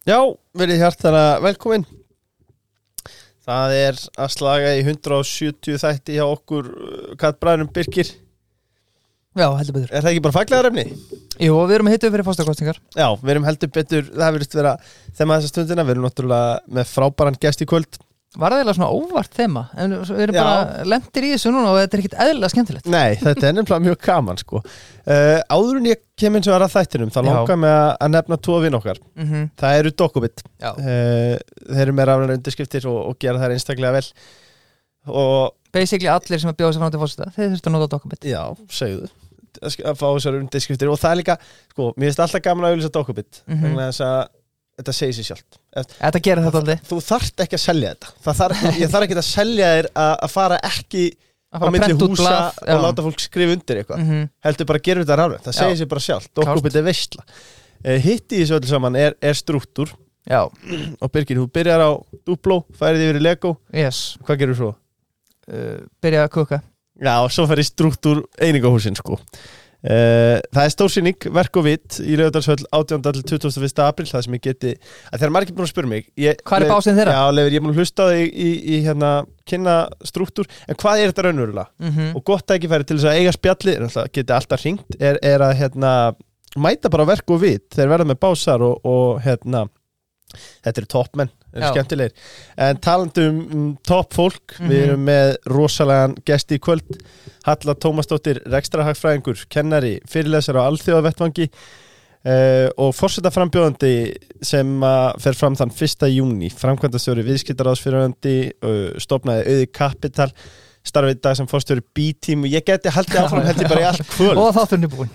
Já, verið hjartanlega velkomin. Það að slaga í 170 þætti hjá okkur Katbræðurum Birkir. Já, heldur betur. Það ekki bara faglegar efni? Jú, við erum hittuð fyrir fórstakostingar. Já, við erum heldur betur, það virðist vera þema þessa stundina, við erum náttúrulega með frábæran gest í kvöld. Var það eiginlega svona óvart þema, en við erum bara lentir í þessu núna og þetta ekki eðlilega skemmtilegt. Nei, þetta nefnilega mjög gaman, sko. Áður en ég kem eins og að þættinum, þá langar mig að nefna tvo vin okkar. Það eru Dokubit. Þeir eru með rafrænar undirskriftir og gera þær einstaklega vel. Og basically allir sem að bjóða sig fram til fórseta, þeir þurftu að nota Dokubit. Já, segðu að fá þessar undirskriftir og það líka, sko, mér finnst alltaf gaman að auðlýsa Dokubit. Þannig að þess að þetta segir sér sjálft. Þetta gerir þetta aldrei. Þú þarft ekki að selja þetta. Ég þarf ekki að selja þér að fara ekki á milli húsa og láta fólk skrifa undir eitthvað. Heldur bara að gera þetta rafrænt. Það segir sér bara sjálft. Dokubit veisla. Hitt í þessu öllu saman er strúktúr. Já. Og Birgir, þú byrjar á Duplo, færið yfir í Lego. Yes. Hvað gerur svo? Byrja að kúka. Já, og svo færið strúktúr einingahúsin, sko. Það stórsýning verk og vit í Laugardalshöll 18. til 21. apríl það sem ég geti, að þegar margir búin að spyrja mig hvað básinn þeirra? Já, Leifur, ég er búin að hlusta á þig í hérna kynna strúktúr, en hvað þetta raunverulega? Og gott tækifæri til þess að eiga spjalli geti alltaf hringt, er að hérna mæta bara verk og vit, þeir verða með básar og hérna þetta eru toppmenn, skemmtilegir. En talandi topp fólk, við erum með rosalegan gesti í kvöld, Halla Tómasdóttir, rekstrarhagfræðingur, kennari, fyrirlesari á alþjóðavettvangi og forsetaframbjóðandi sem fer fram þann 1. júní, framkvæmdastjóri viðskiptaráðsfyrirvændi, stofnaði Auði Kapital, starfið í dag sem forstjóri B-team og ég geti haldið áfram bara í allt kvöld. Og þátturinn búinn.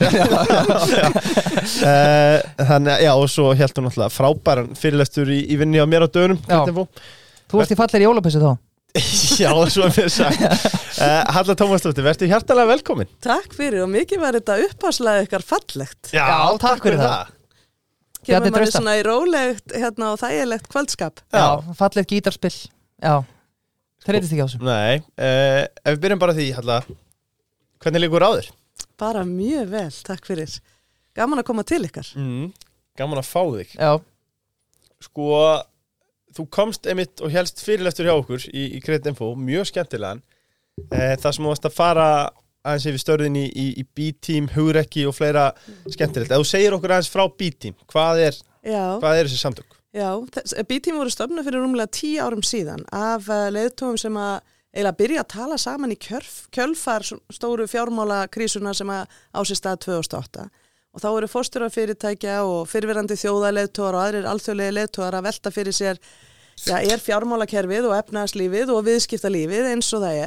Þannig, já, og svo hélt hún náttúrulega frábæran fyrirlestur í vinni á mér á dögunum. Þú ert í fallegri jólapessu þá? Já, svo mér sagt. Halla Tómasdóttir, verður hjartalega velkomin. Takk fyrir og mikið var þetta uppáslega ykkar fallegt. Já, takk fyrir það. Kemur maður svona í rólegt og þægilegt kvöldskap. Já, fallegt gítarspill. Já. Það reytist ekki á þessu. Nei, ef við byrjum bara því, Halla, hvernig liggur á þér? Bara mjög vel, takk fyrir. Gaman að koma til ykkar. Gaman að fá þig. Já. Sko, þú komst einmitt og helst fyrirlestur hjá okkur í Kreditinfo, mjög skemmtilegan. Það sem þú varst að fara aðeins yfir störðin í B-team, hugrekki og fleira skemmtilegt. Ef þú segir okkur aðeins frá B-team, hvað er þessi samtök? Já, B-team voru stofnuð fyrir rúmlega 10 árum síðan af leiðtogum sem að eiginlega byrja að tala saman í kjölfar stóru fjármálakrísuna sem á sér stað 2008 og þá eru forstjórafyrirtækja og fyrrverandi þjóðaleiðtogar og aðrir alþjóðlegi leiðtogar að velta fyrir sér er fjármálakerfið og efnahagslífið og viðskiptalífið eins og það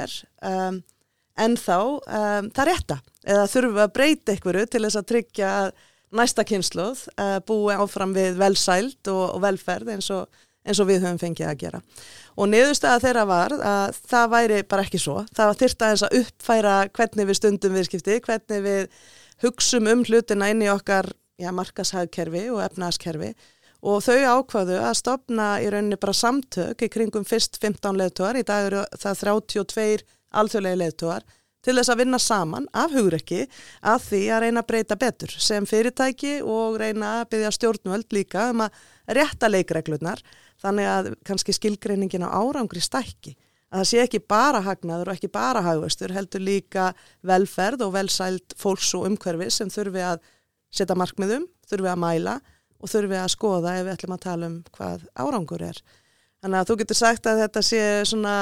en þá það rétta eða þurfum við að breyta einhverju til þess að tryggja að næsta kynslóð búi áfram við velsæld og velferð eins og við höfum fengið að gera. Og niðurstaða þeirra var að það væri bara ekki svo. Það var þyrfti aðeins að uppfæra hvernig við stundum viðskipti, hvernig við hugsum hlutina inn í okkar markashagkerfi og efnahagskerfi og þau ákváðu að stofna í rauninni bara samtök í kringum fyrst 15 leiðtogar, í dag eru það 32 alþjóðlegi leiðtogar til þess að vinna saman af hugrekki að því að reyna að breyta betur sem fyrirtæki og reyna að biðja stjórnvöld líka að rétta leikreglurnar þannig að kannski skilgreiningin á árangri stækki. Að það sé ekki bara hagnaður og ekki bara hagvöxtur, heldur líka velferð og velsæld fólks og umhverfi sem þurfi að setja markmiðum, þurfi að mæla og þurfi að skoða ef við ætlum að tala hvað árangur er. Þannig að þú getur sagt að þetta sé svona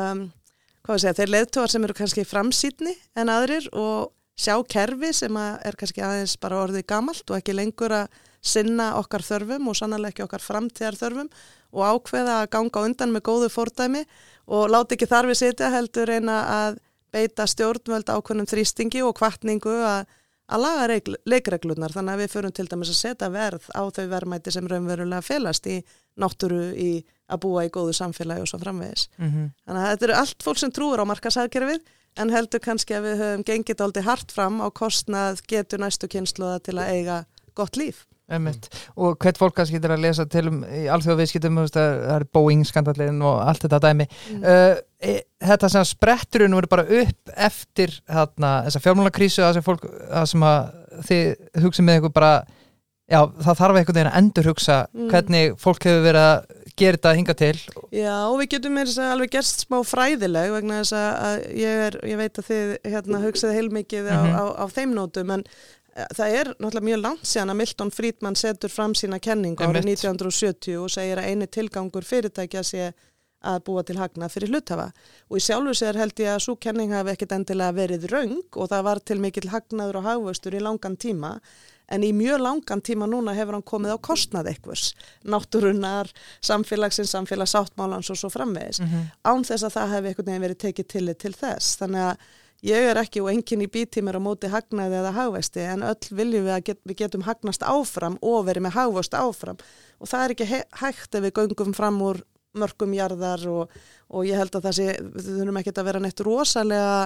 þeir leiðtogar sem eru kannski framsýnni en aðrir og sjá kerfi sem er kannski aðeins bara orðið gamalt og ekki lengur að sinna okkar þörfum og sannarlega ekki okkar framtíðar þörfum og ákveða að ganga undan með góðu fordæmi og láta ekki þar við sitja heldur reyna að beita stjórnvöld ákveðnum þrýstingi og hvatningu að laga leikreglurnar þannig að við förum til dæmis að setja verð á þau verðmæti sem raunverulega felast í náttúru að búa í góðu samfélagi og svo framvegis. Þannig að þetta eru allt fólk sem trúir á markashagkerfið en heldur kannski að við höfum gengið dálítið hart fram á kostnað getur næstu kynslóða til að eiga gott líf. Og hvert fólk kannski getur að lesa til í alþjóðaviðskiptum, það er Boeing-skandallinn og allt þetta dæmi. Þetta sem spretturinn verður bara upp eftir þessa fjármálakrísu, það sem þið hugsið með ykkur bara já, það þarf einhvern veginn að endurhugsa hvernig fólk hefur verið að gera þetta hinga til. Já, og við getum með þess að alveg gerst smá fræðileg vegna þess að ég veit að þið hugsaði heilmikið á þeim nótum, en það náttúrulega mjög langt síðan að Milton Friedman setur fram sína kenningu árið 1970 og segir að eini tilgangur fyrirtækja sé að búa til hagnað fyrir hluthafa, og í sjálfu sér held ég að sú kenning hafi ekkert endilega verið röng og það var til mikill hagnaður og hagvöxtur í langan tíma, en í mjög langan tíma núna hefur hann komið á kostnað einhvers, náttúrunnar, samfélagsáttmálans og svo framvegis, án þess að það hefði einhvern veginn verið tekið tillit til þess. Þannig að ég ekki og enginn í bítímir á móti hagnaði eða hagvexti, en öll viljum við að við getum hagnast áfram og verið með hagvöxt áfram, og það ekki hægt ef við göngum fram úr mörkum jarðar og ég held að við þurfum ekki að vera neitt rosalega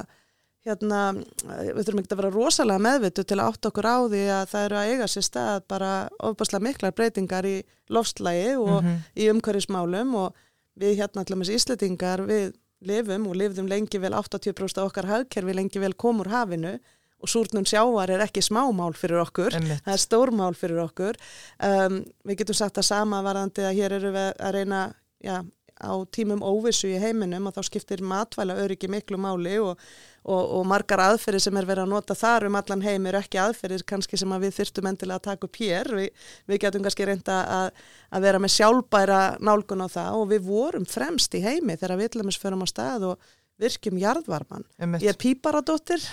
við þurfum ekki að vera rosalega meðvitu til að átta okkur á því að það eru að eiga sér stað bara ofbærslega miklar breytingar í loftslagi og í umhverfismálum, og við til dæmis Íslendingar, við lifðum lengi vel 80% af okkar hagkerfi lengi vel kom úr hafinu, og súrnun sjávar ekki smámál fyrir okkur, það stórmál fyrir okkur. Við getum sagt að sama varðandi að hér eru við að reyna á tímum óvissu í heiminum, og þá skiptir matvæla öryggi miklu máli, og margar aðferðir sem verið að nota þar allan heim eru ekki aðferðir kannski sem að við þyrftum endilega að taka upp hér. Við getum kannski reynda að vera með sjálfbæra nálgun á það, og við vorum fremst í heimi þegar við til dæmis förum á stað og virkjum jarðvarman. Ég píparadóttir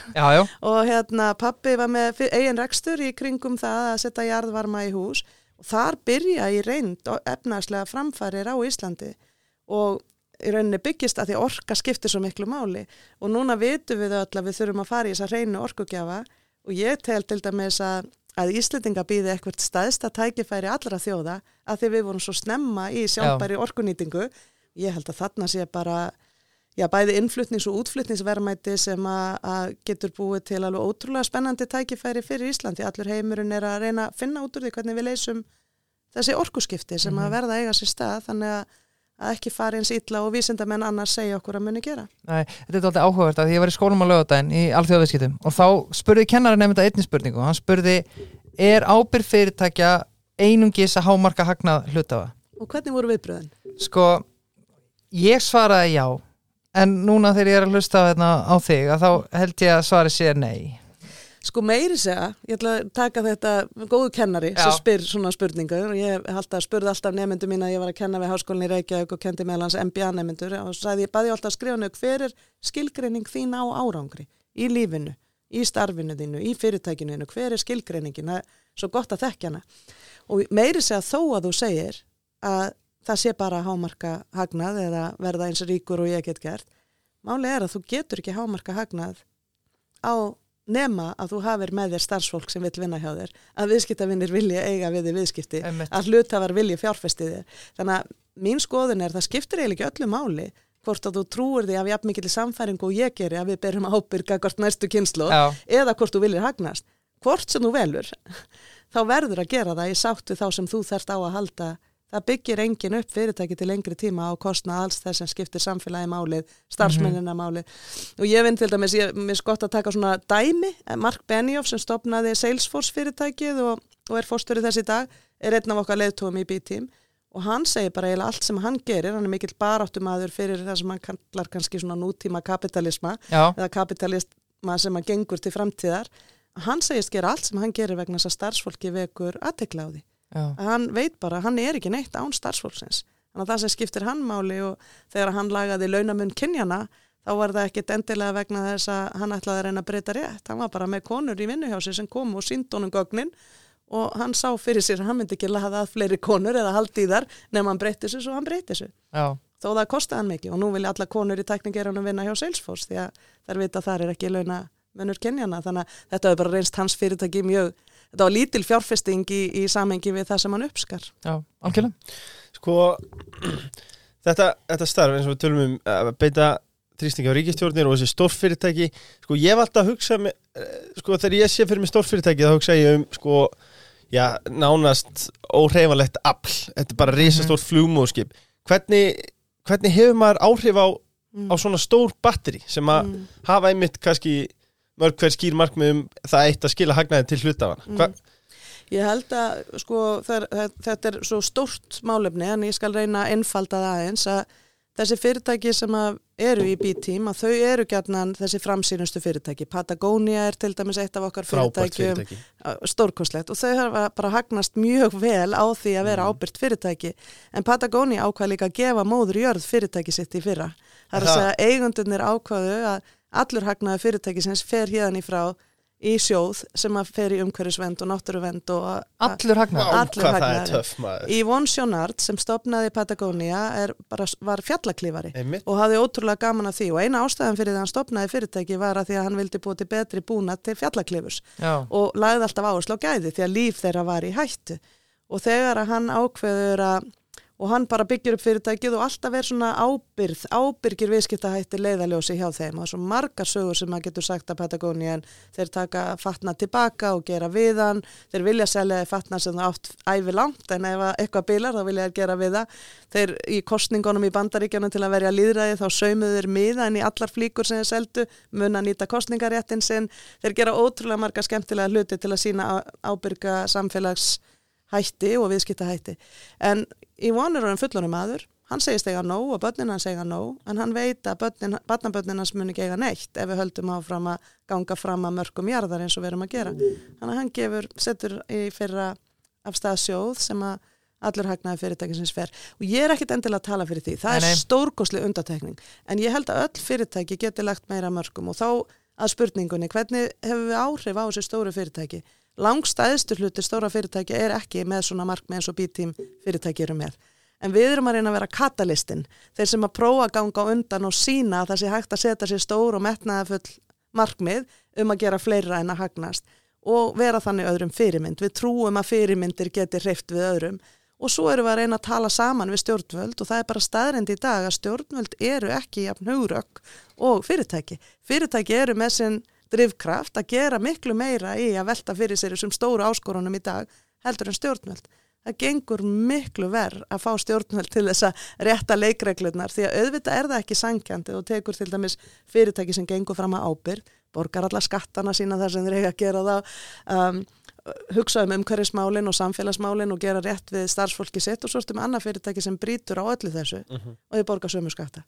og pabbi var með eigin rekstur í kringum það að setja jarðvarma í hús, og þar byrja í reynd og efnahagslega framfærir á Íslandi, og í rauninni byggist að því orka skiptir svo miklu máli, og núna vitum við öll að við þurfum að fara í þessa hreinu orkugjafa, og ég tel til dæmis að Íslendinga býði eitthvað stæðsta tækifæri allra þjóða, að því við vorum svo snemma í sjálfbæri orkunýtingu. Ég held að þarna sé bara bæði innflutnings- og útflutningsverðmæti sem að getur búið til alveg ótrúlega spennandi tækifæri fyrir Íslandi. Allur heimurinn að reyna að finna út úr því hvernig við leysum þessi orkuskipti sem að verða að eiga sér stað, þannig að ekki fara eins illa og vísindamenn annars segja okkur að muni gera. Nei, þetta alltaf áhugavert að því ég var í skólum á laugardaginn í alþjóðaviðskiptum, og þá spurði kennarinn einmitt einni spurningu, hann spurði: er ábyrgð fyrirtækja einungis að hámarka hagnað hluthafa? Og hvernig voru viðbröðin? Sko, ég svaraði já, en núna þegar ég að hlusta á þig, að þá held ég að svari sé nei. Sko meiri segja, ég ætla að taka þetta góðu kennari sem spyr svona spurningar, og ég spurði alltaf nemyndur mín að ég var að kenna við Háskólann í Reykjavík og kendi meðal hans MBA-nemyndur, og baði ég alltaf að skrifa nög hver er skilgreining þín á árangri í lífinu, í starfinu þínu, í fyrirtækinu þínu, hver er skilgreiningin, það er svo gott að þekkja hana. Og meiri segja þó að þú segir að það sé bara hámarka hagnað eða verða eins ríkur og ég get gert, máli að þú getur ekki hámarka hagnað á nema að þú hafir með þér starfsfólk sem vill vinna hjá þér, að viðskiptavinir vilji eiga við þér viðskipti, að hluthafar vilji fjárfesti þér. Þannig að mín skoðun það skiptir eiginlega ekki öllu máli hvort að þú trúir því af jafn mikill samfæringu og ég geri að við berum ábyrga hvort næstu kynslóð, eða hvort þú viljir hagnast. Hvort sem þú velur, þá verður að gera það í sátt við þá sem þú þarft á að halda. Það byggir engin upp fyrirtæki til lengri tíma á kostnað alls þess sem skiptir samfélagi málið, starfsmennina málið. Og ég finn til dæmis, mér gott að taka svona dæmi, Mark Benioff sem stofnaði Salesforce fyrirtækið og er forstjóri þess í dag, er einn af okkar leiðtogum í B-Team, og hann segir bara eiginlega allt sem hann gerir, hann er mikill baráttumaður fyrir það sem hann kallar kannski svona nútíma kapitalisma, eða kapitalisma sem hann gengur til framtíðar. Hann segist gera allt sem hann gerir vegna þess að starfsfólki vekur athygli á því. Að hann veit bara, hann er ekki neitt án starfsfólksins. Þannig að það sem skiptir hann máli, og þegar hann lagaði launamun kynjana, þá var það ekkit endilega vegna þess að hann ætlaði að reyna að breyta rétt. Hann var bara með konur í vinnu hjá sig sem kom og sýndi honum gögnin, og hann sá fyrir sér að hann myndi ekki laða að fleiri konur eða haldi í þar nema hann breyti þessu, svo hann breyti þessu. Þó það kostaði hann mikið, og nú vilja alla konur í tæknigeranum vinna hjá Salesforce, því að þær vita að þar er ekki launamunur kynjana. Þannig að þetta hefur bara reynst hans fyrirtæki mjög. Þetta var lítil fjárfesting í samhengi við það sem hann uppskar. Já, algjörlega. Sko, þetta starf eins og við tölum að beita þrýstingi á ríkisstjórnir og þessi stórfyrirtæki, sko ég hef alltaf hugsað sko þegar ég sé fyrir mig stórfyrirtæki þá hugsa ég sko, nánast óhreyfanlegt afl, þetta er bara risastórt flugmóðskip. Hvernig hefur maður áhrif á svona stór batteri sem að hafa einmitt kannski mörg hver skýr markmið það eitt að skila hagnaðin til hluthafanna? Ég held að sko, þetta svo stórt málefni en ég skal reyna að einfalda það aðeins að þessi fyrirtæki sem eru í B-Team að þau eru gjarnan þessi framsýnustu fyrirtæki. Patagonia til dæmis eitt af okkar fyrirtækjum, stórkostlegt og þau hafa bara hagnast mjög vel á því að vera ábyrgt fyrirtæki en Patagonia ákvað líka að gefa móður jörð fyrirtæki sitt í fyrra. Það er að segja eigundurnir ákvaðu að allur hagnaði fyrirtækisins fer hérna í frá í sjóð sem að fer í umhverfisvernd og náttúruvernd og allur hagnaður. Í Vonsionard sem stofnaði Patagonia var fjallaklífari og hafði ótrúlega gaman af því og eina ástæðan fyrir því hann stofnaði fyrirtæki var að því að hann vildi búa til betri búnað til fjallaklífurs og lagði alltaf áherslu á gæði því að líf þeirra var í hættu og þegar að hann ákveður og hann bara byggir upp fyrirtækið og alltaf svona ábyrgir viðskiptahættir leiðaljósi hjá þeim og svo margar sögur sem maður getur sagt að Patagonia en þeir taka fatnað tilbaka og gera við hann, þeir vilja selja fatnað sem það átt ævi langt en ef eitthvað bilar þá vilja þeir gera við það þeir í kosningunum í Bandaríkjunum til að verja lýðræði þá saumuðu þeir miðan í allar flíkur sem þeir seldu, mun að nýta kosningaréttin sinn, þeir gera ótrúlega marga skemmtilega hluti til að sína ábyrga samfélagshætti og viðskiptahætti en Yvonne er fullorðinn maður, hann segist eiga nóg og börnin hans eiga nóg, en hann veit að barnabörnin hans muni ekki eiga neitt ef við höldum áfram að ganga fram að mörkum jarðar eins og við erum að gera. Þannig að hann setur í fyrra af stað sjóð sem að allur hagnaði fyrirtækisins fer. Og ég er ekkit endilega að tala fyrir því, það er stórkostleg undantekning, en ég held að öll fyrirtæki geti lagt meira mörkum og þá að spurningunni, hvernig hefur við áhrif á þessi stóru fyrirtæki? Langstæðstur hluti stóra fyrirtæki er ekki með svona markmið eins og B-Team fyrirtæki eru með. En við erum að reyna að vera katalistinn, þeir sem að prófa að ganga undan og sína að það sé hægt að setja sér stór og metnaðarfull markmið að gera fleira en að hagnast og vera þannig öðrum fyrirmynd. Við trúum að fyrirmyndir geti hreyft við öðrum og svo erum við að reyna að tala saman við stjórnvöld og það er bara staðreynd í dag að stjórnvöld eru ekki jafn hugrökk og fyrirtæki. Fyrirtæki eru með sinn drifkraft að gera miklu meira í að velta fyrir sér sem stóru áskorunum í dag heldur en stjórnvöld. Það gengur miklu verð að fá stjórnvöld til þess að rétta leikreglurnar því að auðvitað er það ekki sangjandi og tekur til dæmis fyrirtæki sem gengur fram að ábyrgð, borgar alla skattana sína þar sem þeir eiga að gera það, hugsa umhverfismálin og samfélagsmálin og gera rétt við starfsfólki sitt og svo með annað fyrirtæki sem brýtur á öllu þessu og þeir borga sömu skatta.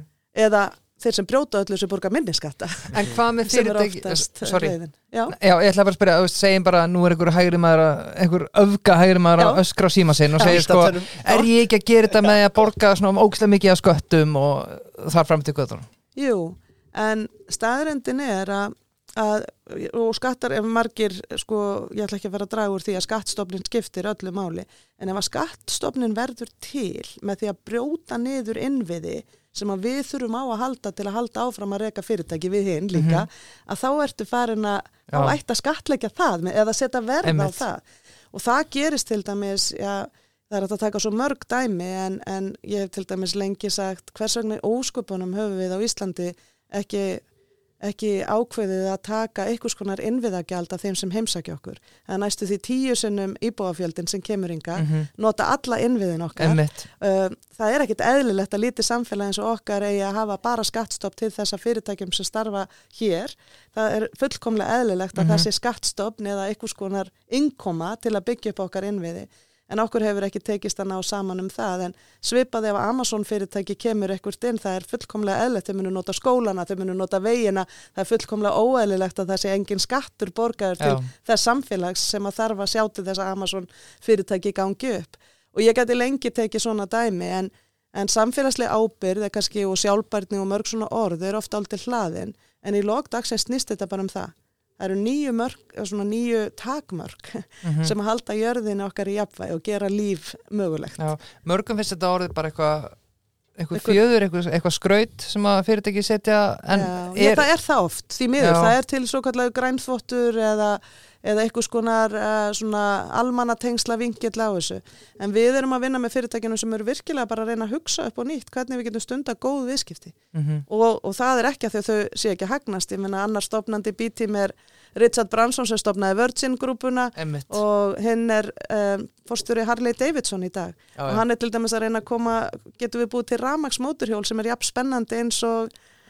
Eða þeir sem brjóta öllu sem borga minni skatta. En hvað með fyrirtæki? Já, ég ætla bara að spyrja, segjum bara að nú er einhver öfga hægri maður að öskra á síma sinn og segir sko, er ég ekki að gera þetta með að borga svona ógeðslega mikið af sköttum og þar fram til göttunum? Jú, en staðreyndin er og skattar ef margir, sko, ég ætla ekki að vera að draga úr því að skattstofnin skiptir öllu máli, en ef að skattstofnin verður til með því að brjóta niður innviði sem að við þurfum á að halda til að halda áfram að reka fyrirtæki við hinn líka, að þá ertu farin að ætta skattleggja það eða setja verð á það. Og það gerist til dæmis, það er að taka svo mörg dæmi en ég hef til dæmis lengi sagt hvers vegna ósköpunum höfum við á Íslandi ekki ákveðið að taka einhvers konar innviðagjald af þeim sem heimsækja okkur. Það er næstu því 10 sinnum íbúafjöldin sem kemur hingað, nota alla innviðin okkar. Það er ekkit eðlilegt að lítið samfélag eins og okkar eigi að hafa bara skattstopp til þessa fyrirtækjum sem starfa hér. Það er fullkomlega eðlilegt að það sé skattstopp eða einhvers konar innkoma til að byggja upp okkar innviði. En okkur hefur ekki tekist að ná saman það, en svipað ef Amazon fyrirtæki kemur ekkert inn, það er fullkomlega eðlilegt, þau munu nota skólana, þau munu nota vegina, það er fullkomlega óeðlilegt að það sé engin skattur borgaður til þess samfélags sem að þarf að sjá til þess að Amazon fyrirtæki gangi upp. Og ég gæti lengi tekið svona dæmi, en samfélagslega ábyrgð er kannski og sjálfbærni og mörg svona orð er ofta aldrei hlaðin, en í lok dagsins snýst þetta bara það. Það eru 9 takmörk sem að halda jörðinu okkar í jafnvægi og gera líf mögulegt. Já, mörgum finnst þetta orðið bara eitthvað fjöður, eitthvað skraut sem að fyrirtæki setja. Það er það oft, því miður. Það er til svo kallar grænþvottur eða eitthvað skonar svona almannatengsla vingill á þessu. En við erum að vinna með fyrirtækjunum sem eru virkilega bara að reyna að hugsa upp og nýtt hvernig við getum stunda góð viðskipti. Og það er ekki að þau sé ekki hagnast. Ég meina annar stofnandi B-Team er Richard Branson sem stofnaði Virgin-grúpuna og hinn er forstjóri Harley Davidson í dag. Og hann er til dæmis að reyna að koma, getum við búið til rafmagnsmótorhjól sem er jafn spennandi eins og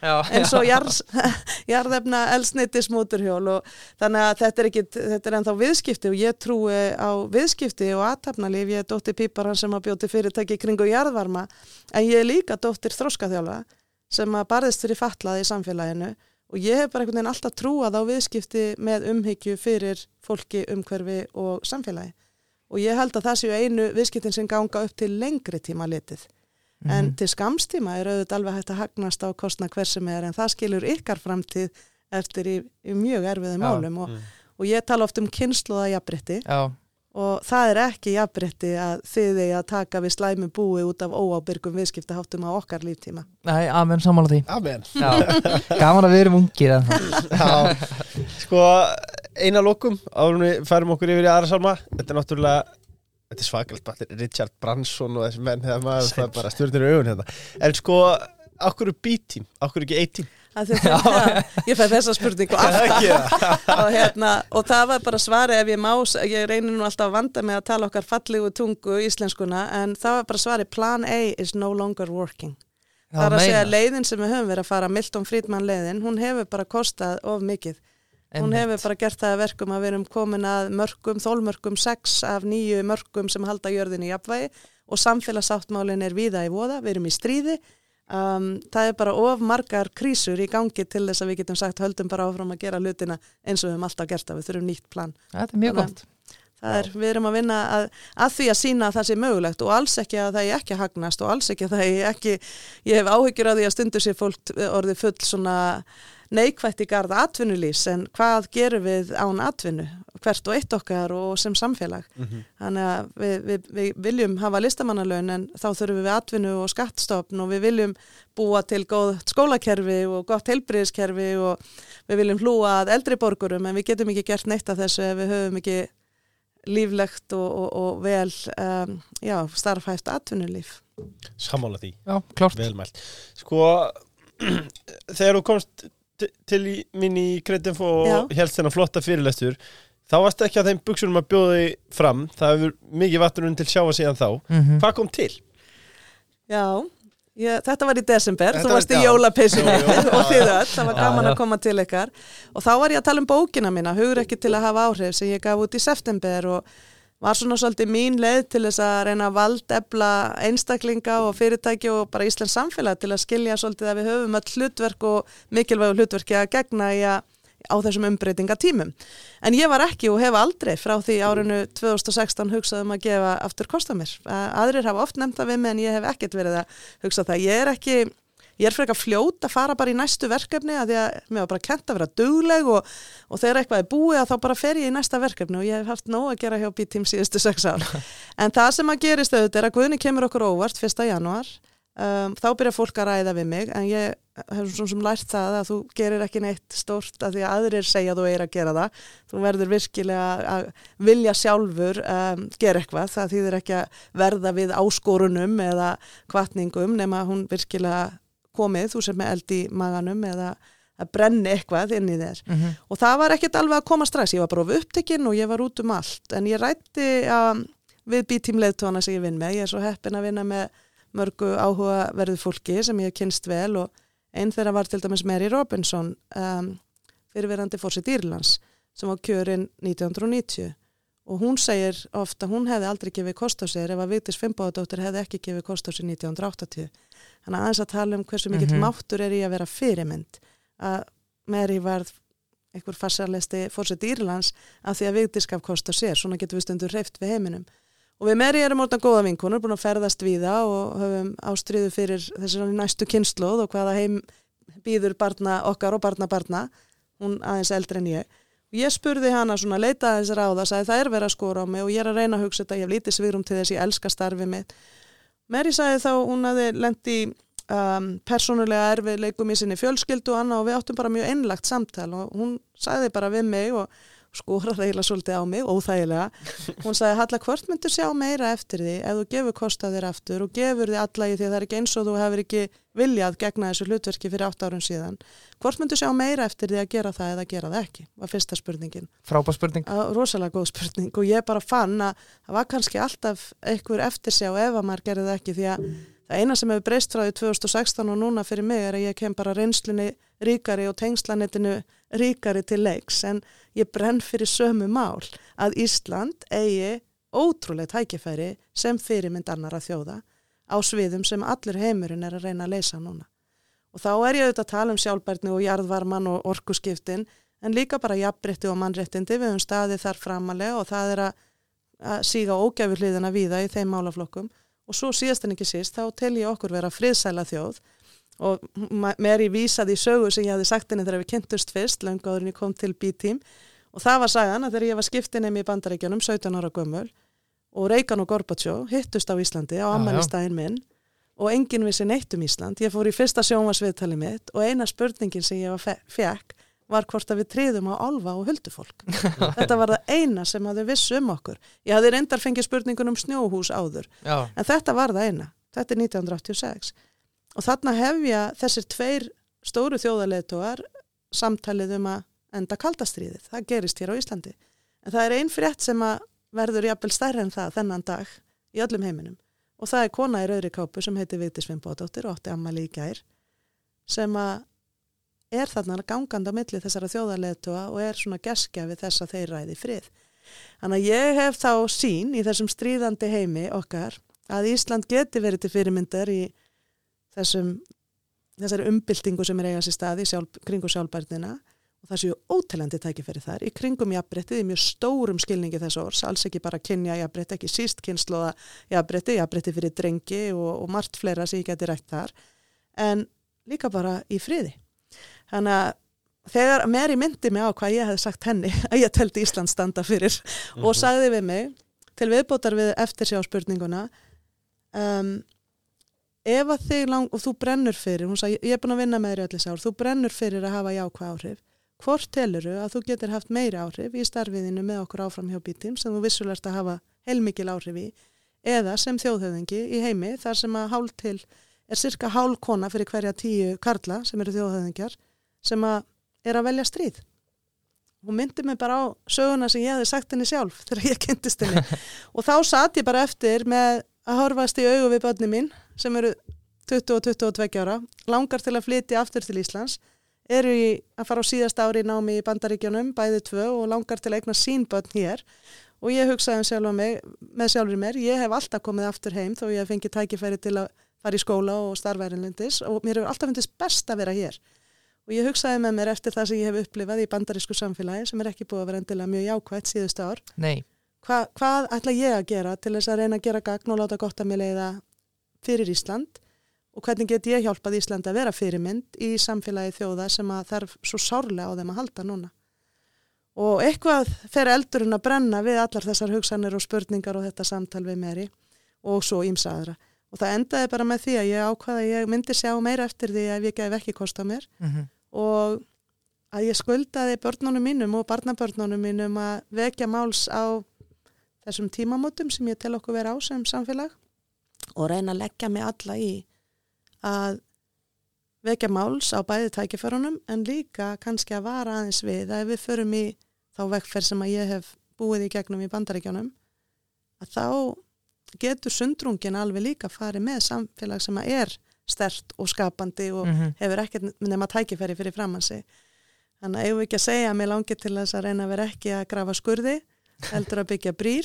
eins og jarðefna eldsneytis mótorhjól og þannig að þetta er ennþá viðskipti og ég trúi á viðskipti og athafnalíf. Ég er dóttir píparan sem að bjóti fyrirtæki kringu jarðvarma en ég er líka dóttir þroskaþjálfa sem að barðist fyrir fatlaði í samfélaginu og ég hef bara einhvern veginn alltaf trúað á viðskipti með umhyggju fyrir fólki, umhverfi og samfélagi og ég held að það séu einu viðskiptin sem ganga upp til lengri tíma litið. En til skamstíma er auðvitað alveg hægt að hagnast á kostnað hver sem en það skilur ykkar framtíð eftir í mjög erfiðum málum og ég tala oft kynslóða jafnrétti og það er ekki jafnrétti að þið eigi að taka við slæmu búi út af óábyrgum viðskiptaháttum á okkar líftíma. Nei, amen, sammála því. Amen. Gaman að við erum ungir Já, sko eina lokum áður við færum okkur yfir í aðra sálma. Þetta er svakalegt, Richard Branson og þessi menn það er bara stjórnir í augun hérna. En sko, okkur B-team, okkur ekki A-team? Ég fæ þessa spurningu og það var bara svari ef ég reynir nú alltaf að vanda með að tala okkar fallegu tungu íslenskuna en það var bara svari plan A is no longer working. Það er að segja leiðin sem við höfum verið að fara, Milton Friedman leiðin, hún hefur bara kostað of mikið. Hún hefur bara gert það að verkum að við erum komin að þolmörkum 6 af 9 mörkum sem halda jörðinni í jafnvægi og samfélagsáttmálin er víða í voða, við erum í stríði. Það er bara of margar krísur í gangi til þess að við getum sagt höldum bara áfram að gera hlutina eins og við höfum alltaf gert það, við þurfum nýtt plan. Þetta er mjög gott. Við erum að vinna að því að sýna að það sé mögulegt og alls ekki að það er ekki að hagnast og alls ekki að það er ekki, ég hef áhyggjur af því að stundur sér fólk orðið full svona neikvætt í garð atvinnulífs en hvað gerum við án atvinnu, hvert og eitt okkar og sem samfélag. Þannig að við viljum hafa listamannalaun en þá þurfum við atvinnu og skattstofn og við viljum búa til góð skólakerfi og gott heilbrigðiskerfi og við viljum hlúa að eldri borgurum en við getum ekki gert neitt af þessu ef við höfum ekki líflegt og vel starfhæft atvinnulíf. Sammála því. Já, klárt. Velmælt. Sko, þegar þú komst til mín í Kreatinfo og helst þennan flotta fyrirlestur, þá varst ekki að þeim buxunum að bjóða þig fram. Það hefur mikið vatnurinn til sjáa síðan þá. Hvað kom til? Já, þetta var í desember, þú varst í jólapeysunni og þið öll, það var gaman að koma til ykkar og þá var ég að tala bókina mína, Hugur ekki til að hafa áhrif sem ég gaf út í september og var svona svolítið mín leið til þess að reyna að valdefla einstaklinga og fyrirtæki og bara Íslands samfélag til að skilja svolítið að við höfum öll hlutverk og mikilvægu hlutverki að gegna á þessum umbreytingatímum. En ég var ekki og hef aldrei frá því árinu 2016 hugsað að gefa aftur kost á mér. Aðrir hafa oft nefnt það við mig en ég hef ekkert verið að hugsa það. Ég er frekar fljót að fara bara í næstu verkefni að því að mér var bara kennt að vera dugleg og þegar eitthvað er búið að þá bara fer ég í næsta verkefni og ég hef haft nóg að gera hjá B-team síðustu 6 ár. En það sem að gerist auðvitað er að Guðni kemur okkur óvart 1. janúar. Þá byrja fólk að ræða við mig en ég hef svona sem lært það að þú gerir ekki neitt stórt að því að aðrir segja þú að gera það. Þú verður virkilega að vilja sjálfur gera eitthvað. Það þýðir ekki að verða við áskorunum eða hvatningum nema hún virkilega komið, þú sem með eld í maganum eða að brenni eitthvað inn í þér. Og það var ekkert alveg að koma strax. Ég var bara upptekinn og ég var út allt. En ég ræddi við B-team leiðtogana sem ég vinn með. Ég er svo heppin að vinna með mörgu áhugaverðu fólki sem ég hef kynnst vel og einn þeirra var til dæmis Mary Robinson, fyrirverandi forseti Írlands, sem var kjörin 1990. Og hún segir ofta að hún hefði aldrei gefið kost á sér ef að Vigdís Finnbogadóttir hefði ekki gefið kost á sér 1980. Þannig að aðeins að tala hversu mikill máttur er í að vera fyrirmynd. Að Mary varð einhver farsarleisti forseti Írlands af því að Vigdís gaf kost á sér. Svona getum við stundur hreyft við heiminum. Og við Mary erum orðnar góða vinkonur, búin að ferðast víða og höfum ástríðu fyrir þessi næstu kynslóð og hvaða heim býður barna okkar og barna. Hún aðeins eldri en ég. Ég spurði hana svona, leita aðeins ráða, sagði það er verið að skora á mig og ég er að reyna að hugsa þetta, ég hef lítið svigrúm til þess, ég elska starfið mitt. Mary sagði þá, hún hafði lent í persónulega erfiðleikum í sinni fjölskyldu og annað og við áttum bara mjög einlægt samtal og hún sagði bara við mig og skoraði eiginlega svolítið á mig, óþægilega. Hún sagði, Halla, hvort myndu sjá meira eftir því ef þú gefur kost að þér aftur og gefur þið alla í því að það er ekki eins og þú hefur ekki viljað gegna þessu hlutverki fyrir 8 árum síðan. Hvort myndu sjá meira eftir því að gera það eða gera það ekki? Var fyrsta spurningin. Frábær spurning. Rosalega góð spurning og ég bara fann að það var kannski alltaf einhver eftirsjá ef að maður gerði það ekki því að Það eina sem hefur breyst frá því 2016 og núna fyrir mig að ég kem bara reynslunni ríkari og tengslanettinu ríkari til leiks en ég brenn fyrir sömu mál að Ísland eigi ótrúlega tækifæri sem fyrirmynd annarra þjóða á sviðum sem allur heimurinn að reyna að leysa núna. Og þá ég auðvitað að tala sjálfbærni og jarðvarman og orkuskiptin en líka bara jafnrétti og mannréttindi við staðið þar framalega og það að síga ógæfu hliðina víða í þeim málaflokkum. Og svo síðast en ekki síst, þá tel ég okkur vera friðsæla þjóð og mér vísaði í sögu sem ég hafði sagt henni þegar við kynntust fyrst, löngu áður en ég kom til B-Team og það var sagan að þegar ég var skiptinemi í Bandaríkjunum, 17 ára gömul og Reagan og Gorbachev hittust á Íslandi á afmælisdaginn minn og enginn vissi neitt Ísland. Ég fór í fyrsta sjónvarpsviðtali mitt og eina spurningin sem ég fekk var hvort að við tryðum á álfa og huldufólk. Þetta var það eina sem hafði vissu okkur. Ég hafði reyndar fengið spurningun snjóhús áður, en þetta var það eina. Þetta 1986. Og þarna hefja þessir 2 stóru þjóðarleiðtogar samtalið að enda kaldastríðið. Það gerist hér á Íslandi. En það ein frétt sem að verður jafnvel stærri en það þennan dag í öllum heiminum. Og það kona í rauðri kápu sem heitir Vigdís Finnbogadóttir og átti afmæli í gær, sem að þarna gangandi á milli þessara þjóðarleiðtoga og svona gestgjafi þess að þeir ræði frið. Þannig að ég hef þá sýn í þessum stríðandi heimi okkar að Ísland geti verið til fyrirmyndar í þessari umbyltingu sem eiga sér stað í kringum sjálfbærnina og það séu óteljandi tækifæri þar í kringum jafnréttið í mjög stórum skilningi þess orðs, alls ekki bara kynja jafnrétti, ekki síst kynslóða jafnrétti fyrir drengi og margt fleira sem ég geti rætt þar, en líka bara í friði. Þannig að þegar Mary myndi mig á hvað ég hefði sagt henni að ég teldi Ísland standa fyrir og sagði við mig til viðbótar við eftirsjáspurninguna ef að þig og þú brennur fyrir, hún sagði ég búin að vinna með þér öll þessi ár, þú brennur fyrir að hafa jákvæð áhrif, hvort telurðu að þú getur haft meiri áhrif í starfiðinu með okkur áfram hjá B-Team sem þú vissulegt að hafa heilmikil áhrif í eða sem þjóðhöfðingi í heimi þar sem að hálf til cirka hálf kona fyrir hverja 10 karla sem eru þjóðhöfðingjar sem að velja stríð. Hún myndi mig bara á söguna sem ég hefði sagt henni sjálf þegar ég kynntist henni. Og þá satt ég bara eftir með að horfast í augu við börnin mín sem eru 20 og 22 ára, langar til að flytja aftur til Íslands, eru að fara á síðasta ári í námi í Bandaríkjunum, bæði 2 og langar til að eigna sín börn hér. Og ég hugsaði með sjálfur mér, ég hef alltaf komið aftur heim þó ég hef fengið tækifæri til að fara í skóla og starfa erlendis og mér hefur alltaf fundist best að vera hér. Og ég hugsaði með mér eftir það sem ég hef upplifað í bandarísku samfélagi sem ekki búið að vera endilega mjög jákvætt síðustu ár. Nei. Hvað ætla ég að gera til þess að reyna að gera gagn og láta gott að mér leiða fyrir Ísland og hvernig get ég hjálpað Ísland að vera fyrirmynd í samfélagi þjóða sem að þarf svo sárlega á þeim að halda núna. Og eitthvað fer eldurinn að brenna við allar þessar hugsanir og spurningar og þetta samtal við Mary og svo ýmsa aðra. Og það endaði bara með því að ég ákvaði að ég myndi sjá meira eftir því að ég gef ekki kost á mér og að ég skuldaði börnunum mínum og barnabörnunum mínum að vekja máls á þessum tímamótum sem ég tel okkur vera á sem samfélag og reyna að leggja mig alla í að vekja máls á bæði tækifærunum en líka kannski að vara aðeins við að ef við förum í þá vegferð sem að ég hef búið í gegnum í Bandaríkjunum að þá getur sundrungin alveg líka farið með samfélag sem er sterkt og skapandi og hefur ekkert nema tækifæri fyrir framan sig. Þannig að ég vil ekki að segja að mér langir til þess að reyna að vera ekki að grafa skurði, heldur að byggja brýr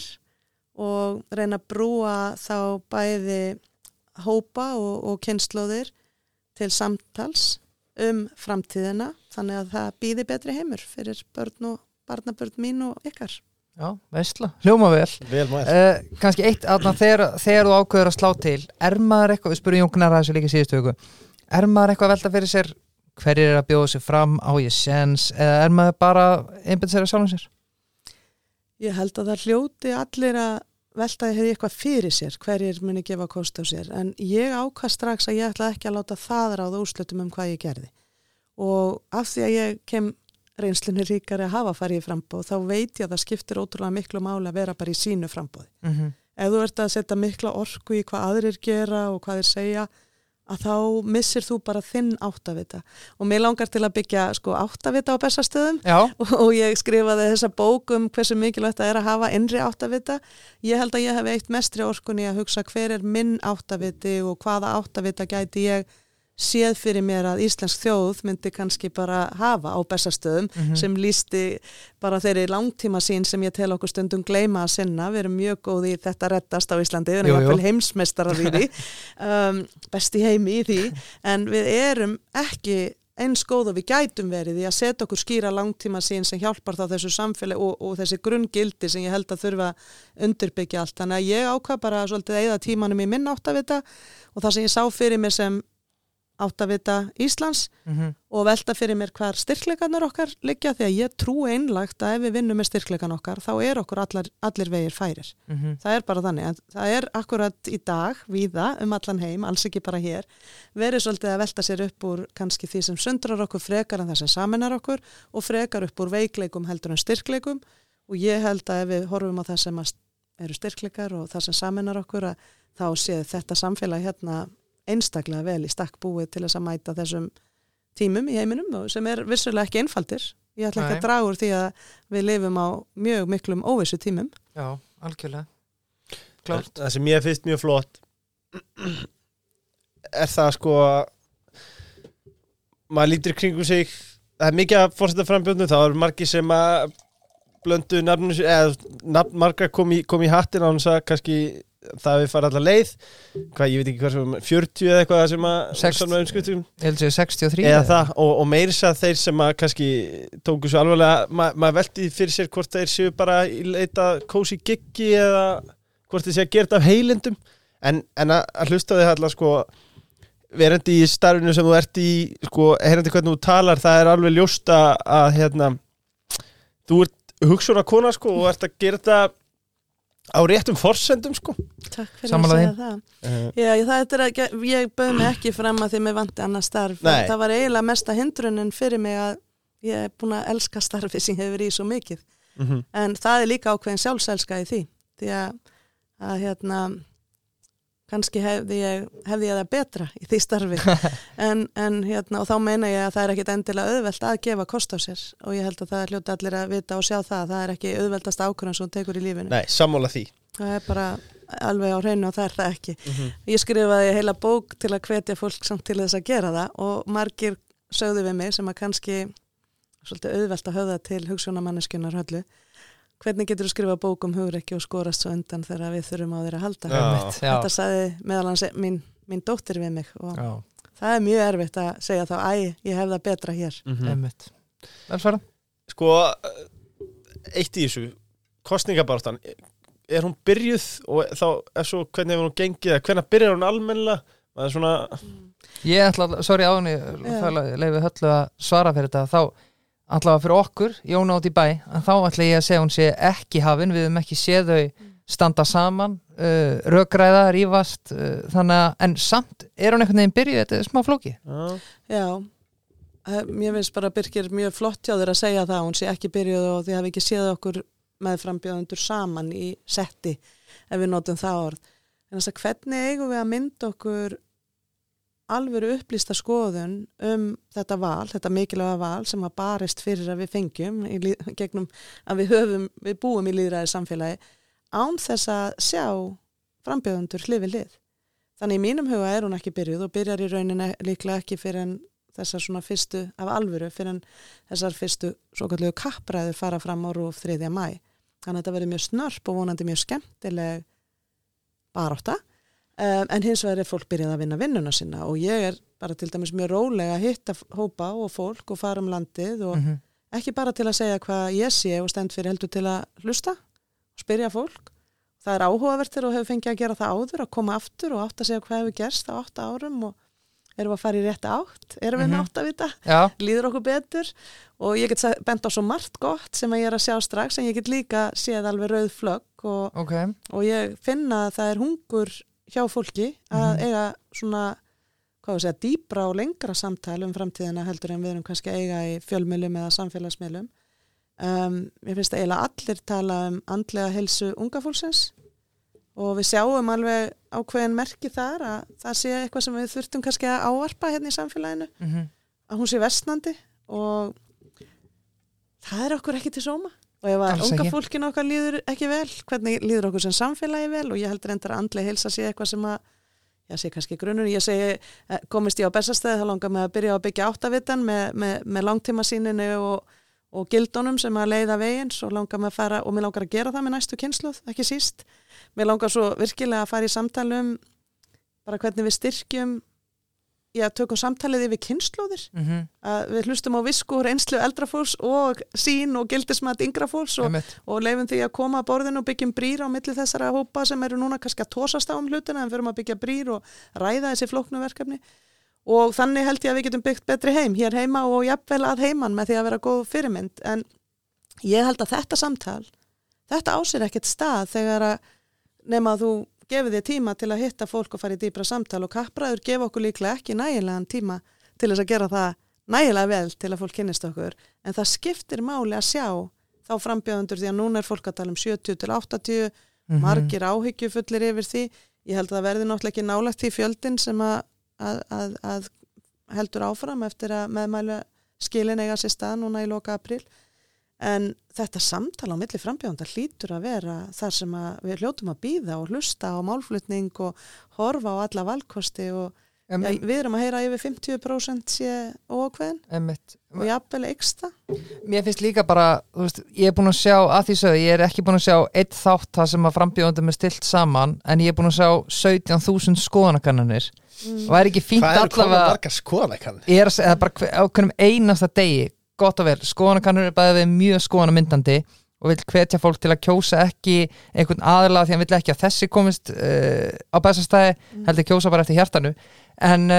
og reyna að brúa þá bæði hópa og kynslóðir til samtals framtíðina þannig að það býði betri heimur fyrir börn og barnabörn mín og ykkar. Já, veistla, hljóma vel. Kannski eitt, þegar þú ákveður að slá til, maður eitthvað, við spurum Jón Gnarr þessu líka síðustu viku, maður eitthvað að velta fyrir sér, hverjir að bjóða sig fram, á ég séns, eða maður bara einbætt sér að sjálfum sér? Ég held að það hljóti allir að velta því eitthvað fyrir sér, hverjir muni gefa kost á sér, en ég ákvað strax að ég ætla ekki að láta það ráða úrslitum hvað ég gerði. Og af því að ég kem reynslunni ríkari að hafa farið í frambóð, þá veit ég að það skiptir ótrúlega miklu máli að vera bara í sínu frambóði. Ef þú ert að setja mikla orku í hvað aðrir gera og hvað þeir segja að þá missir þú bara þinn áttavita og mér langar til að byggja áttavita á Bessastöðum og ég skrifaði þessa bók hversu mikilvægt það að hafa innri áttavita. Ég held að ég hef eitt mestri orkunni að hugsa hver minn áttaviti og hvaða áttavita gæti ég séð fyrir mér að íslensk þjóð myndi kannski bara hafa á Bessastöðum sem lýsti bara þeirri langtíma sín sem ég tel okkur stundum gleyma að sinna. Við erum mjög góði í þetta reddast á Íslandi, við erum jafnvel heimsmeistarar í því, besti heimi í því, en við erum ekki eins góð og við gætum verið í að setja okkur skýra langtíma sín sem hjálpar þá þessu samfélagi og þessi grunngildi sem ég held að þurfa að undirbyggja allt. Þannig að ég ákvað bara svolítið að eyða tímanum í minn áttavita og það sem ég sá fyrir mér sem áttavita Íslands og velta fyrir mér hvar styrkleikarnir okkar liggja því að ég trú einlægt að ef við vinnum með styrkleikan okkar þá okkur allir vegir færir. Það bara þannig að það akkurat í dag víða allan heim, alls ekki bara hér, verið svolítið að velta sér upp úr kannski því sem sundrar okkur frekar en það sem sameinar okkur og frekar upp úr veikleikum heldur en styrkleikum og ég held að ef við horfum á það sem eru styrkleikar og það sem sameinar okkur að þá séð þetta samfélag hérna einstaklega vel í stakk búið til þess að mæta þessum tímum í heiminum sem vissulega ekki einfaldir. Ég ætla ekki að draga úr því að við lifum á mjög miklum óvissu tímum. Já, algjörlega. Klárt. Það sem ég finnst mjög flott það maður lítur í kringum sig, það mikið að forseta frambjóðnum, það margir sem að blöndu nafnum, margar kom í hattin á hans að kannski það við fara allar leið ég veit ekki hvað sem 40 eða eitthvað sem að 63 eða það og meirins að þeir sem að kannski tóku svo alvarlega maður velti fyrir sér hvort þeir séu bara í leita kósi giggi eða hvort þeir séu að gera þetta af heilindum en að hlusta þig allar verandi í starfinu sem þú ert í heyrandi hvernig þú talar það alveg ljóst að þú ert hugsunar kona og ert að gera þetta á réttum forsendum Takk fyrir að segja það. Ég bauð mig ekki fram að því mig vanti annað starf. Það var eiginlega mesta hindrunin fyrir mig að ég búin að elska starfi sem hefur í svo mikið. En það líka ákveðin sjálfselska í því. Því að kannski hefði ég það betra í því starfi. Og þá meina ég að það ekkit endilega auðvelt að gefa kost á sér og ég held að það hljóti allir að vita og sjá það ekki auðveldast ákvörðun sem þú tekur í lífinu. Nei, sammála því. Það bara alveg á hreinu og það það ekki. Ég skrifaði heila bók til að hvetja fólk samt til þess að gera það og margir sögðu við mig sem að kannski svolítið auðvelt að höfða til hugsjónamanneskjunnar höllu. Hvernig getur þú skrifað bók hugrekki og skorast svo undan þegar við þurfum á þér að halda? Þetta sagði meðal hans mín dóttir við mig og það mjög erfitt að segja þá ég hef það betra hér. Velfara? Eitt í þessu kosningabaráttan hún byrjuð og þá svo hvernig hefur hún gengið hvernig byrjar hún almennilega? Það svona Ég ætla áðan leiði Höllu að svara fyrir þetta þá allavega fyrir okkur, Jóna út í bæ en þá ætla ég að segja hún sé ekki hafin við höfum ekki séð þau standa saman rökræða, rífast þannig að, en samt hún einhvern veginn byrjuð, þetta smá flóki Já, mér finnst bara Birkir mjög flott hjá þér að segja það hún sé ekki byrjuð og þið hafi ekki séð okkur með frambjóðendur saman í setti ef við notum það orð en þess að hvernig eigum við að mynda okkur alvöru upplýsta skoðun þetta val, þetta mikilvæga val sem var barist fyrir að við fengjum gegnum að við búum í lýðræði samfélagi án þess að sjá frambjóðendur hlið við hlið. Þannig í mínum huga hún ekki byrjuð og byrjar í rauninni líklega ekki fyrir en þessar svona fyrstu af alvöru fyrir en þessar fyrstu svokallegu kappræður fara fram á RÚV 3. maí. Þannig að þetta verður mjög snörp og vonandi mjög skemmtileg barátta. En hins vegar fólk byrjað að vinna vinnuna sinna og ég bara til dæmis mjög rólega að hitta hópa og fólk og fara landið og ekki bara til að segja hvað ég sé og stend fyrir heldur til að hlusta og spyrja fólk. Það áhugavert þegar þú hefur fengið að gera það áður að koma aftur og átt að segja hvað hefur gerst á 8 árum og erum við að fara í rétta átt, erum við nátt að vita, líður okkur betur og ég get bent á svo margt gott sem að ég að sjá strax en ég get líka séð alveg rauð flögg og ég finna að það hungur hjá fólki að eiga svona, dýpra og lengra samtal framtíðina heldur en við erum kannski að eiga í fjölmiðlum eða samfélagsmiðlum. Ég finnst að eiginlega allir tala andlega heilsu unga fólksins og við sjáum alveg ákveðin merki þar að það sé eitthvað sem við þurftum kannski að ávarpa hérna í samfélaginu, að hún sé versnandi og það okkur ekki til sóma. Og ef að unga fólkinu okkar líður ekki vel, hvernig líður okkur sem samfélagi vel, og ég heldur reyndar að andleg heilsa sé eitthvað sem að, ég sé kannski grunnur, ég segi, komist ég á Bessastöði, þá langar mig að byrja að byggja áttavitan með langtímasýninu og gildunum sem að leiða veginn, svo langar mig að fara, og mér langar að gera það með næstu kynslóð, ekki síst. Mér langar svo virkilega að fara í samtalum, bara hvernig við styrkjum, tökum samtalið yfir kynslóðir, að við hlustum á visku reynslu eldra fólks og sín og gildismat yngra fólks og leifum því að koma að borðinu og byggjum brýr á milli þessara hópa sem eru núna kannski að tosast á hlutina, en förum að byggja brýr og ræða þessi flóknu verkefni, og þannig held ég að við getum byggt betri heim hér heima og jafnvel að heiman með því að vera góð fyrirmynd. En ég held að þetta samtal, þetta á sér ekkert stað þegar að nema að þú gefið þér tíma til að hitta fólk og fara í dýpra samtal, og kappræður gefa okkur líklega ekki nægilegan tíma til þess að gera það nægilega vel til að fólk kynnist okkur, en það skiptir máli að sjá þá frambjóðendur, því að núna fólk að tala 70 til 80, margir áhyggjufullir yfir því. Ég held að það verði náttúrulega ekki nálægt því fjöldin sem að heldur áfram eftir að meðmælu skilin eiga sér stað núna í loka apríl. En þetta samtal á milli frambjóðenda hlýtur að vera þar sem að við hljótum að bíða og hlusta á málflutning og horfa á alla valkosti, og við erum að heyra yfir 50% sé óákveðin og jafnvel eyksta. Mér finnst líka bara, þú veist, ég búin að sjá að því sögðu, ég ekki búin að sjá eitt þátt það sem að frambjóðendum stilt saman, en ég búin að sjá 17.000 skoðanakannanir. Og það ekki fínt allavega. Hvað komið margar skoðanakannanir? Ég að bara á hverjum einasta degi, gott og vel, skoðanakannur bæði við mjög skoðanamyndandi og vil hvetja fólk til að kjósa ekki einhvern aðalega því hann vill ekki að þessi komist á Bessastæði, heldur kjósa bara eftir hjartanu, en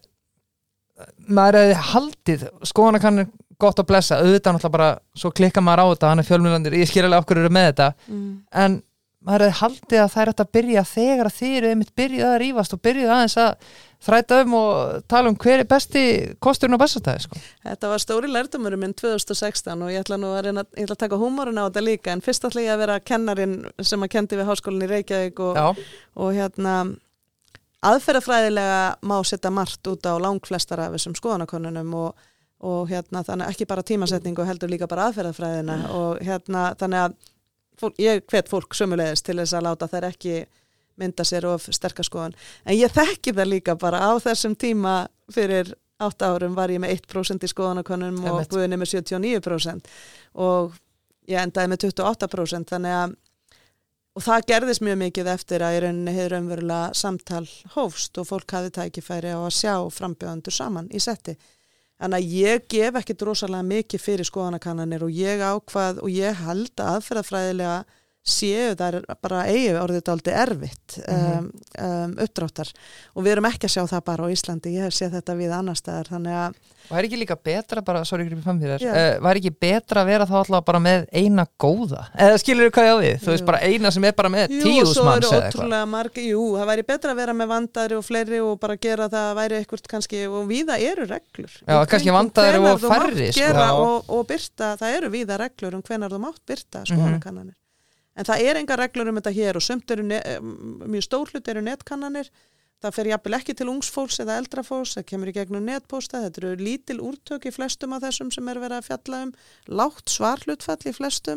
maður hefði haldið skoðanakannur gott að blessa, auðvitað náttúrulega bara svo klikkar maður á þetta, hann fjölmiðlandir, ég skil alveg okkur eru með þetta, en maður hefði haldið að það er að byrja þegar að þið eru einmitt byrjuð að rífast og byrjuð aðeins að þræta og tala hver er besti kosturinn á Bessastæði, sko. Þetta var stóri lærdómur minn 2016 og ég ætla að taka húmorinn á þetta líka, en fyrst ætla ég að vera kennarinn sem að kendi við Háskólann í Reykjavík og aðferðafræðilega má setja margt út á langflestar af þessum skoðanakönnunum og þannig ekki bara tímasetningu, heldur líka bara aðferðafræðina og þannig að ég hvet fólk sömuleiðis til þess að láta þær ekki mynda sér of sterka skoðan. En ég þekki það líka bara á þessum tíma fyrir 8 árum var ég með 1% í skoðanakönnum og Guðni með 79% og ég endaði með 28%, þannig að og það gerðist mjög mikið eftir að í rauninni hefur raunverulega samtal hófst og fólk hafði tækifæri á að sjá frambjóðendur saman í setti. Þannig að ég gef ekkit rosalega mikið fyrir skoðanakannanir og ég ákvað og ég held að aðferðafræðilega séu þar bara eigi orðið dálítið erfitt uppdráttar og við erum ekki að sjá það bara á Íslandi, ég hef séð þetta við annar staðar, þannig að og er ekki líka betra bara, var ekki betra að vera þá alltaf bara með eina góða, eða skilur þú hvað ég á við, þú veist bara eina sem er bara með 10.000 manns eða eitthvað. Það væri betra að vera með vandaðri og fleiri og bara gera það að væri eitthvað kannski, og víða eru reglur. Já, kannski vandaðri og færri, og byrta, það eru víða reglur hvenær þú mátt byrta skoðanakannanir. En það er enga reglur þetta hér og sumt eru mjög stór hluti eru netkannanir. Það fer jafnvel ekki til ungsfólks eða eldra fólks, það kemur í gegnum netpósta, þetta eru lítil úrtök í flestum af þessum sem er verið að fjalla lágt svarhlutfall í flestum,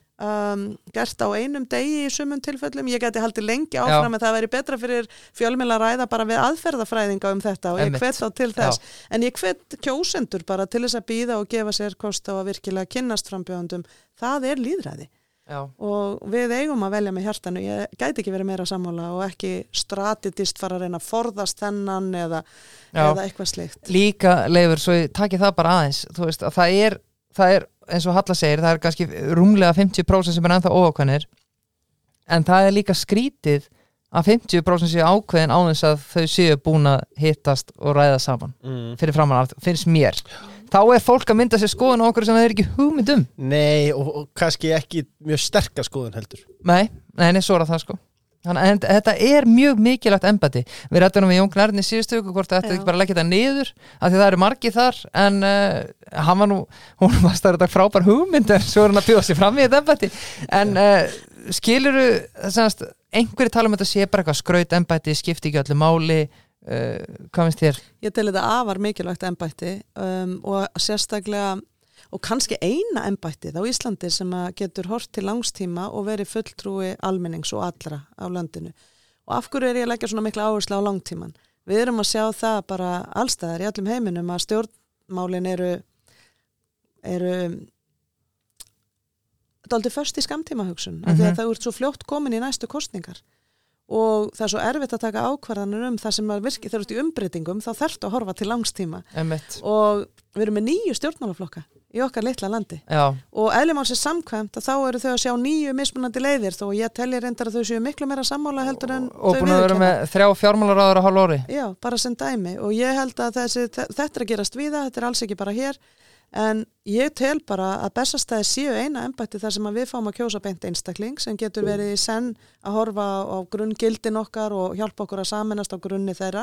gert á einum degi í sumum tilfellum. Ég geti haldið lengi áfram en það væri betra fyrir fjölmiðla að ræða bara við aðferðafræðinga þetta og ég hvet þá til þess. En ég hvet kjósendur bara til þess að bíða og gefa sér kost á að virkilega kynnast frambjóðendum. Það er lýðræði. Já. Og við eigum að velja með hjartanu, ég gæti ekki verið meira sammála og ekki strategist fara að reyna að forðast þennan eða eitthvað slikt. Líka Leifur, svo ég taki það bara aðeins, þú veist að það er eins og Halla segir, það er kannski rúmlega 50% sem er ennþá óákveðnir, en það er líka skrítið að 50% séu ákveðin á þess að þau séu búin að hittast og ræða saman fyrir framan, finnst mér. Þá er fólk að mynda sér skoðun á okkur sem það er ekki hugmynd um. Nei, og kannski ekki mjög sterka skoðun heldur. Nei, svo er það sko. Þannig að þetta er mjög mikilvægt embætti. Við rættum við Jón Gnarr í síðustu viku hvort þetta ekki bara leggja þetta niður, af því það eru margir þar, en hann var hún var þetta frábær hugmynd, en svo er hann að bjóða sig fram í þetta embætti. En skilurðu, einhverjir tala þetta sé bara eitthvað skraut embætti, skipti ekki öllu máli hvað finnst þér? Ég tel þetta afar mikilvægt embætti og sérstaklega og kannski eina embættið á Íslandi sem getur hort til langstíma og verið fulltrúi almennings og allra á landinu. Og af hverju ég að leggja svona mikla áherslu á langtíman? Við erum að sjá það bara allstaðar í öllum heiminum að stjórnmálin eru dálítið föst í skammtímahugsun af því að það eru svo fljótt komin í næstu kosningar og það er svo erfitt að taka ákvarðanir það sem að virki þegar þú ert í umbreytingum þá þarftu að horfa til langstíma og við erum með 9 stjórnmálaflokka í okkar litla landi og eðlumálsins samkvæmt að þá eru þau að sjá 9 mismunandi leiðir þó ég telli reyndar að þau séu miklu meira sammála heldur en og búin að vera með 3 fjármálaráður á hálfu ári. Já, bara sem dæmi og ég held að þetta er að gerast víða, þetta er alls ekki bara hér en ég tel bara að Bessastaðir séu eina embætti þar sem að við fáum að kjósa beint einstakling sem getur verið í senn að horfa á grunngildin okkar og hjálpa okkur að sameinast á grunni þeirra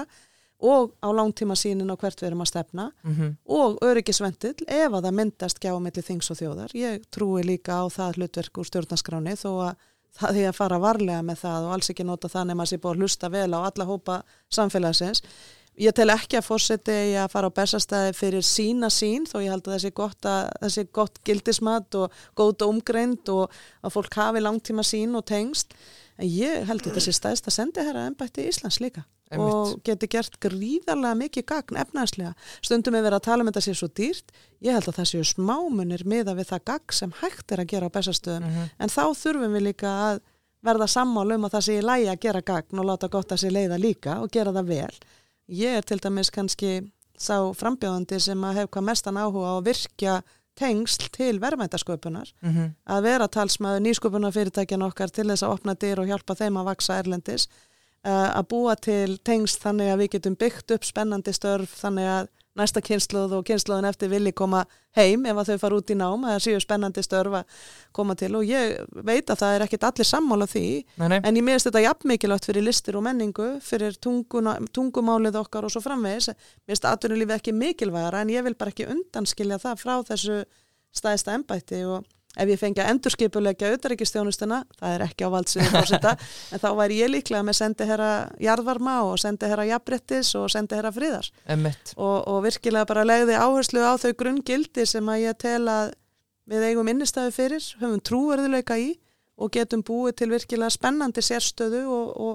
og á langtíma sýnin á hvert við erum að stefna og öryggisventil ef að það myndast gjá milli þings og þjóðar. Ég trúi líka á það hlutverk úr stjórnarskráni þó að það er að fara varlega með það og alls ekki nota það nema að sé búið að hlusta vel á alla hópa samfélagsins. Ég tel ekki að forseti að fara á Bessastaði fyrir sína sín þó ég held að það sé gott gildismat og góð dómgreind og að fólk hafi langtíma sín og tengst en ég held að þetta sé stæðsta sendiherra embætti Íslands líka og geti gert gríðarlega mikið gagn efnahagslega. Stundum við verið að tala um þetta sé svo dýrt, ég held að það séu smámunir miðað við það gagn sem hægt er að gera á Bessastöðum en þá þurfum við líka að verða sammála um að það sé í lagi að gera gagn og láta gott að sé leiða líka og gera það vel. Ég er til dæmis kannski sá frambjóðandi sem að hef hvað mestan áhuga á að virkja tengsl til verðmætasköpunar að vera talsmaður nýsköpunarfyrirtækjan okkar til þess að opna dyr og hjálpa þeim að vaksa erlendis að búa til tengsl þannig að við getum byggt upp spennandi störf þannig að næsta kynslóð og kynslóðin eftir vilji koma heim ef að þau fara út í nám að það séu spennandi störf að koma til og ég veit að það er ekkit allir sammála því en ég minnst þetta jafn mikilvægt fyrir listir og menningu, fyrir tungumálið okkar og svo framvegis. Minnst atvinnulífið ekki mikilvægara en ég vil bara ekki undanskilja það frá þessu stæðsta embætti og ef ég fengi að endurskipuleggja utanríkisþjónustuna, það er ekki á valdsviði forseta, en þá væri ég líklega með sendiherra jarðvarma og sendiherra jafnréttis og sendiherra friðar. Og virkilega bara legði áherslu á þau grunngildi sem að ég tel að við eigum innistæðu fyrir, höfum trúverðuleika í og getum búið til virkilega spennandi sérstöðu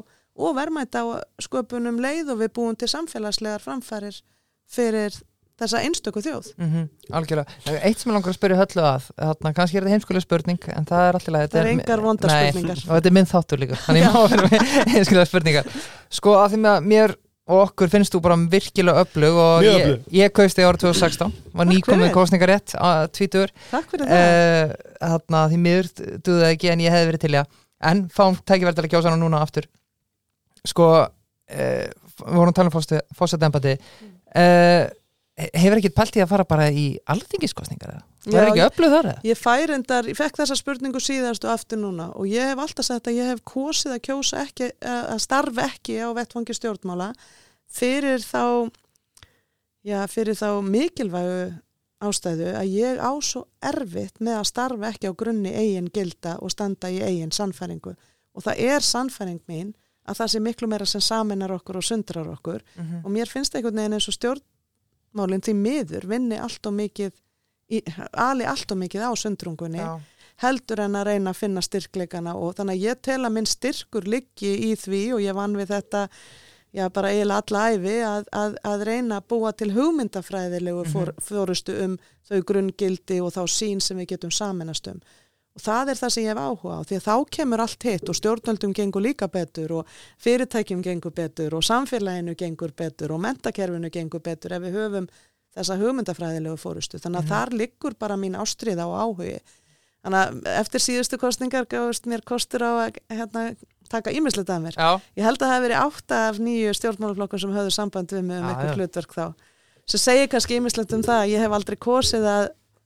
og verðmæta á sköpunum leið og við búum til samfélagslegar framfærir fyrir þessa einstöku þjóð. Algjörlega. Eitt sem ég langar að spyrja Höllu að kannski er þetta heimskuleg spurning en það er alltaf það er engar vondar spurningar og þetta er minn þáttur líka þannig má vera með heimskulega spurningar sko að því að mér og okkur finnst þú bara virkilega öflug og ég kaust þig árið 2016 var nýkomið kosningarétt tvítugur. Takk fyrir það. Þarna því miður duði það ekki en ég hefði verið til en fáum tækifæri til að kjósa hana núna aftur sko við vorum að tala um forsetembætti hefur ekkert pælt í að fara bara í alþingiskosningar eða? Það er ekki öflug þar eða? Ég fekk þessa spurningu síðastu aftur núna og ég hef alltaf sagt að ég hef kosið að kjósa ekki, að starfa ekki á vettvangi stjórnmála fyrir þá mikilvægu ástæðu að ég á svo erfitt með að starfa ekki á grunni eigin gilda og standa í eigin sannfæringu og það er sannfæring mín að það sé miklu meira sem sameinar okkur og sundrar okkur og mér finnst einhvern veginn eins og stjórnmálin því miður vinni allt og mikið á sundrungunni heldur en að reyna að finna styrkleikana og þannig að ég tel að minn styrkur liggi í því og ég vann við þetta bara eiginlega alla ævi að reyna að búa til hugmyndafræðilegu fórustu þau grunngildi og þá sýn sem við getum sameinast og það er það sem ég hef áhuga á því að þá kemur allt hitt og stjórnvöldum gengur líka betur og fyrirtækjum gengur betur og samfélaginu gengur betur og menntakerfinu gengur betur ef við höfum þessa hugmyndafræðilegu fórustu þannig að þar liggur bara mín ástríða og áhugi þannig að eftir síðustu kosningar gafst mér kostur á að taka ýmislegt af mér. Ég held að það hef verið 8 af 9 stjórnmálaflokkum sem höfðu samband við mig eitthvað hlutverk þá sem segir kannski ýmislegt það að ég hef aldrei kosið að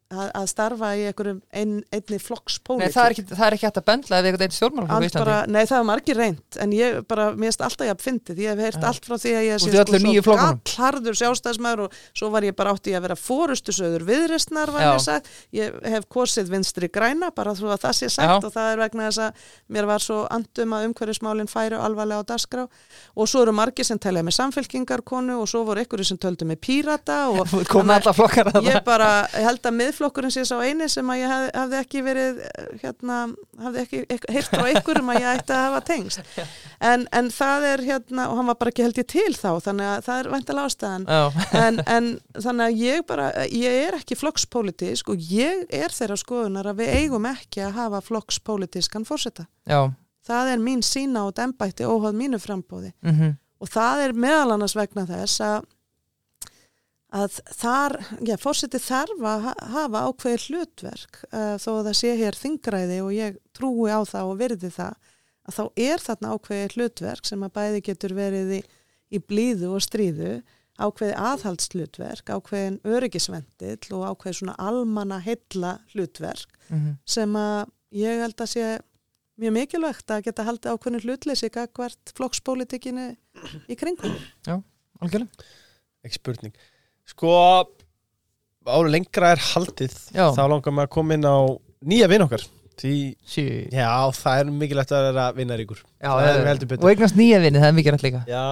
að starfa í einhverjum einni flokkspólitík. Nei, það er ekki hægt að bendla ef einhvern stjórnmálaflokk í Íslandi. Nei, það var margir reynt, en ég bara, mér finnst alltaf ég fyndið. Ég hef heyrt allt frá því að ég sé svo gallharður sjálfstæðismaður og svo var ég bara átti að vera forystusauður Viðreisnar, var ég sagt. Ég hef kosið Vinstri græna, bara þú að það sé sagt og það er vegna þess að mér var svo andum að umhverfismálin færu alvarlega á dagskrá og svo eru margir sem telja með samfylkingarkonu og svo voru einhverjir sem töldu með Pírata og ég bara held að miðflokkurinn sé sá eini sem að ég hafði ekki verið hafði ekki heyrt frá einhverjum að ég ætti að hafa tengst en það er og hann var bara ekki held ég til þá þannig að það er væntanlega ástæðan en þannig að ég er ekki flokkspólitísk og ég er þeirra skoðunar að við eigum ekki að hafa flokkspólitískan forseta. Það er mín sýn á embætti óháð mínu framboði og það er meðal annars vegna þess að þar, forseti þarf að hafa ákveðið hlutverk þó að það sé hér þingræði og ég trúi á það og virði það að þá er þarna ákveðið hlutverk sem að bæði getur verið í blíðu og stríðu, ákveðið aðhaldshlutverk, ákveðin öryggisvendill og ákveðið svona almanna heilla hlutverk sem að ég held að sé mjög mikilvægt að geta haldið ákveðin hlutleysi gagnvart flokkspólitíkinni í kringum. Já, algjörlega. Ekki spurning. Sko, ára lengra er haldið, þá langar maður að koma inn á nýja vin okkar. Já, það er mikilvægt að vera vinnaríkur. Já, og eignast nýja vini, það er mikilvægt líka. Já,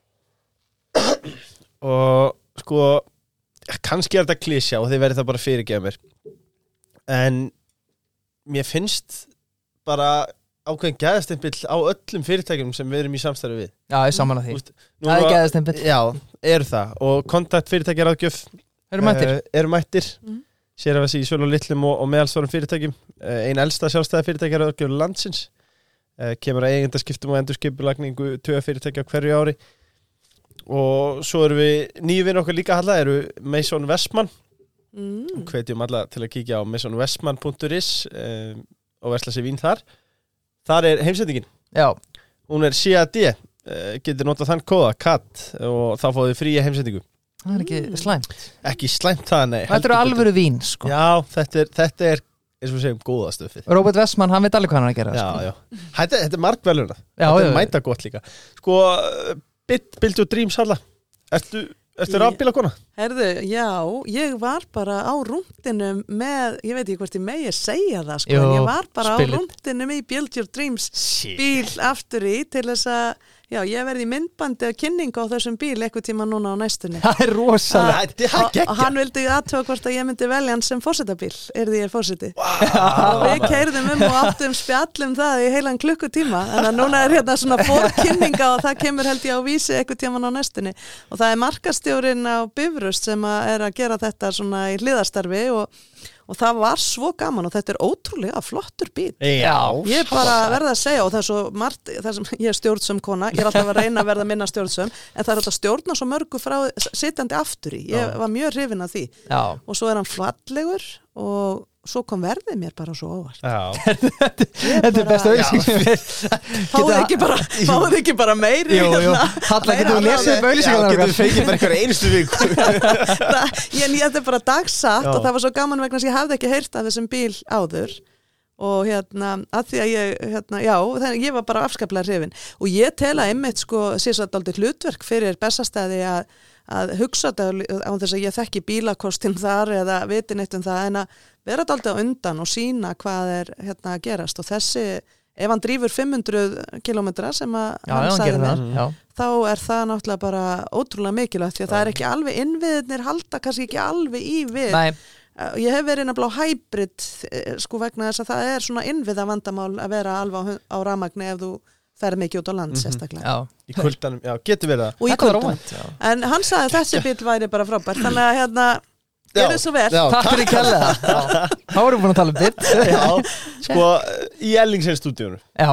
og sko, kannski er þetta klísja og þið verið það bara fyrirgefa mér. En mér finnst bara ákveðin gæðastimpill á öllum fyrirtækjum sem við erum í samstarfi við. Já, ég saman að því. Það er gæðastimpill. Já, eru það. Og kontaktfyrirtækja ráðgjöf eru mættir. Sér að þessi í sölu og litlum og meðalstórum fyrirtækjum. Ein elsta sjálfstæða fyrirtækja ráðgjöf landsins. Kemur að eigendaskiptum og endurskipulagningu 2 fyrirtækja hverju ári. Og svo eru við nýju vini okkar líka halla, eru Mason Westman. Hvetjum alla til að kíkja á masonwestman.is og versla sér vín þar. Þar er heimsendingin. Já. Hún er CAD, getur notað þann kóða, CAD, og þá fáið þið fría heimsendingu. Það er ekki slæmt. Ekki slæmt það, nei. Þetta eru alvöru vín, sko. Já, þetta er eins og við segjum, góða stöfið. Robert Westman, hann veit alveg hvað hann er að gera. Já, sko. já. Þetta er markveluna. Þetta er mæta gott líka. Sko, Build Your Dreams, Halla. Ertu rafbílakona? Herðu, já, ég var bara á rúndinum með, ég veit ekki hvort ég megi segja það, sko, en ég var bara á rúndinum í Build Your Dreams bíl aftur í til þess að, já, ég verði í myndbandi og kynningu á þessum bíl eitthvað tíma núna á næstunni. Það er rosalega. Og hann vildi aðtöga hvort að ég myndi velja hann sem forsetabíl, því ég er forseti. Og við keyrðum og áttum spjallum það í heilan klukkutíma, en að núna er hérna svona fórkynninga og það kemur held ég á vísi eitthvað tíma á næstunni. Og það er markastjórinn á Bifröst sem er að gera þetta svona í hliðarstarfi og það var svo gaman og þetta er ótrúlega flottur bíl. Já. Ég bara verða að segja og það er svo margt, það sem ég er stjórnsöm kona, ég er alltaf að reyna að verða minna stjórnsöm, en það er að stjórna svo mörgu frá sitjandi aftur í. Ég var mjög hrifin af því. Já. Og svo er hann fallegur og svo kom verðið mér bara svo óvart. Þetta er besta auðlýsing. Fáðu ekki bara meiri. Jú. Halla, getur þú lesið upp auðlýsingar? Já, getur þú fengið bara einhver einustu viku. Þetta er bara dagsatt og það var svo gaman vegna að ég hafði ekki heyrt af þessum bíl áður og að því að ég var bara afskaplega hrifin og ég tel að einmitt sé svo dálítið hlutverk fyrir Bessastaði að hugsa þetta á þess að ég þekki bílakostin þar eða viti neitt það en að vera dálítið á undan og sína hvað er að gerast og þessi, ef hann drífur 500 kilometra sem að hann sagði mér, þá er það náttúrulega bara ótrúlega mikilvægt því að það er ekki alveg innviðnir halda kannski ekki alveg í við. Nei. Ég hef verið nefnilega á hybrid vegna þess að það er svona innviða vandamál að vera alveg á rafmagni ef þú ferð mikið út á land sérstaklega. Já. Í kuldanum, já, getur verið það. Og í kuldanum. En hann sagði að þessi bíl væri bara frábært, þannig að gerðu svo vel. Takk fyrir kærlega. Þá erum við búin að tala um bíl. Já, í Ellingsen stúdíunum. Já.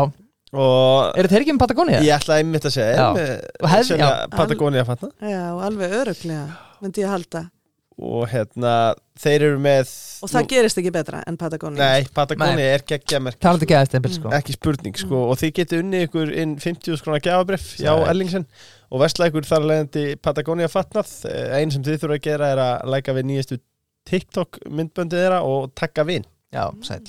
Og eru þeir ekki með Patagonia? Ég ætlaði einmitt að segja Patagonia fatna. Já, alveg örugglega myndi ég halda. Og þeir eru með og það gerist ekki betra en Patagonia. Nei, Patagonia er geggjamerk. Það er aldrei geðastempil Ekki spurning og þið getið unnið ykkur inn 50.000 króna gjafabréf hjá Ellingsen og versla ykkur þar leiðandi Patagonia fatnað. Einu sem þið þurfa að gera er að læka við nýjastu TikTok myndböndið þeirra og tagga vin. Já, sæll.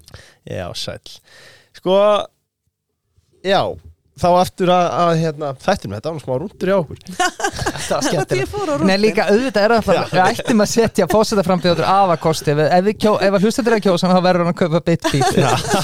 Sko, já, þá aftur að þættum, þetta var nú smá rúndur hjá okkur. Það var skemmtilegt. Nei, líka auðvitað það, við ættum að setja forsetaframbjóður afakosti, ef að hlustendur að kjósa þá verður hann að kaupa bitbeat.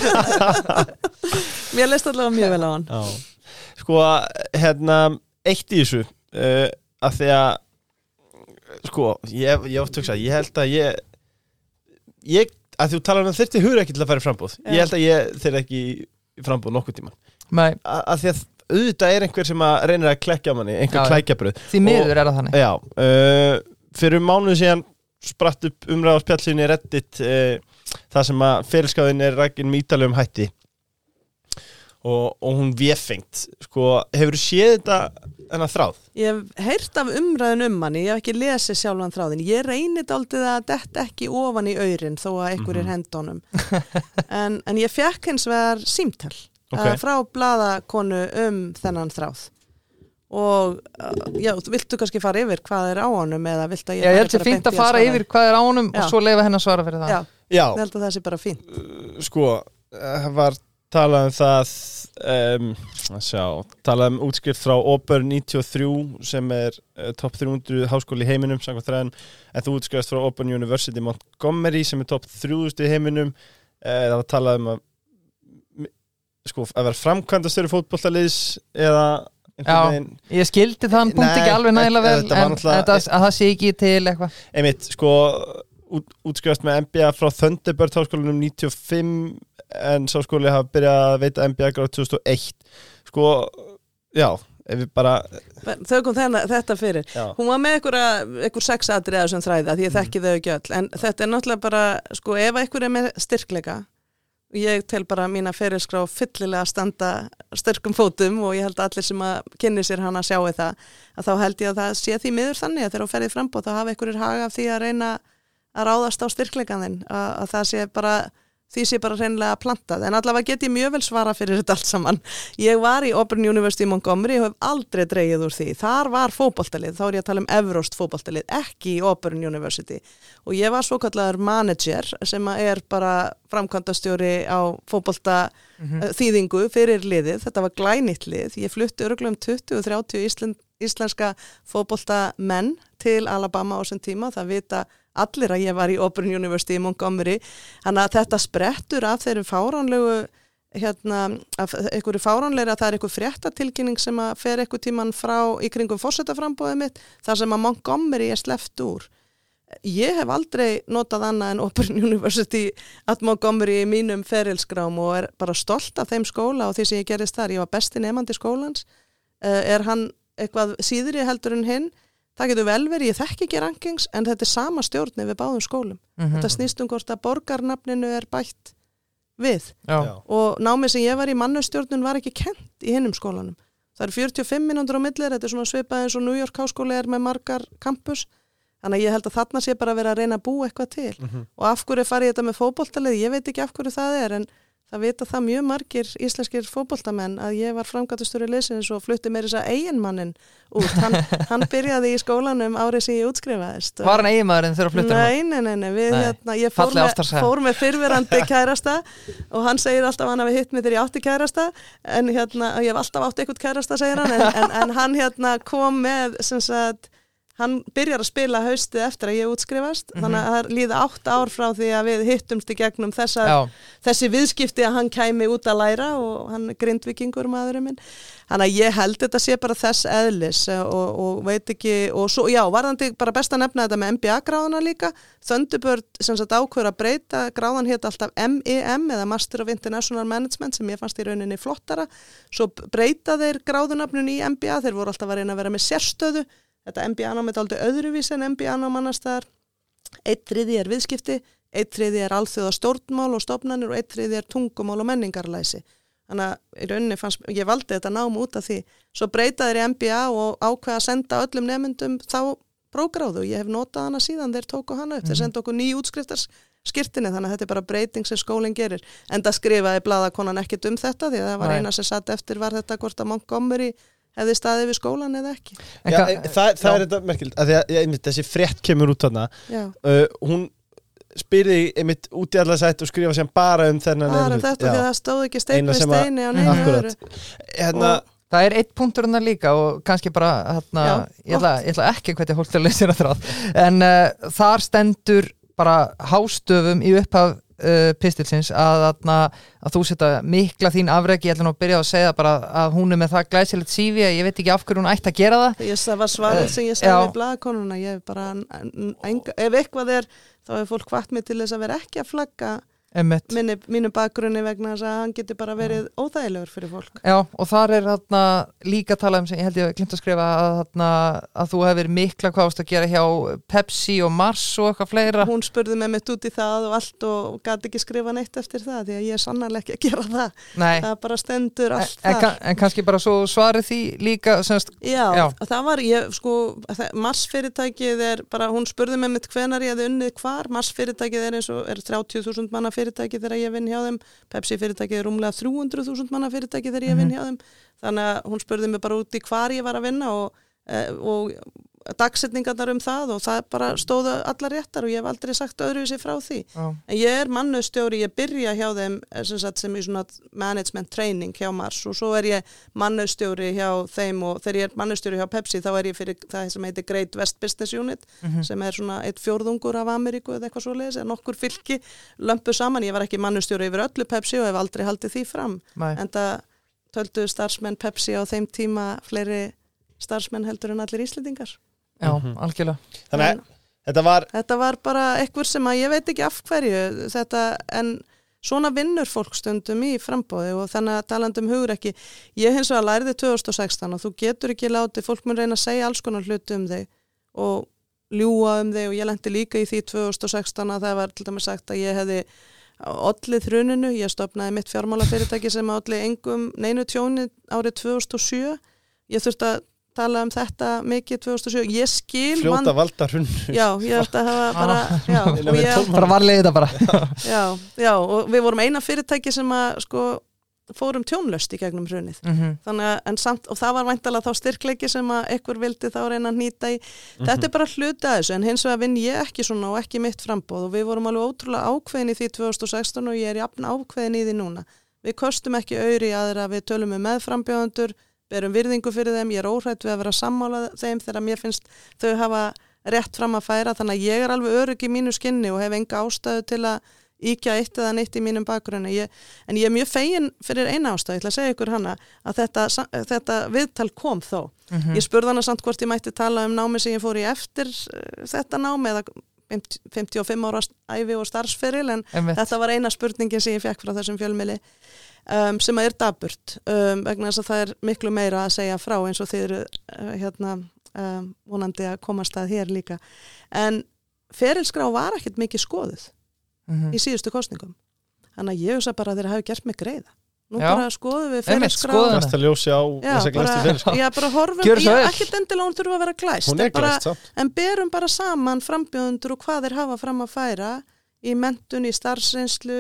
Mér leist allavega mjög vel á hann. Já. Sko, eitt í þessu, að því að, sko, ég oft hugsa, ég held að ég að þú talar þyrfti hugur ekki til að fara í frambúð. Ég held að ég þyrfti ekki í frambúð nokkuð tíman. Nei. Að því að auðvitað einhver sem að reynir að klekkja á manni, einhver klækjabröð. Því miður það þannig. Já, fyrir mánuð síðan spratt upp umræða á spjallsíðunni Reddit það sem að ferilskáðin rakin með ítalegum hætti og hún véfengt. Sko, hefur þú séð þetta þennan þráð? Ég hef heyrt af umræðin hann, ég hef ekki lesið sjálfan þráðin. Ég reynið dálítið að detta ekki ofan í aurinn þó að einhverjir hendónum. en ég fekk hins vegar símtal frá blaðakonu þennan þráð. Og já, viltu kannski fara yfir hvað á honum eða viltu að ég held að fínt að fara yfir hvað á honum og svo leyfa henni að svara fyrir það. Já, ég held að það sé bara fínt. Sko, var talað það talað útskrift frá Auburn 93 sem top 300 háskóli í heiminum samkvæmt þræðin, en þú útskrifast frá Auburn University Montgomery sem top 3000 í heiminum. Það var talað að sko, að vera framkvæmdastjóri fótboltaliðs eða Já, ég skildi þann punkt ekki alveg nægilega vel en að það sé ekki til eitthvað. Einmitt, sko útskrifast með MBA frá Thunderbird háskólanum 95 en sá skóli hafa byrjað að veita MBA gráð 2001. Sko, já, ef við bara Þökum þetta fyrir. Já. Hún var með einhver 6 atriði sem þræða því ég þekki þau ekki öll, en þetta náttúrulega bara, sko, ef einhver með styrkleika ég tel bara mína ferilskrá fyllilega að standa styrkum fótum og ég held að allir sem að kynni sér hana sjáu það, að þá held ég að það sé því miður þannig að þegar þú ferðið frambóð þá hafa einhverjir hag af því að reyna að ráðast á styrkleikan þinn, að það sé bara því sé bara hreinlega plantað, en allavega get ég mjög vel svara fyrir þetta allt saman. Ég var í Auburn University Montgomery og hef aldrei dregið úr því. Þar var fótboltalið, þá ég að tala evrópskt fótboltalið, ekki í Auburn University. Og ég var svokallaður manager sem bara framkvæmdastjóri á fótbolta þýðingu fyrir liðið. Þetta var glænýtt lið. Ég flutti örugglega 20-30 íslenska fótboltamenn til Alabama á þessum tíma. Það vita allir að ég var í Auburn University í Montgomery, þannig að þetta sprettur af þeirri fáránlegu einhverju fáránleira að það einhver fréttatilkynning sem að fer einhver tíman frá í kringum forsetaframbóðið mitt, þar sem að Montgomery sleppt úr. Ég hef aldrei notað annað en Auburn University at Montgomery í mínum ferilskrám og bara stolt af þeim skóla og því sem ég gerðist þar. Ég var besti nemandi skólans. Hann eitthvað síðri heldur en hinn? Það getur vel verið, ég þekki ekki rankings, en þetta sama stjórn við báðum skólum. Þetta snýst hvort að borgarnafninu bætt við. Já. Og námið sem ég var í mannustjórnun var ekki kennt í hinnum skólanum. Það 45 mínútur á milli, þetta svona svipað eins og New York háskóli með margar campus. Þannig að ég held að þarna sé bara verið að reyna að búa eitthvað til. Og af hverju farið þetta með fótboltalið, ég veit ekki af hverju það en það vita það mjög margir íslenskir fótboltamenn að ég var framkvæmdastjóri liðsins og flutti meira þess að eiginmannin út. Hann byrjaði í skólanum árið sem ég útskrifaðist. Var hann eiginmaðurinn þegar þú fluttir hann? Nei. Ég fór með fyrrverandi kærasta og hann segir alltaf hann hafi hitt mig þegar ég átti kærasta en ég hef alltaf átti eitthvað kærasta, segir hann, en hann kom með sem sagt hann byrjar að spila haustið eftir að ég útskrifast, þannig að það líða 8 ár frá því að við hittumst í gegnum þessi viðskipti að hann kæmi út að læra og hann grindvíkingur maðurinn minn. Þannig að ég held þetta sé bara þess eðlis og veit ekki, og svo, já, varðandi bara best að nefna þetta með MBA-gráðuna líka. Thunderbird sem sagt ákveður að breyta, gráðan hétt alltaf MEM eða Master of International Management sem ég fannst í rauninni flottara, svo breyta þeir gráðunafnun í MBA, þeir voru alltaf að reyna að vera með sérstöðu. Þetta MBA-nám aldrei öðruvísi en MBA-nám annars þar. 1/3 viðskipti, 1/3 alþjóða stjórnmál og stofnanir og 1/3 tungumál og menningarlæsi. Þannig að í rauninni ég valdi þetta nám út af því. Svo breyta þeir í MBA og ákveða að senda öllum nemyndum þá prógráðu. Ég hef notað hana síðan, þeir tóku hana upp. Þeir senda okkur 9 útskriftarskirtinni, þannig að þetta bara breyting sem skólinn gerir. En það skrifaði blaðakonan ekkert þetta því að það var eina sem satt eftir var þetta hvort að Montgomery hefði staðið við skólan eða ekki. Það er þetta merkilegt að því að þessi frétt kemur út þarna hún spyrði einmitt út í alla sætt og skrifa sem bara þennan bara þetta því að það stóð ekki stein við steini á neinu öðru. Það er eitt punktur hérna líka og kannski bara ég ætla ekki hvernig fólk til að lesa þráð en þar stendur bara hástöfum í upphaf pistilsins að þú setja mikla þín afreki, ég ætla nú að byrja að segja bara að hún með það glæsilegt CV að ég veit ekki af hverju hún ætti að gera það. Það var svarið sem ég sagði við blaðakonuna, ég bara ef eitthvað þá hefur fólk hvatt mig til þess að vera ekki að flagga mínu bakgrunni vegna þess að hann getur bara verið óþægilegur fyrir fólk. Já, og þar er líka talað sem ég held ég glemt að skrifa að þú hefur mikla hvað varst að gera hjá Pepsi og Mars og eitthvað fleira. Hún spurði mig mitt út í það og allt og gæti ekki skrifa neitt eftir það því að ég er sannarlega ekki að gera það. Nei. Það bara stendur allt þar. En kannski bara svo svarið því líka semst, Já, það var Mars fyrirtækið bara, hún spurði mig mitt hvenar ég hefði unnið hvar. Mars fyrirtækið er 30.000 manna fyrirtæki þegar ég vinn hjá þeim, Pepsi fyrirtæki er rúmlega 300.000 manna fyrirtæki þegar ég vinn hjá þeim, þannig að hún spurði mig bara út í hvar ég var að vinna og dagsetningarnar það og það bara stóðu allar réttar og ég hef aldrei sagt öðruvísi frá því. En ég er mannauðsstjóri, ég byrja hjá þeim sem í svona management training hjá Mars og svo er ég mannauðsstjóri hjá þeim og þegar ég er mannauðsstjóri hjá Pepsi þá er ég fyrir það sem heitir Great West Business Unit sem er svona 1/4 af Ameríku eða eitthvað svoleiðis, en nokkur fylki lömpu saman. Ég var ekki mannauðsstjóri yfir öllu Pepsi og hef aldrei haldið því fram. En það töldu starfsmenn Pepsi á þeim tíma fleiri starfsmenn heldur en allir Íslendingar. Já, algjörlega. Þannig þetta var bara eitthvað sem að ég veit ekki af hverju en svona vinnur fólk stundum í frambóði og þannig að talandi hugrekki, ég hins vegar lærði 2016 og þú getur ekki látið, fólk mun reyna að segja alls konar hluti þig og ljúga þig og ég lenti líka í því 2016 að það var til dæmis sagt að ég hefði ollið hruninu, ég stofnaði mitt fjármálafyrirtæki sem ollið engum neinu tjóni árið 2007, ég þurfti að tala þetta mikið 2007, ég skil fljóta valda hrunn. Já, ég held að hafa bara varlega þetta bara. Já, og við vorum eina fyrirtæki sem að fórum tjónlaust í gegnum hrunið. Þannig að, en samt, og það var væntanlega þá styrkleiki sem að einhver vildi þá reyna að hnýta í. Þetta er bara hluti að þessu, en hins vegar vinn ég ekki svona og ekki mitt framboð og við vorum alveg ótrúlega ákveðin í því 2016 og ég er jafn ákveðin í því núna. Við kostum ekki auri í aðra, við tölum með frambjóðendur, berum virðingu fyrir þeim, ég er óhrædd við að vera sammála þeim þegar mér finnst þau hafa rétt fram að færa, þannig að ég er alveg örugg í mínu skinni og hef enga ástæðu til að íkja eitt eða neitt í mínum bakgrunni. En ég er mjög fegin fyrir eina ástæðu, ég ætla að segja ykkur hana, að þetta viðtal kom þó. Ég spurði hana samt hvort ég mætti tala námi sem ég fór í eftir þetta námi eða 55 ára ævi og starfsferil, en þetta var eina spurningin sem ég fekk frá þessum fjölmiðli. Sem er daburt vegna þess að það er miklu meira að segja frá eins og þið eru vonandi að komast að hér líka, en ferilskrá var ekkert mikið skoðuð í síðustu kosningum, þannig að ég hugsa bara að þeir hafi gert mig greiða. Nú bara skoðum við ferilskrá næsta ljósi á þessa glæstu ferilskrá. Já, bara horfum, ekkert endilega hún þurfa að vera glæst, en berum bara saman frambjóðendur og hvað þeir hafa fram að færa í menntun, í starfsreynslu,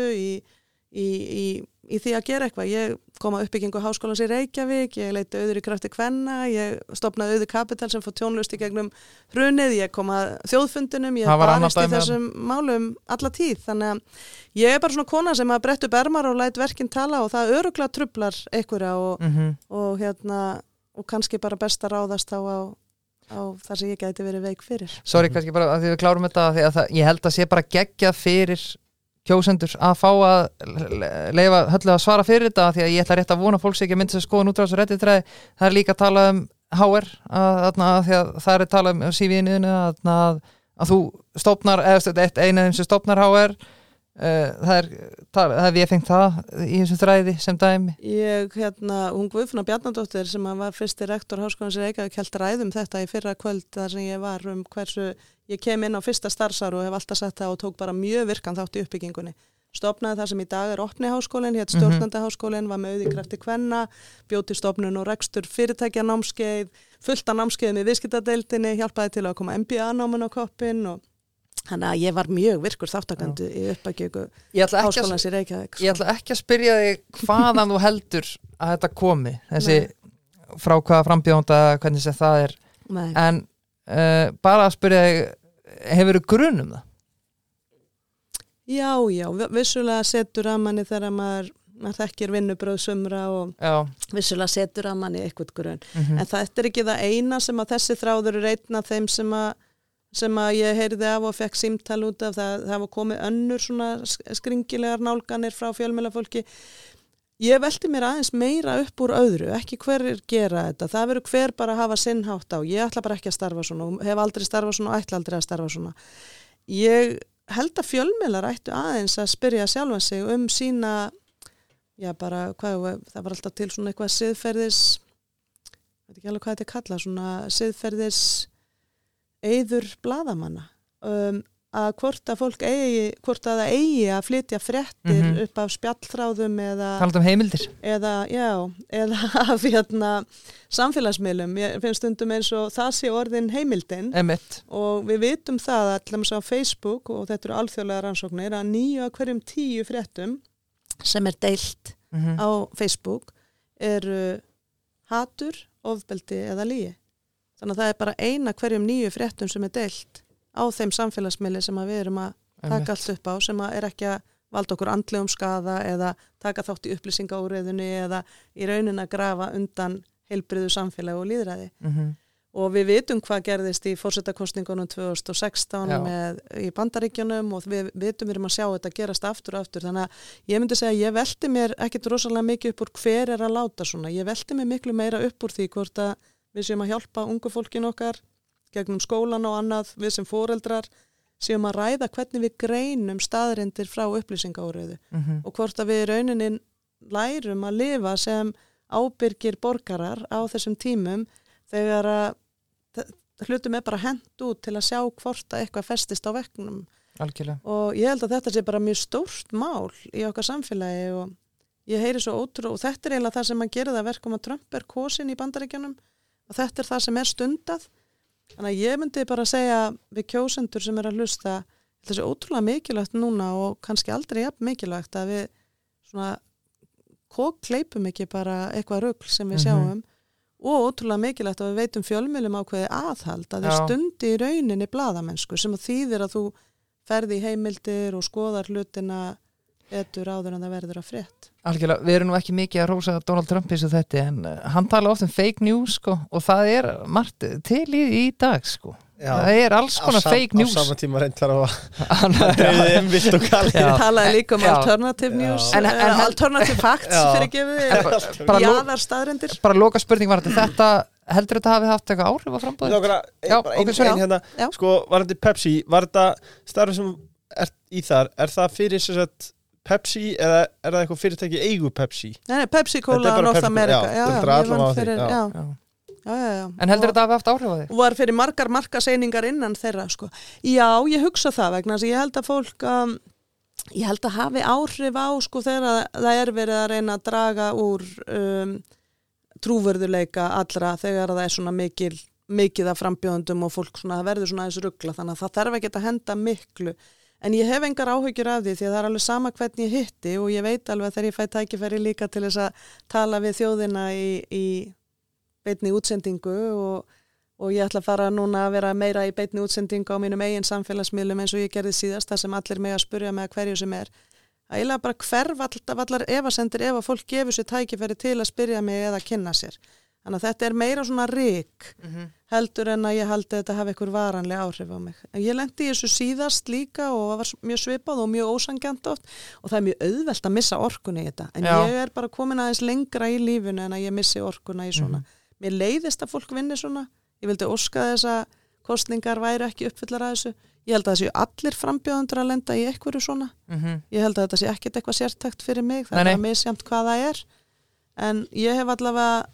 í því að gera eitthvað. Ég kom að uppbyggingu háskólans í Reykjavík, ég leiti auður í krafti kvenna, ég stofnaði auður kapital sem fór tjónlust í gegnum hrunið, ég kom að þjóðfundinum, ég barist í þessum málum alla tíð, þannig að ég er bara svona kona sem að bretta upp ermar og læt verkinn tala og það örugglega truflar einhverja og kannski bara best að ráðast á þar sem ég gæti verið veik fyrir. Sorry, kannski bara að því við klárum þetta því að ég held að sé bara geggjað fyrir kjósendur að fá að leyfa Höllu að svara fyrir þetta því að ég ætla rétt að vona fólks ekki að mynda sér skoðun út á þessu redditræði. Það er líka að tala HR því að það er talað CV-inu að þú stofnar eða eina þeim sem stofnar HR það hef ég fengt það í þessum þræði sem dæmi. Hún Guðfinna Bjarnadóttir sem var fyrsti rektor Háskólans í Reykjavík hélt ræðum þetta í fyrra kvöld þar sem ég var hversu ég kem inn á fyrsta starfsár og hef alltaf sagt það og tók bara mjög virkan þátt í uppbyggingunni. Stofnaði það sem í dag er opni háskólinn, hétt stjórnandi háskólinn, var með auði krafti kvenna, bjóti stofnun og rekstur fyrirtækja námskeið, fullt af námskeiðum í viðskiptadeildinni, hjálpaði til að koma MBA-námun á koppinn og þannig að ég var mjög virkur þáttakandi í uppbyggingu Háskólans í Reykjavík. Ég ætla ekki að spyrja þig hvaðan þú heldur að þetta komi, þessi frá hvaða frambjóðanda hvernig sem það en bara að spyrja hefur þú grun það? Já, vissulega setur að manni þegar maður þekkir vinnubröð sumra og vissulega setur að manni eitthvað grun. En þetta ekki það eina sem að þessi þráður einn af þeim sem að ég heyrði af og fekk símtal út af það var komið önnur svona skringilegar nálganir frá fjölmiðlafólki. Ég velti mér aðeins meira upp úr öðru, ekki hverjir gera þetta. Það verður hver bara að hafa sinnhátt á. Ég ætla bara ekki að starfa svona, hef aldrei starfað svona og ætla aldrei að starfa svona. Ég held að fjölmiðlar ættu aðeins að spyrja sjálfan sig sína, bara, það var alltaf til svona eitthvað siðferðis, veit ekki alveg hvað þetta kalla, svona siðferðis eyður blaðamanna. Að hvort að það eigi að flytja fréttir upp af spjallþráðum eða talað heimildir eða af samfélagsmiðlum. Ég finnst stundum eins og það sé orðin heimildin og við vitum það allavega á Facebook og þetta eru alþjóðlega rannsóknir að 9 af hverjum 10 fréttum sem deilt á Facebook eru hatur, ofbeldi eða lygi. Þannig að það bara 1 af hverjum 9 fréttum sem deilt á þeim samfélagsmiðli sem við erum að taka allt upp á sem að ekki að valda okkur andlegum skaða eða taka þátt í upplýsingaóreiðunni eða í raunin að grafa undan heilbrigðu samfélagi og lýðræði. Og við vitum hvað gerðist í forsetakosningunum 2016 í Bandaríkjunum og við vitum við erum að sjá þetta gerast aftur og aftur. Þannig að ég myndi segja að ég velti mér ekkit rosalega mikið upp úr hver að láta svona. Ég velti mér miklu meira upp úr því hvort að við séum að hjálpa ungu fólkin okkar gegnum skólan og annað, við sem foreldrar séum að ræða hvernig við greinum staðreyndir frá upplýsingaóreiðu og hvort að við rauninni lærum að lifa sem ábyrgir borgarar á þessum tímum þegar að hlutum bara hent út til að sjá hvort að eitthvað festist á veggnum. Algjörlega. Og ég held að þetta sé bara mjög stórt mál í okkar samfélagi og ég heyri svo ótrúlega og þetta eiginlega það sem að gera það verkum að Trump kosin í Bandaríkjunum og þetta það sem stundað. Þannig að ég myndi bara segja við kjósendur sem að hlusta þessi ótrúlega mikilvægt núna og kannski aldrei jafn mikilvægt að við svona kleipum ekki bara eitthvað rugl sem við sjáum og ótrúlega mikilvægt að við veitum fjölmiðlum ákveði aðhald að þeir stundi í rauninni blaðamennsku sem að þýðir að þú ferði í heimildir og skoðar hlutina betur áður en það verður að frétt. Algjörlega, við erum nú ekki mikið að rósa Donald Trump eins og þetta en hann tala oft fake news og það margt til í dag það alls konar fake news á sama tíma reyndar að hann vilt og kalli talaði líka alternative news en alternative facts fyrir gefið jáðar staðrendir bara loka spurning var þetta heldur þetta hafi haft eitthvað áhrif á frambúðið? Var þetta Pepsi var þetta starf sem í þar það fyrir þess að Pepsi eða það eitthvað fyrirtæki eigu Pepsi? Nei, Pepsi Cola North America. En heldur þetta hafi haft áhrif á þig? Og var fyrir margar markaseiningar innan þeirra Já, ég hugsa það vegna þess að ég held að fólk ég held að hafi áhrif á þegar það verið að reyna að draga úr trúverðuleika allra þegar það svona mikið af frambjóðendum og fólk það verður svona aðeins rugla þannig að það þarf ekki að henda miklu En ég hef engar áhyggjur af því að það alveg sama hvernig ég hitti og ég veit alveg að þegar ég fæ tækifæri líka til þess að tala við þjóðina í beinni útsendingu og ég ætla að fara núna að vera meira í beinni útsendingu á mínum eigin samfélagsmiðlum eins og ég gerði síðast það sem allir mig að spurja með hverju sem að eiginlega bara hverf allar efasendir ef að fólk gefur sér tækifæri til að spyrja mig eða kynna sér. Þannig að þetta meira svona ryk heldur en að ég haldi að þetta hafi einhver varanleg áhrif á mig. En ég lenti í þessu síðast líka og var mjög svipað og mjög ósanngjarnt oft og það mjög auðvelt að missa orkunni í þetta. En ég bara komin aðeins lengra í lífinu en að ég missi orkuna í svona. Mér leiðist að fólk vinni svona. Ég vildi óska þess að kosningar væri ekki uppfullar að þessu. Ég held að það séu allir frambjóðendur að lenda í einhverju svona. Ég held að þetta sé ekkert eitthvað sértækt fyrir mig. Það bara misjafnt hvað það En ég hef allavega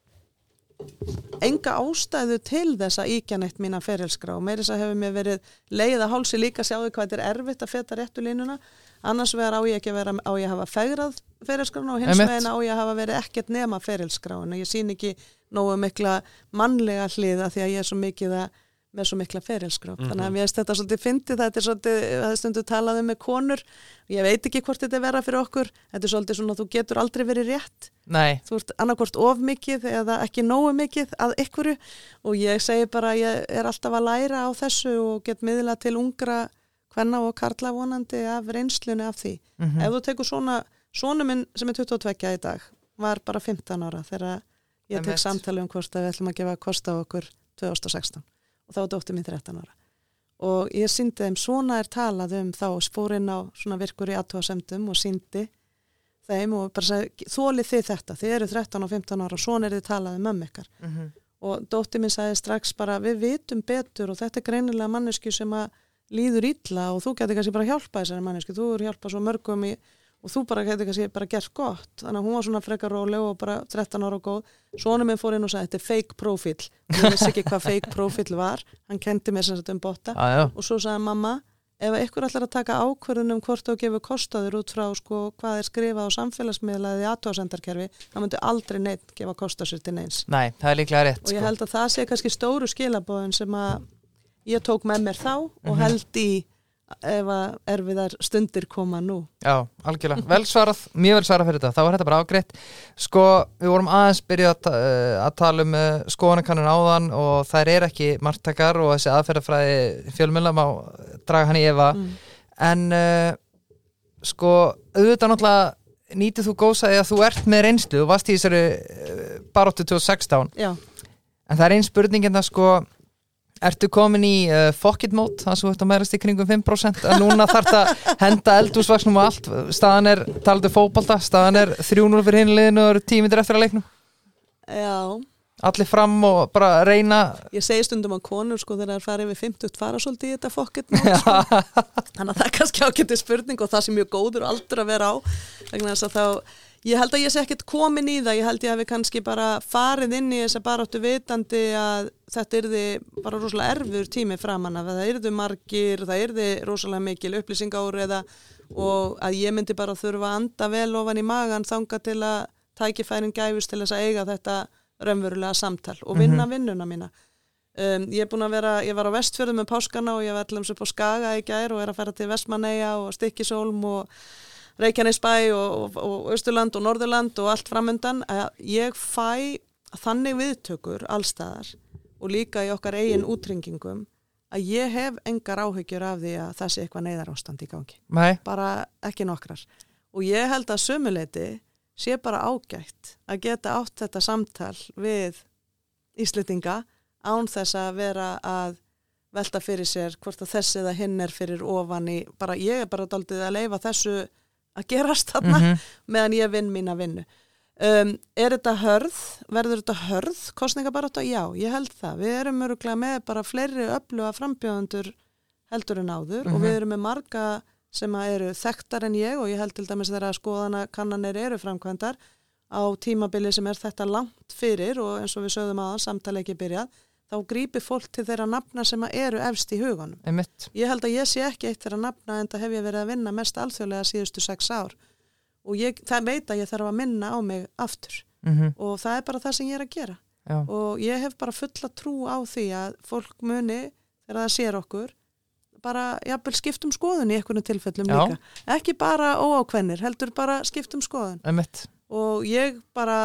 enga ástæðu til þess að íkja neitt mína ferilskrá og meira þess að hefur mér verið leið að hálsi líka sjáðu hvað þetta erfitt að feta réttu línuna annars vegar á ég ekki að hafa fegrað ferilskrána og hins veginn á ég að hafa verið ekkert nema ferilskrána ég sýn ekki nógu mikla mannlega hliða því að ég svo mikið að með svo mikla ferilskráp. Þannig að mér finnst þetta svolítið fyndið, þetta svolítið, það stundu talað með konur, ég veit ekki hvort þetta vera fyrir okkur, þetta svolítið svona, þú getur aldrei verið rétt. Nei. Þú ert annarkvort of mikið eða ekki nógu mikið að ykkur og ég segi bara, ég alltaf að læra á þessu og get miðla til ungra kvenna og karla vonandi af reynslunni af því. Ef þú tekur svona minn sem 22 í dag, var bara 15 ára þegar ég tek samtali hvort að við ætlum að gefa kost á okkur 2016. Og þá dóttir mín 13 ára. Og ég sýndi þeim, svona talað þá, fór inn á svona virkur í athugasemdum og sýndi þeim og bara sagði, þólið þið þetta, þið eru 13 og 15 ára og svona þið talað ykkar. Og dóttir mín sagði strax bara, við vitum betur og þetta greinilega manneski sem að líður illa og þú getur kannski bara hjálpa þessari manneski, þú eru hjálpa svo mörgum og þú bara getur kannski bara gert gott. Þannig að hún var svona frekar róleg og bara 13 ára og góð. Sonur minn fór inn og sagði, þetta fake profile. Ég vissi ekki hvað fake profile var. Hann kendi mér sem sagt botta. Og svo sagði mamma, ef ykkur ætlar að taka ákvörðun hvort þú gefur kostaður út frá hvað skrifað á samfélagsmiðla eða í athugasemdarkerfi, það myndi aldraldrei neitt gefa kosta sér til neins. Nei, það líklega rétt. Og ég held að það sé kannski stóru skilaboðin sem að ég tók með mér þá og held í ef að erfiðar stundir koma nú. Já, algjörlega. Vel svarað, mjög vel svarað fyrir þetta. Þá var þetta bara afgreitt. Við vorum aðeins byrjað að tala skoðanakannun áðan og þær ekki marktakar og þessi aðferðafræði fjölmiðla má draga hann í efa. En auðvitað náttúrulega nýtið þú góðsæði að þú ert með reynslu og varst í þessari baráttu 2016. Já. En það er ein spurningin það ertu komin í pocket mode, þannig að þú ert að meðrast í kringum 5%, að núna þarf að henda eldhúsvaxnum og allt, staðan talandi fótbolta, staðan 3-0 fyrir hinliðinu og 10 mínútur eftir að leiknum. Já. Allir fram og bara reyna. Ég segi stundum á konur þegar það farið við 50 fara svolítið í þetta pocket mode. Þannig að það er kannski ágætið spurning og það sem mjög góður aldur að vera á, vegna þess að þá ég held að ég sé ekkert komin í það, ég held ég hafi kannski bara farið inn í þessa baráttu vitandi að þetta yrði bara rosalega erfiður tími framan af, það yrðu margir, það yrði rosalega mikil upplýsingáriða og að ég myndi bara þurfa að anda vel ofan í magan þanga til að tækifærin gæfist til þess að eiga þetta raunverulega samtal og vinna vinnuna mína. Ég var á Vestfjörðum með páskana og ég var allams upp á Skaga í gær og að fara til Vestmannaeyja og Stykkishólm og Reykjanesbæ og Austurland og Norðurland og allt framundan að ég fæ þannig viðtökur allstaðar og líka í okkar eigin útringingum að ég hef engar áhyggjur af því að það sé eitthvað neyðarástand í gangi. Nei. Bara ekki nokkrar. Og ég held að sömuleyti sé bara ágætt að geta átt þetta samtal við Íslendinga án þess að vera að velta fyrir sér hvort að þessi eða hinn fyrir ofan í, bara ég bara dálítið að leyfa þessu að gerast þarna meðan ég vinn mína vinnu. Þetta hörð? Verður þetta hörð? Kosningabarátta? Já, ég held það. Við erum örugglega með bara fleiri öfluga frambjóðendur heldur en áður og við erum með marga sem eru þekktar en ég og ég held til dæmis þegar skoðanakannanir eru framkvæmdar á tímabili sem þetta langt fyrir og eins og við sögðum aðan, samtali ekki byrjað, þá grípir fólk til þeirra nafna sem eru efst í hugunum. Einmitt. Ég held að ég sé ekki eitt þeirra nafna en það hef ég verið að vinna mest alþjóðlega síðustu 6 ár og það veit að ég þarf að minna á mig aftur og það bara það sem ég að gera. Já. Og ég hef bara fulla trú á því að fólk muni þegar það sér okkur bara jafnvel skiptum skoðun í einhvern tilfellum líka. Ekki bara óákveðnir, heldur bara skiptum skoðun. Einmitt. Og ég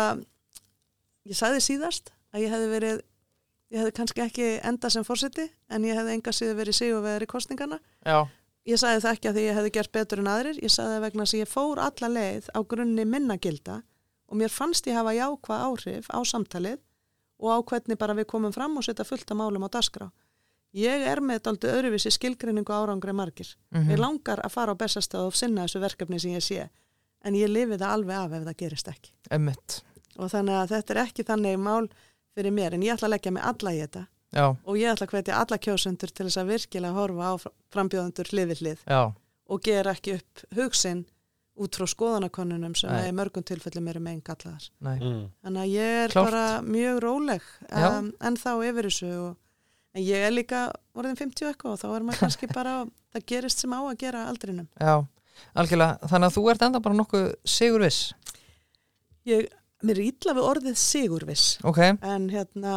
sagði síðast að ég hefði kannski ekki enda sem forseti en ég hefði enga síður verið sigurvegari í kosningana. Já. Ég sagði það ekki að því ég hefði gert betur en aðrir, ég sagði það vegna að ég fór alla leið á grunni minna gilda og mér fannst ég hafa jákvæð áhrif á samtalið og á hvernig bara við komum fram og setja fullt af málum á dagskrá. Ég með dálítið öðruvísi skilgreiningu árangri margir. Ég langar að fara á Bessastöð og sinna þessu verkefni sem ég sé en ég lifi það alveg af ef það gerist ekki. Einmitt. Og þannig að þetta ekki þannig mál fyrir mér, en ég ætla að leggja mig alla í þetta. Já. Og ég ætla að hvetja alla kjósendur til þess að virkilega horfa á frambjóðendur hlið við hlið. Já. Og gera ekki upp hugsinn út frá skoðanakönnunum sem í mörgum tilfellum eru megin gallaðar. Þannig að ég bara mjög róleg en þá yfir þessu en ég líka orðin 50 eitthvað og þá maður kannski bara það gerist sem á að gera aldrinum. Já, algjörlega. Þannig að þú ert enda bara nokkuð sigurviss. Mér illa við orðið sigurviss. Okay. En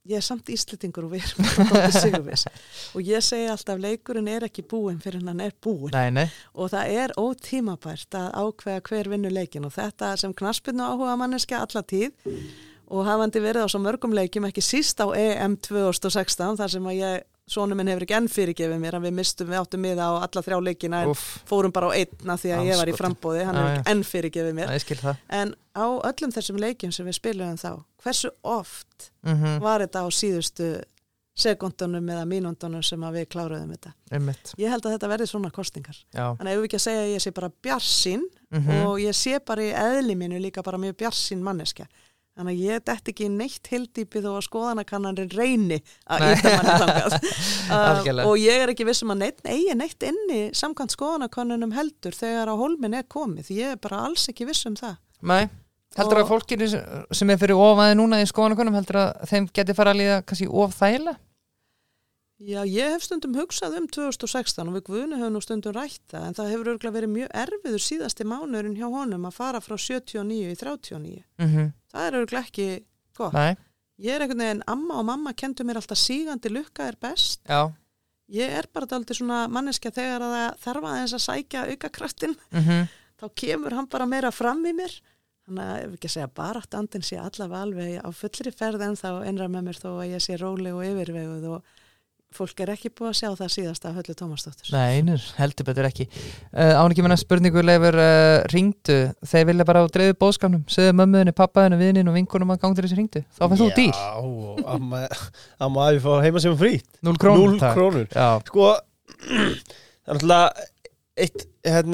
ég samt Íslendingur og við erum sigurviss og ég segi alltaf leikurinn ekki búinn fyrir hann búinn og það ótímabært að ákveða hver vinnur leikin og þetta sem knattspyrnu áhuga manneskja alla tíð og hafandi verið á svo mörgum leikjum ekki síst á EM 2016 þar sem að sonur minn hefur ekki enn fyrirgefið mér að við áttum miða á alla 3 leikina en fórum bara á 1 því að ég var í framboði, hann hefur ekki enn fyrirgefið mér en á öllum þessum leikjum sem við spiluðum þá, hversu oft var þetta á síðustu sekundunum eða mínúndunum sem að við kláruðum þetta ég held að þetta verði svona kostingar þannig ef við ekki að segja að ég sé bara bjartsýn og ég sé bara í eðli mínu líka bara mjög bjartsýn manneskja þannig að ég dætti ekki neitt hildýpi þó að skoðanakannanir reyni að íta manni þangað og ég ekki viss að eigi neitt inni samkvæmt skoðanakannunum heldur þegar á hólminn komið ég bara alls ekki viss það Nei, heldur að fólkinu sem fyrir ofaði núna í skoðanakannum heldur að þeim geti fara að líða kannski of þægilega? Já, ég hef stundum hugsað 2016 og við Guðni höfum nú stundum rætt það en það hefur örugglega verið mjög erfiður síðasti mánuðurinn hjá honum að fara frá 79 í 39 það örugglega ekki gott ég einhvern veginn, amma og mamma kendu mér alltaf sígandi lukka best ég bara dálítið svona manneskja þegar að það þarf aðeins að sækja aukakraftin þá kemur hann bara meira fram í mér þannig að ef ekki að segja baráttandinn sé allavega alveg á fullri ferð en þá innra með mér þó að ég sé róleg og yfirveguð og fólk ekki búið að sjá það síðast af Höllu Tómasdóttur. Nei, heldur betur ekki. Án ekki menna spurningu Leifur hringdu, þeir vilja bara á dreifu bóðskapnum, segðu mömmuðinni, pappaðinu, vininum og vinkunum að gangdur þessi hringdu. Þá fannst þú dýr. Já, amma að við fá heima sem frýtt. 0 krónur. 0 krónur. Sko, það náttúrulega eitt,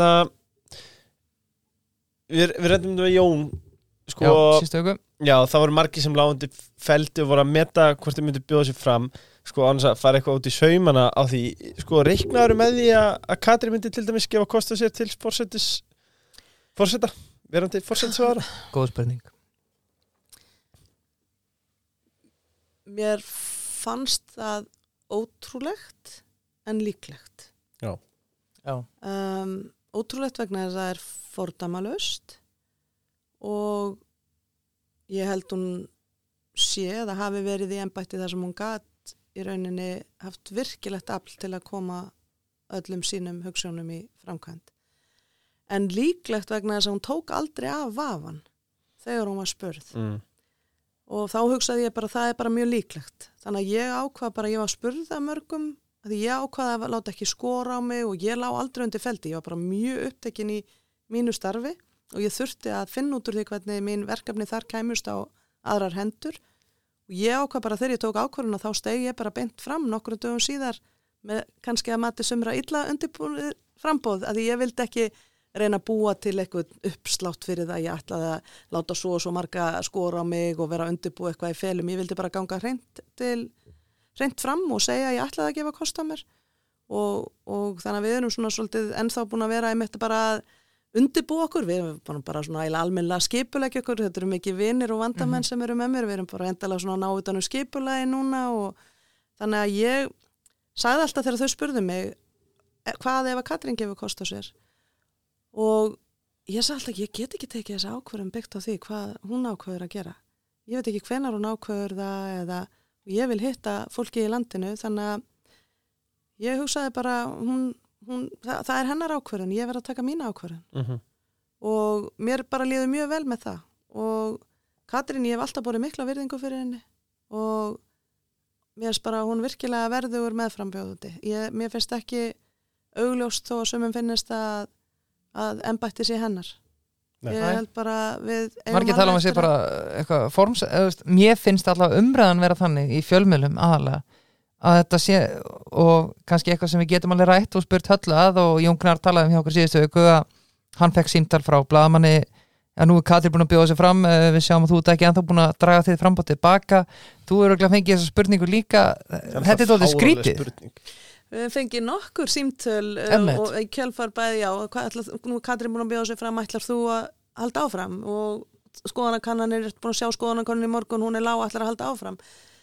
við reyndum við Jón, sko. Já, sístu auku. Já, það voru margir sem lágundi feldi og voru að meta hvort þeir myndi bjóða sér fram. Sko, annars að fara eitthvað út í saumana á því, sko, reiknaður með því að Katrín myndi til dæmis gefa kost á sér til forseta, verandi forsetisvara? Góð spurning. Mér fannst það ótrúlegt en líklegt. Já. Ótrúlegt vegna þess að það fordæmalaust og ég held hún sé að það hafi verið í embætti þar sem hún gat í rauninni haft virkilegt afl til að koma öllum sínum hugsjónum í framkvæmd. En líklegt vegna þess að hún tók aldrei af vafan þegar hún var spurð. Og þá hugsaði ég bara það bara mjög líklegt. Þannig að ég ákvað bara, ég var spurð af mörgum, því ég ákvaði að láta ekki skora á mig og ég lá aldrei undir feldi. Ég var bara mjög upptekin í mínu starfi og ég þurfti að finna út úr því hvernig mín verkefni þar kæmust á aðrar hendur. Og ég ákvað bara þegar ég tók ákvörðuna þá steig ég bara beint fram nokkrum dögum síðar með kannski að mati sumra illa undirbúið frambóð að ég vildi ekki reyna að búa til eitthvað uppslátt fyrir það ég ætlaði að láta svo og svo marga skora á mig og vera undirbúið eitthvað í felum ég vildi bara ganga hreint fram og segja að ég ætlaði að gefa kost á mér og þannig að við erum svona svolítið ennþá búin að vera einmitt bara að undirbúa okkur, við erum bara svona almennilega skipulegja okkur, þetta eru mikið vinir og vandamenn sem eru með mér, við erum bara endalega svona ná utan skipulegi núna og þannig að ég sagði alltaf þegar þau spurðu mig hvað ef að Katrín gefur kost á sér og ég sagði alltaf ég get ekki tekið þessa ákvörðum byggt á því hvað hún ákvörður að gera ég veit ekki hvenær hún ákvörður það eða ég vil hitta fólki í landinu þannig að ég hugsaði bara það er hennar ákvörðun, ég verð að taka mína ákvörðun og mér bara líður mjög vel með það og Katrín, ég hef alltaf borið mikla virðingu fyrir henni og mér finnst bara hún virkilega verður meðframbjóðandi mér finnst ekki augljóst þó að sumum finnist að embætti sé hennar ég held bara við Margir tala um að sé bara eitthvað forms mér finnst alltaf umræðan vera þannig í fjölmiðlum aðalega að þetta sé og kannski eitthvað sem við getum alveg rætt og spurt Höllu að og Jón Gnarr talaði hjá okkur síðustu viku að hann fekk símtal frá blaðamanni að nú Katrín búin að bjóða sig fram við sjáum að þú ert ekki ennþá búin að draga þig fram og tilbaka þú eru örugglega fengið þessa spurningu líka þetta er dálítið skrítið Við fengið nokkur símtöl og í kjölfar bæði nú Katrín búin að bjóða sig fram ætlar þú að halda áfram og skoðanakannanir búin að sjá skoðanakannanir í morgun hún lág ætlar að halda áfram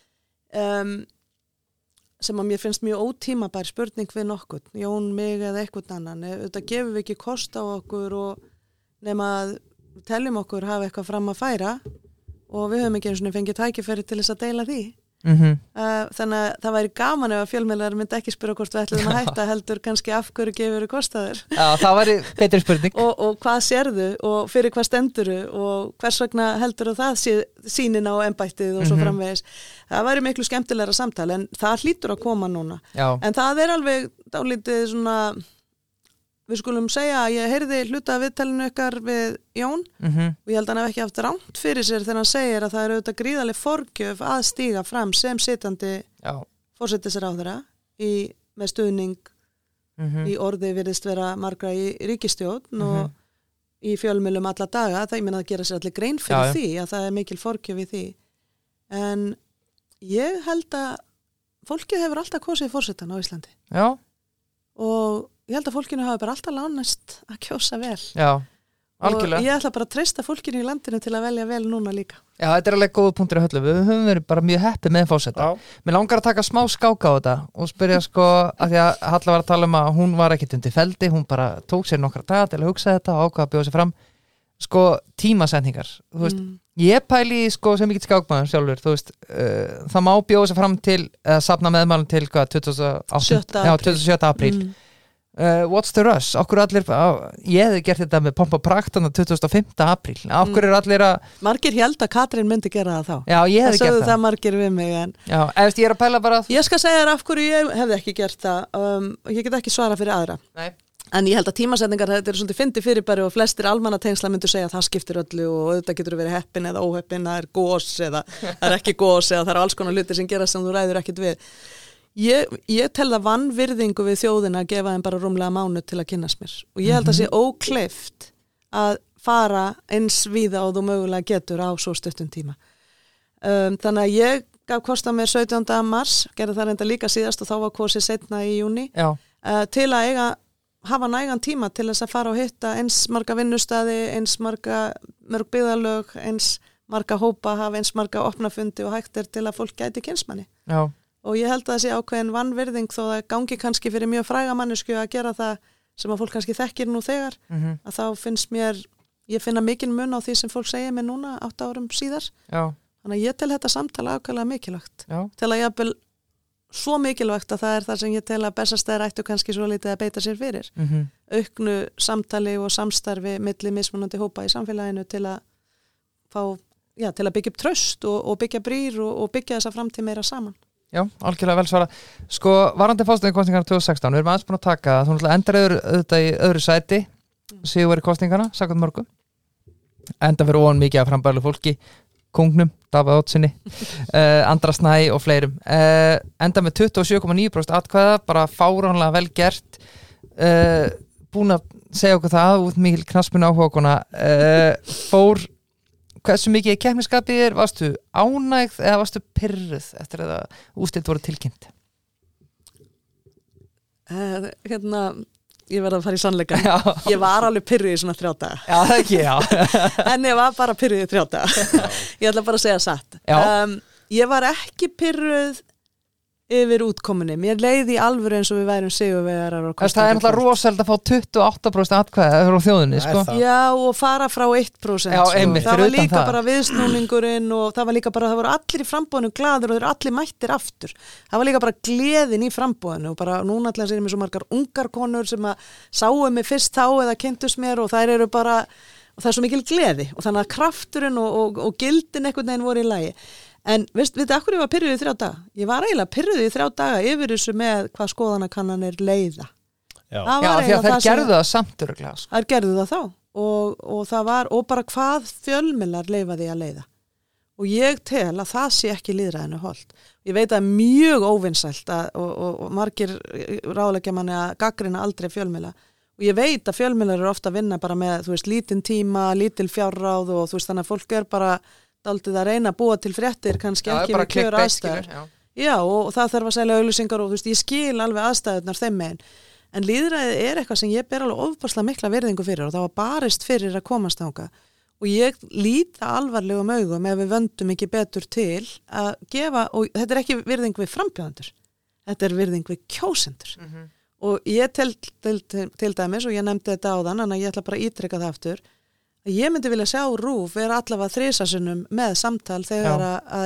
sem að mér finnst mjög ótímabær spurning við nokkur, Jón, mig eða eitthvað annan, þetta gefur við ekki kost á okkur og nema að teljum okkur hafa eitthvað fram að færa og við höfum ekki einu sinni fengið tækifæri til þess að deila því þannig að það væri gaman ef að fjölmiðlar myndi ekki spyrja hvort við ætlum að hætta heldur kannski af hverju gefur kostaður. Já, það væri betri spurning. og hvað sérðu og fyrir hvað stenduru og hvers vegna heldur það sýnin á embættið og svo framvegis. Það væri miklu skemmtilegra samtal en það hlýtur að koma núna. Já. En það alveg dálítið svona við skulum segja að ég heyrði hluta af viðtalinu ykkar við Jón og ég held að hann hef ekki haft rangt fyrir sér þegar hann segir að það auðvitað gríðarleg forgjöf að stíga fram sem sitjandi forsætisráðherra með stuðning í orði virðist vera margra í ríkisstjórn og í fjölmiðlum alla daga, það ég meina að gera sér allir grein fyrir því að það mikil forgjöf í því en ég held að fólkið hefur alltaf kosið forsætan á Íslandi og ég held að fólkinu hafa bara alltaf lánast að kjósa vel. Já, algjörlega. Og ég ætla bara að treysta fólkinu í landinu til að velja vel núna líka. Já, þetta alveg góða punktur í Höllu. Við höfum verið bara mjög heppið með fórseta. Mér langar að taka smá skáka á þetta og spyrja að því að Halla var að tala að hún var ekkit undir feldi, hún bara tók sér nokkra daga til að hugsa þetta og ákvað að bjóða sér fram. Tímasetningar. Þú veist, ég pæli sem ekki skákmaður sjálfur, þú veist, það má bjóða sér fram til, safna meðmælum til 27. apríl. What's the rush? Okkur allir, ég hefði gert þetta með pompa prakt 25. apríl. Okkur allir að margir held að Katrín myndi gera það þá. Já, ég hefði gert það. Það margir við mig en já, ég er að pæla bara ég skal segja þér af hverju ég hefði ekki gert það. Ég get ekki svara fyrir aðra. Nei. En ég held að tímasetningar þetta svolítið fyndi fyrirbæri og flestir almannatengsla myndu segja að það skiptir öllu og auðvitað getur verið heppin eða óheppin, það gos eða það ekki gos eða það alls konar hlutir sem gerast sem þú ræður ekkert við. Ég tel það vanvirðingu við þjóðina að gefa þeim bara rúmlega mánuð til að kynnast mér og ég held að sé ókleift að fara eins víða og þú mögulega getur á svo stuttum tíma. Þannig að ég gaf kost á mér 17. mars, gerði það reynda líka síðast og þá var kosið seinna í júní til að hafa nægan tíma til þess að fara og hitta eins marga vinnustæði, eins mörg byggðarlög, eins marga hópa, hafa eins marga opnafundi og hægt til að fólk gæti kynsmanni. Já. Og ég held að það sé ákveðin vanvirðing þó það gangi kannski fyrir mjög fræga mannesku að gera það sem að fólk kannski þekkir nú þegar að þá finnst ég finna mikinn mun á því sem fólk segir mér núna 8 árum síðar. Já. Þannig að ég tel þetta samtala ákveðlega mikilvægt. Já. Til að ég svo mikilvægt að það sem ég tel að bestastæðir ættu kannski svo lítið að beita sér fyrir. Auknu samtali og samstarfi milli mismunandi hópa í samfélaginu til að til að byggja upp traust og byggja brýr og byggja þessa framtíð meira saman. Já, algjörlega vel svara. Varandi fórsætakosningarnar 2016, við erum aðeins búin að taka þú endar auðvitað í öðru sæti sigur í kosningarna, samkvæmt mörgum enda fyrir óan mikið af frambæðlu fólki Kóngnum, Davíð Oddssyni Andra Snæ og fleirum enda með 27,9% atkvæða, bara fáránlega vel gert búin að segja okkur það út mikil knaspinu áhugakona hversu mikið keppnisskapið varstu ánægð eða varstu pirruð eftir að úrslit voru tilkynnt? Ég verði að fara í sannleika. Ég var alveg pirruð í svona 3 daga. Já, það ekki, En ég var bara pirruð í 3 daga. Ég ætla bara að segja satt. Ég var ekki pirruð yfir útkomunni. Mér leiði í alvöru eins og við værum sigurvegarar og það er náttúrulega rosalega að fá 28% atkvæða frá þjóðinni, sko. Já, og fara frá 1%. Já, einmitt, það var líka bara viðsnúningurinn og það voru allir í framboðinu glaður og þeir eru allir mættir aftur. Það var líka bara gleðin í framboðinu og bara núna allir sér mér svo margar ungar konur sem að sáu mig fyrst þá eða kynntust mér og þær eru bara, og það er svo mikil gleði og þannig að krafturinn og gildin einhvern veginn voru í lagi. En veistu akkur ég var pirruð í 3 daga? Ég var eiginlega pirruð í 3 daga yfir þessu með hvað skoðanakannanir leiða. Já, því að þær gerðu það samt örugglega. Þær gerðu það þá og það var, og bara hvað fjölmiðlar leyfaði að leiða. Og ég tel að það sé ekki lýðræðinu holdt. Ég veit að mjög óvinsælt og margir ráðleggja manni að gaggrina aldrei fjölmiðla. Og ég veit að fjölmiðlar eru ofta að vinna bara með, lítinn tíma, lítil fjárráð og þannig að fólk bara daldið að reyna að búa til fréttir kannski ekki við kjör aðstæður. Já, og það þarf að selja auglýsingar og ég skil alveg aðstæðurnar þeim megin. En lýðræðið er eitthvað sem ég ber alveg ofboðslega mikla virðingu fyrir og það var barist fyrir að komast þangað. Og ég líta alvarlegum augum ef við vöndum ekki betur til að gefa, og þetta er ekki virðing við frambjóðendur, þetta er virðing við kjósendur. Og ég til dæmis, og ég nefndi þetta áðan, en ég ætla bara að ítreka það aftur, ég myndi vilja sjá RÚV vera allavega 3 sinnum með samtal þegar að er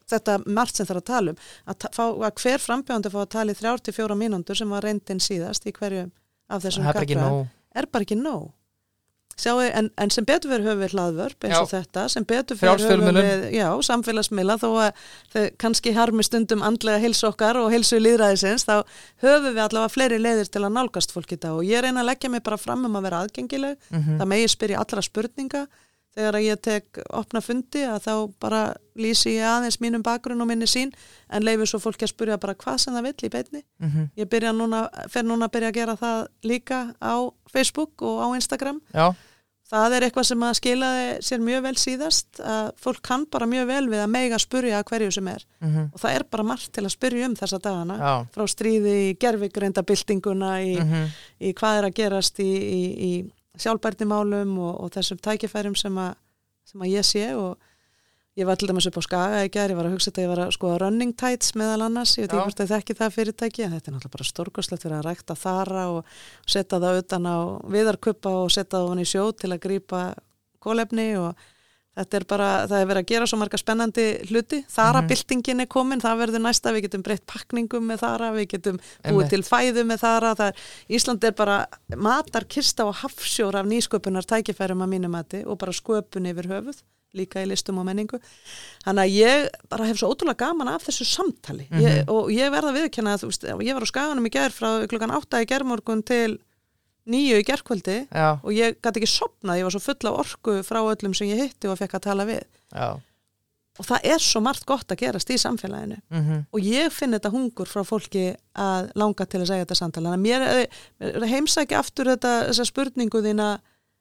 þetta margt sem þarf að tala að hver frambjóðandi fá að tala í 3 til 4 mínútur sem var reyndin síðast í hverjum af þessum karlræðum bara ekki nóg. Sjáu, en sem betur fyrir höfum við hlaðvörp eins og þetta, sem betur fyrir höfum við samfélagsmiðla þó að þau kannski harmi stundum andlega heilsu okkar og heilsu lýðræðisins, þá höfum við allavega fleiri leiðir til að nálgast fólk í dag og ég reyna að leggja mig bara fram að vera aðgengileg, það megi spyrja allra spurninga, þegar að ég tek opna fundi að þá bara lýsi ég aðeins mínum bakgrunn og minni sín en leyfi svo fólki að spyrja bara hvað sem það vill í beinni. Ég fer núna að byrja að gera það líka á Facebook og á Instagram. Já. Það eitthvað sem að skilaði sér mjög vel síðast, að fólk kann bara mjög vel við að mega spyrja hverju sem og það bara margt til að spyrja þessa dagana, frá stríði í gervigreindabyltinguna í hvað að gerast í sjálfbærnimálum og þessum tækifærum sem að ég sé og ég var til dæmis upp á Skaga í gær, ég var að hugsa þetta, ég var að skoða Running Tides meðal annars, ég veit ekki hvort að þekki það fyrirtæki, en þetta náttúrulega bara stórkostlegt fyrir að rækta þara og setja það utan á viðarkubba og setja það ofan í sjó til að grípa kolefni og þetta bara, það verið að gera svo marga spennandi hluti, þarabyltingin komin, það verður næsta, við getum breytt pakningum með þara, við getum búið til fæðu með þara, Ísland bara matarkista og hafsjór af nýsköpunar tækifærum að mínu mati og bara sköpun yfir höfuð líka í listum og menningu. Þannig að ég bara hef svo ótrúlega gaman af þessu samtali og ég verða viðurkenna að ég var á Skaganum í gær frá klukkan 8 í gærmorgun til 9 í gærkvöldi og ég gat ekki sofnað, ég var svo full af orku frá öllum sem ég hitti og fekk að tala við. Og það svo margt gott að gerast í samfélaginu og ég finn þetta hungur frá fólki að langa til að segja þetta samtali. Þannig að mér heimsæki aftur þessa spurningu þína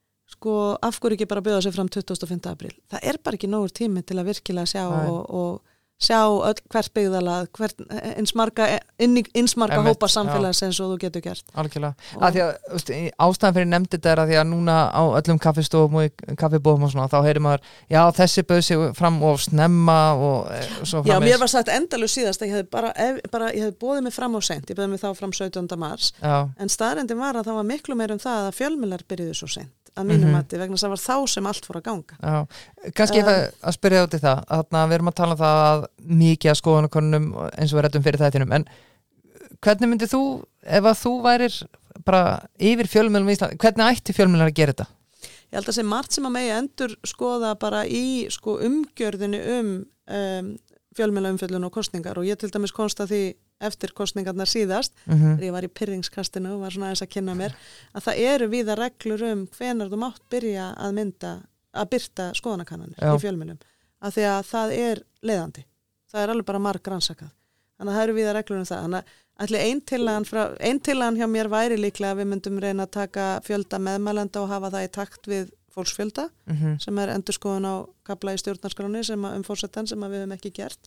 af hverju ekki bara bjóða sig fram 25. apríl. Það bara ekki nógur tími til að virkilega sjá og sjá hvert byggðalag, eins marga hópa samfélagsins og þú getur gert. Algjörlega. Að því að ástæðan fyrir nefndi þetta að því að núna á öllum kaffistofum og kaffibóðum og svona, þá heyrir maður, já þessi bauð sig fram og snemma og svo framins. Já, mér var sagt endalaust síðast að ég hefði boðið mig fram á seint, ég boðið mig þá fram 17. mars, en staðreyndin var að það var miklu meir það að fjölmiðlar byrjuðu svo seint að mínum mati, vegna þess að það var þá sem allt fór að ganga. Já, kannski að spyrja út í það, að við erum að tala um það að mikið að skoðanakönnunum eins og við ræddum fyrir þættinum, en hvernig myndir þú, ef að þú værir bara yfir fjölmiðlum í Ísland, hvernig ætti fjölmiðlar að gera þetta? Ég held að sé margt sem að megi endur skoða bara í umgjörðinu fjölmiðlaumfjöllun og kosningar og ég til dæmis konsta því eftir kosningarnar síðast, þegar ég var í pyrringskastinu og var svona aðeins að kynna mér, að það víða reglur hvenær þú mátt byrja að birta skoðanakannanir í fjölmiðlum, af því að það leiðandi. Það alveg bara marg rannsakað. Þannig að það víða reglur það. Þannig að allir ein tillagan hjá mér væri líklega að við myndum reyna að taka fjölda meðmælenda og hafa það í takt við fólksfjölda, sem endurskoðun á kafla í stjórnarskráni forsetan sem við höfum ekki gert.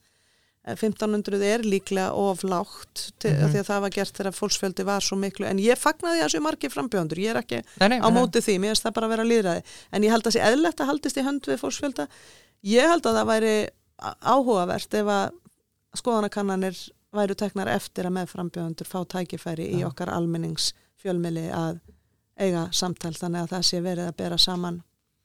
1500 líklega of lágt því að það var gert þegar fólksfjöldi var svo miklu, en ég fagnaði þessu margir frambjóðendur, ég ekki á móti því, mér finnst það bara að vera lýðræði, en ég held að sé eðlilegt að haldist í hönd við fólksfjölda. Ég held að það væri áhugavert ef að skoðanakannanir væru teknar eftir að með frambjóðendur fá tækifæri í okkar almenningsfjölmiðli að eiga samtal, þannig að það sé verið að bera saman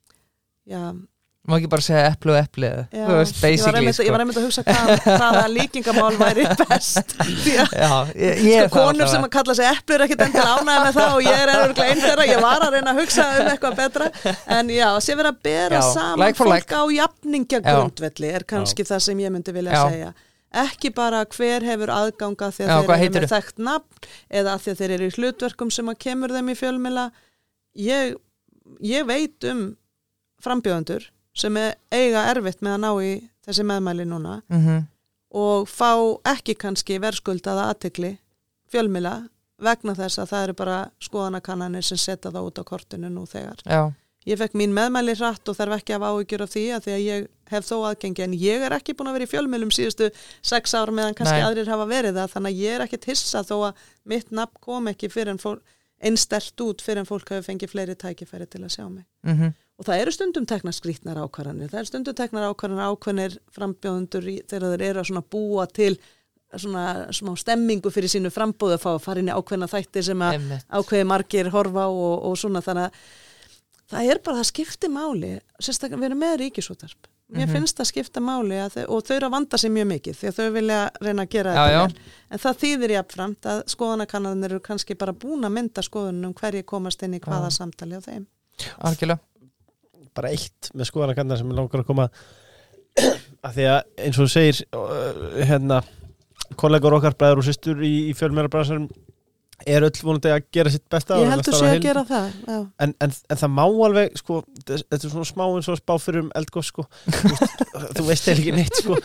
Má ekki bara segja epli og epli ég var einmitt að hugsa hvaða líkingamál væri best konur sem að kalla sig epli ekkert endur ánægja með það og ég örugglega einn þeirra, ég var að reyna að hugsa eitthvað betra, en sé verið að bera saman fólk á jafningjagrundvelli kannski það sem ég myndi vilja segja, ekki bara hver hefur aðganga því að þeir eru með þekkt nafn eða því að þeir eru í hlutverkum sem að kemur þeim í fjölmiðla. Ég veit frambjóðendur sem eiga erfitt með að ná í þessi meðmæli núna og fá ekki kannski verðskuldaða athygli fjölmiðla vegna þess að það eru bara skoðanakannanir sem setja það út á kortinu nú þegar. Ég fekk mín meðmæli hratt og þarf ekki að hafa áhyggjur af því að ég hef þó aðgengi, en ég ekki búin að vera í fjölmiðlum síðustu 6 ár meðan kannski aðrir hafa verið það, þannig að ég ekkert hissa þó að mitt nafn kom ekki fyrir einstert út fyrir en fólk hafi fengið fleiri tækifæri til að sjá mig. Og það eru stundum teknar skrýtnar ákvarðanir, það eru stundum teknar ákvarðanir frambjóðendur þegar þeir eru að svona búa til svona smá stemmingu fyrir sínu frambúð að fá að fara inn í ákveðna þætti sem að ákveði margir horfa og svona, þannig að það bara, það skiptir máli, sérstaklega við erum með Ríkisútvarp mér finnst það skipta máli og þau eru að vanda sig mjög mikið því að þau vilja reyna að gera þetta vel. En það þýðir jafnframt að skoðanakannanir eru kannski bara búin að mynda skoðunum hverju komast inn í hvaða samtali á þeim. Algjörlega. Bara eitt með skoðanakannanir sem er langar að koma að því að eins og þú segir kollegar okkar, bræður og systur í fjölmiðlabransanum öll vonandi að gera sitt besta. Ég heldur sé að gera það, já. En það má alveg, sko, þetta er svona smá eins og spá fyrir eldgos, sko. Þú veist ekki neitt, sko.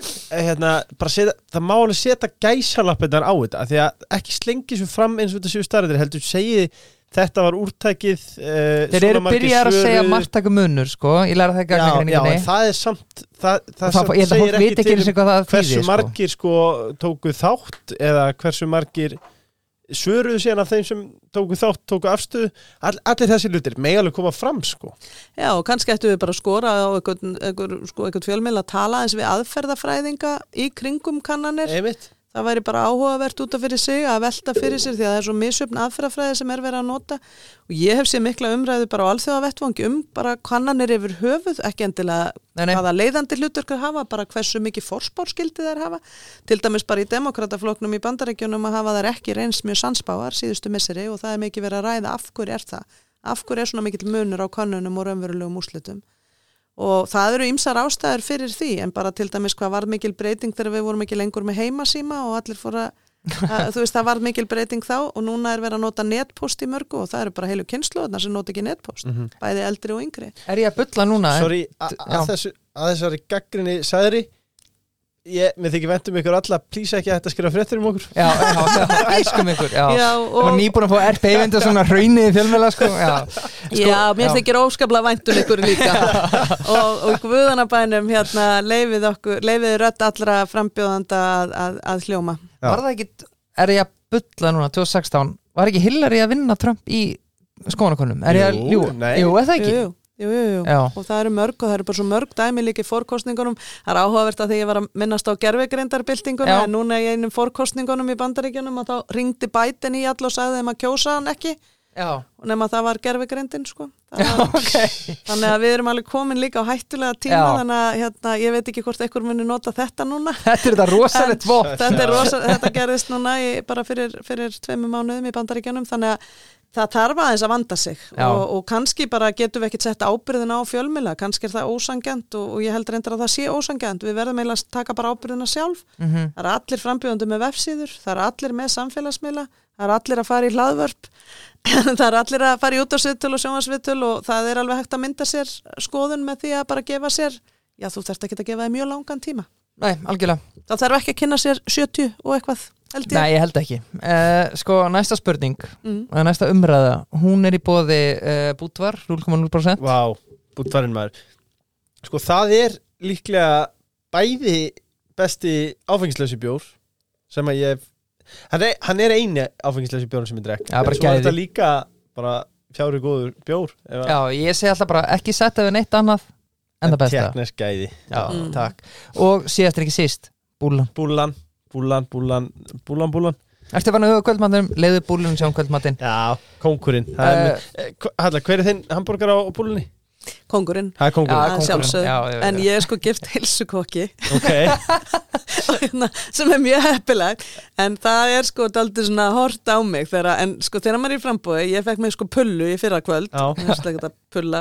Bara það má alveg setja gæsalappirnar á þetta, því að ekki slengi svo fram eins og þetta séu staðreyndir, heldur segi þetta var úrtækið. Þeir eru byrjar að segja margtakumunur, sko, ég læra það í gagnagreiningunni. Já, en það er samt, það segir ekki til hversu margir, sko, tóku þátt eða hversu margir svöruðu síðan af þeim sem tóku afstöðu, allir þessi hlutir mega alveg koma fram, sko. Já, og kannski ættu við bara að skora á einhvern fjölmiðla að tala eins við aðferðafræðinga í kringum kannanir. Einmitt. Það væri bara áhugavert út af fyrir sig að velta fyrir sér því að það er svo misjöfn aðferðafræði sem er verið að nota og ég hef séð mikla umræðu bara á alþjóðavettvangi bara kannanir yfir höfuð, ekki endilega hvaða leiðandi hlutverkar hafa, bara hversu mikið forspárskildi þær hafa. Til dæmis bara í demokrataflokknum í Bandaríkjunum að hafa þær ekki reynst mjög sannspáar síðustu misseri og það er mikið verið að ræða af hverju er það. Af hverju er svona mikill munur á könnunum og raunverulegum úrslitum. Og það eru ýmsar ástæður fyrir því en bara til dæmis hvað varð mikil breyting þegar við vorum ekki lengur með heimasíma og allir fór þú veist það varð mikil breyting þá og núna er verið að nota netpost í mörgu og það eru bara heilu kynslóðnar sem nota ekki netpost, bæði eldri og yngri. Er ég að bulla núna? Sorry, að þessari gagnrýni sagðri mér þykir vendum ykkur alla, plísa ekki að þetta skrifa fréttir okkur. Já, elskum ykkur. Já, og nýbúin að fá RP-vendu svona hraunið í fjölmiðla, sko. Já, mér þykir óskaplega væntum ykkur líka. og guðanabænum leifið rödd allra frambjóðanda að hljóma. Já. Var það ekki, er ég að bulla núna, 2016, var ekki Hillary að vinna Trump í skoðanakönnum? Jú, er það ekki? Jú. Og það eru mörg og það eru bara svo mörg dæmi líka í forkostningunum. Það er áhugavert að því ég var að minnast á gervigreindarbyltinguna en núna í einum forkostningunum í Bandaríkjunum og þá ringdi Biden í all og sagði þeim að kjósa hann ekki. Já. Og nema það var gervigreindin, sko. Þannig að við erum alveg komin líka á hættulega tíma þannig að ég veit ekki hvort einhver muni nota þetta núna. Þetta er rosalegt vott. Þetta gerðist núna bara fyrir 2 mánuðum í Bandaríkjunum þannig að það þarf aðeins að vanda sig og kannski bara getum við ekkert sett ábyrðina á fjölmiðla, kannski er það ósanngjarnt og ég held reyndar að það sé ósanngjarnt, við verðum eiginlega að taka bara ábyrðina sjálf. Það eru allir frambjóðendur með vefsíður, það eru allir með samfélagsmiðla, það eru allir að fara í hlaðvörp, það eru allir að fara í útvarpsviðtöl og sjónvarpsviðtöl og það er alveg hægt að mynda sér skoðun með því að bara gefa sér, já þú þarft ekki að gefa þér mjög langan tíma. Nei, algjörlega. Það þarf ekki að kynna sér 70 og eitthvað. Nei, ég held ekki. Sko, næsta spurning, næsta umræða, hún er í boði Búdvar, 0,0%. Vá, Búdvarinn maður. Sko, það er líklega bæði besti áfengislausi bjór sem að ég hann er eini áfengislausi bjórn sem ég drekk. Já, bara gæði. Svo er þetta líka bara fjári góður bjór. Já, ég segi alltaf bara ekki setja við neitt annað en það besta. Teknisk gæði. Já, takk. Og síðast ekki síst, Búllan. Ertu fann að huga kvöldmatnum, leiðu búlunum sjá kvöldmatinn? Já, kóngurinn. Halla, hver er þinn hambúrgar á búlunni? Kóngurinn. Það er kóngurinn. Sjálfsögðu. En ég er sko gift heilsukokki. Sem er mjög heppileg. En það er sko daldið svona hort á mig en sko þegar maður er í frambúði, ég fekk mig sko pullu í fyrra kvöld. Ég veist ekki að pulla.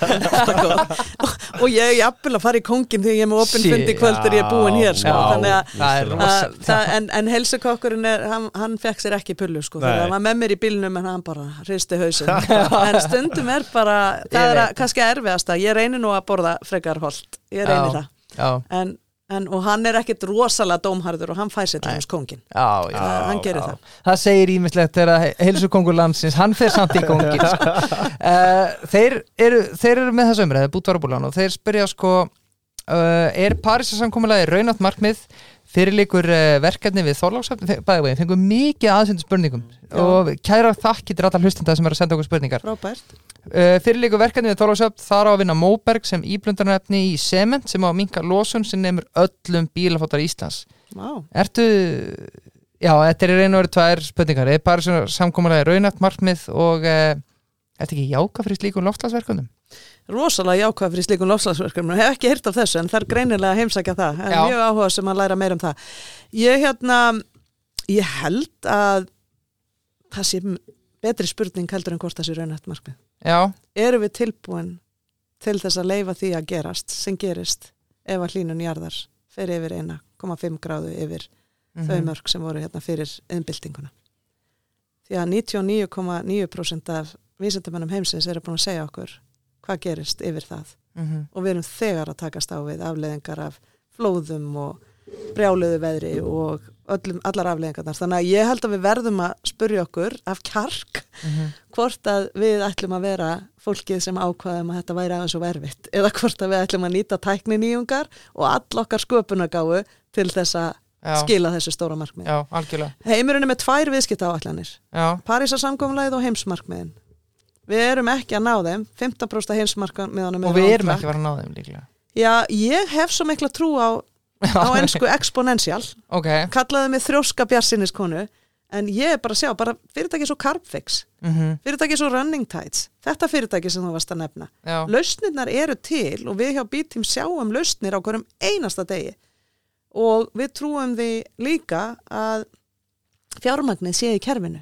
Og ég er jafnvel að fara í kónginn þegar ég er með opinn fund í kvöld þegar ég er búin hér sko. Þannig að en heilsukokkurinn hann fekk sér ekki pullu sko. Þegar hann var með mér í bílnum en hann bara hristi hausinn. En stundum er bara, það er kannski erfiðasta. Ég reynir nú að borða frekar holt. Ég reynir það. Og hann er ekkit rosalega dómharður og hann fær sér til hans kónginn. Hann gerir það. Það segir ýmislegt þegar heilsukóngur landsins, hann fer samt í kónginn. Þeir eru með þessu umræðu, Búdvar og Búllan, og þeir spyrja sko, er Parísarsamkomulagið raunhæft markmið? Fyrirliggur verkefni við Þorlákshöfn, bæði veginn, fengum mikið aðsendum spurningum og kæra þakkir til allar hlustenda sem eru að senda okkur spurningar. Frábært. Fyrirliggur verkefni við Þorlákshöfn, þar á að vinna móberg sem íblöndunarefni í sement sem á að minnka losun sem nemur öllum bílaflota Íslands. Wow. Já, þetta er í raun og veru 2 spurningar. Er Parísarsamkomulagið raunhæft markmið og Þetta ekki jákvæð fyrir slíkum loftslagsverkefnum? Rosalega jákvæð fyrir slíkum loftslagsverkefnum. Hef ekki heyrt af þessu en það greinilega heimsækja það. En mjög áhuga sem að læra meira það. Ég held að það sé betri spurning heldur en hvort það sé raunhæft markmið. Já. Erum við tilbúin til þess að leyfa því að gerast sem gerist ef að hlýnun jarðar fer yfir 1,5 gráðu yfir þau mörk sem voru fyrir iðnbyltinguna. Því að 99,9% af vísindamönnum heimsins eru búin að segja okkur hvað gerist yfir það og við erum þegar að takast á við afleiðingar af flóðum og brjáluðu veðri og allar afleiðingarnar. Þannig að ég held að við verðum að spyrja okkur af kjark hvort að við ætlum að vera fólkið sem ákvaðum að þetta væri aðeins og erfitt eða hvort að við ætlum að nýta tækninýjungar og all okkar sköpunargáfu til þess að skila þessu stóra markmið. Já, algjörlega. Heimurinn er með 2 viðskiptaáætlanir. Parísarsamkomulagið og heimsmarkmiðin. Við erum ekki að ná þeim, 15% af heimsmarkmiðunum og við erum ekki að vera að ná þeim líklega. Já, ég hef svo mikla trú á ensku exponential. Okay. Kallaði mig þrjóska bjartsýniskonu, en ég er bara að sjá, bara fyrirtæki svo Carbfix, fyrirtæki svo Running Tides, þetta fyrirtæki sem þú varst að nefna. Lausnirnar eru til og við hjá B-Team sjáum lausnir á hverjum einasta degi. Og við trúum því líka að fjármagnið sé í kerfinu.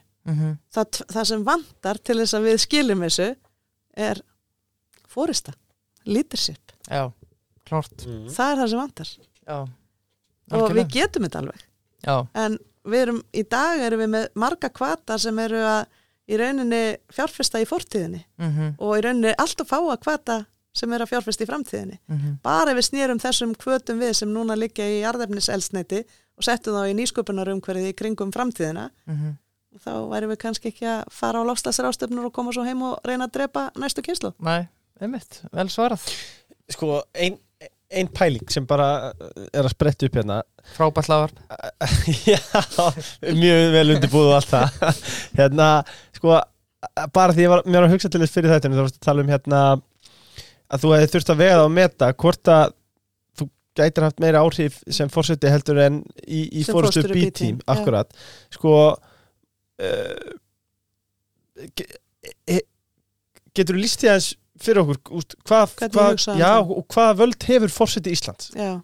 Það sem vantar til þess að við skiljum þessu er forysta, leadership. Já, klart. Það er það sem vantar. Já. Og við getum þetta alveg. Já. En í dag erum við með marga hvata sem eru að í rauninni fjárfesta í fortíðinni og í rauninni allt að fá að hvata sem er að fjárfesta í framtíðinni. Bara ef við snýrum þessum hvötum við sem núna liggja í jarðefniseldsneyti og settum þá í nýsköpunarumhverfið í kringum framtíðina, þá værum við kannski ekki að fara á loftslagsráðstefnur og koma svo heim og reyna að drepa næstu kynslóð. Nei, einmitt, vel svarað. Sko, ein pæling sem bara er að spretta upp hérna. Frábært hlaðvarp. Já, mjög vel undirbúið og allt það. Sko, bara því mér var að hugsa til þess fyrir þetta, þá varst að tala um að þú hefði þurft að vega það og meta hvort að þú gætir haft meira áhrif sem forseti heldur en í forystu B-Team, akkurat. Sko, getur þú lýst því aðeins fyrir okkur, hvaða völd hefur forseti Íslands? Já.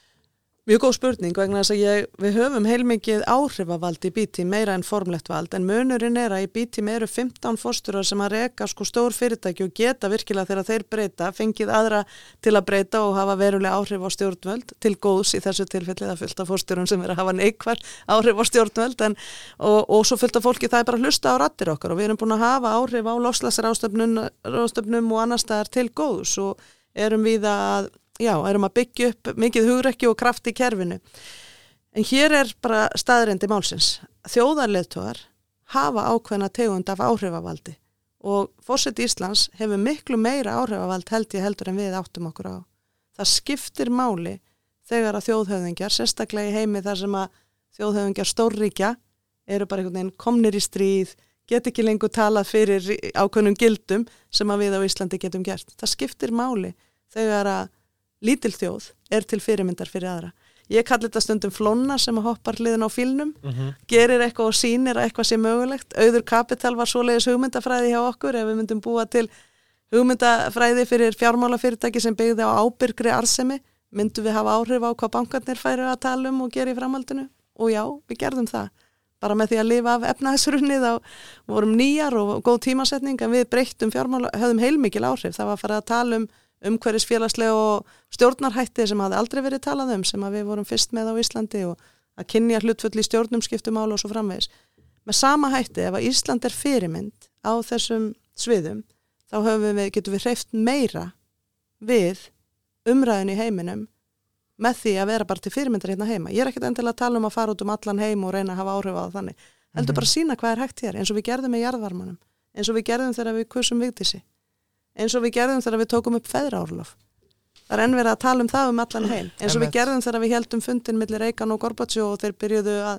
Mjög góð spurning vegna þess að við höfum heilmikið áhrifavald í B-Team meira en formlegt vald, en munurinn er að í B-Team eru 15 forstjórar sem að reka stór fyrirtæki og geta virkilega þegar þeir breyta, fengið aðra til að breyta og hafa verulega áhrif á stjórnvöld til góðs í þessu tilfelli, það fullt af forstjórum sem er að hafa neikvæð áhrif á stjórnvöld og svo fullt af fólki, það er bara að hlusta á raddir okkar og við erum búin að hafa áhrif á loftslagsráðstefnum og annars staðar til góðs og erum við erum að byggja upp mikið hugrekki og kraft í kerfinu. En hér er bara staðreindi málsins. Þjóðarleiðtogar hafa ákveðna tegund af áhrifavaldi og forseti Íslands hefur miklu meira áhrifavald heldur en við áttum okkur á. Það skiptir máli þegar að þjóðhöfðingjar, sérstaklega í heimi þar sem að þjóðhöfðingjar stórríkja eru bara einhvern veginn komnir í stríð, get ekki lengur talað fyrir ákveðnum gildum sem að við á Íslandi getum gert. Það skiptir máli þegar að lítil þjóð er til fyrirmyndar fyrir aðra. Ég kalli þetta stundum flóna sem að hoppar hliðin á fílnum, gerir eitthvað og sýnir að eitthvað sé mögulegt. Auður Kapital var svoleiðis hugmyndafræði hjá okkur ef við myndum búa til hugmyndafræði fyrir fjármálafyrirtæki sem byggði á ábyrgri arðsemi, myndum við hafa áhrif á hvað bankarnir færu að tala um og gera í framhaldinu. Og já, við gerðum það. Bara með því að lifa af efnahagshrunni þá vorum nýjar og góð tímasetning en við breyttum höfðum heilmikil áhrif. Það var að fara að tala um umhverfisfélagslega og stjórnarhætti sem hafði aldrei verið talað sem að við vorum fyrst með á Íslandi og að kynja hlutföll í stjórnum skiptum mála og svo framvegis. Með sama hætti, ef að Ísland er fyrirmynd á þessum sviðum, þá getum við hreyft meira við umræðin í heiminum með því að vera bara til fyrirmyndar hérna heima. Ég er ekkert endilega að tala um að fara út allan heim og reyna að hafa áhrif á það þannig. Heldur bara að sýna hvað er hægt hér, eins og við gerðum með jarðvarmanum, eins og við gerðum þegar við kusum Vigdísi, eins og við gerðum þegar við tókum upp feðraorlof. Það er enn verið að tala um það allan heim. Eins og við gerðum þegar við heldum fundin milli Reagan og Gorbachev og þeir byrjuðu að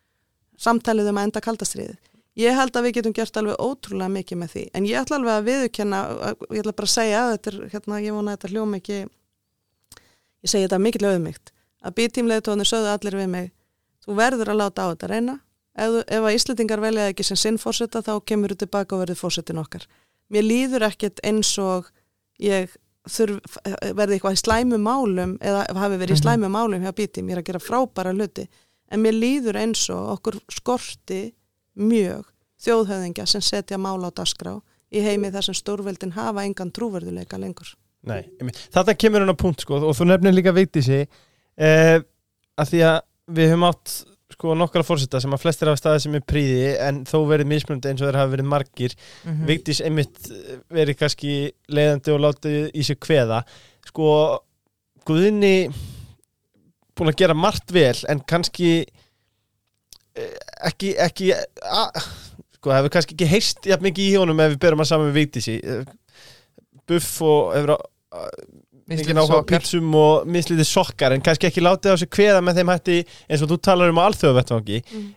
samtalið að enda kalda stríðið. Ég held að við getum gert alveg ótrúlega mikið með því. En ég ætla alveg að viðurkenna, ég ætla bara að segja að þetta ég vona að þetta hljóm ekki, ég segi þetta mikill auðmýkt, að B-Team-leiðtogarnir sögðu allir við mig, þú verður að láta á þetta reyna, ef að Íslendingar velja ekki sem sinn forseta þá kemur þú tilbaka og verður forsetin okkar. mér líður ekkert eins og ég verði eitthvað í slæmu málum eða hafi verið í slæmu málum hjá Bíti, mér að gera frábæra hluti en mér líður eins og okkur skorti mjög þjóðhöfðingja sem setja mál á dagskrá í heimi þar sem stórveldin hafa engan trúverðuleika lengur. Nei, þetta kemur á punkt sko, og þú nefnir líka Vigdísi að því að við höfum átt sko nokkra forseta sem að flestir hafa staðið sem prýði en þó verið mismunandi eins og þeir hafa verið margir. Vigdís einmitt verið kannski leiðandi og látið í sig kveða. Sko Guðni búin að gera margt vel en kannski ekki sko hefur kannski ekki heyrst jafn mikið í honum ef við berum að saman með Vigdísi. Buff og hefur mikið áhuga á pítsum og mislítið sokkar en kannski ekki látið á sig kveða með þeim hætti eins og þú talar á alþjóðavettvangi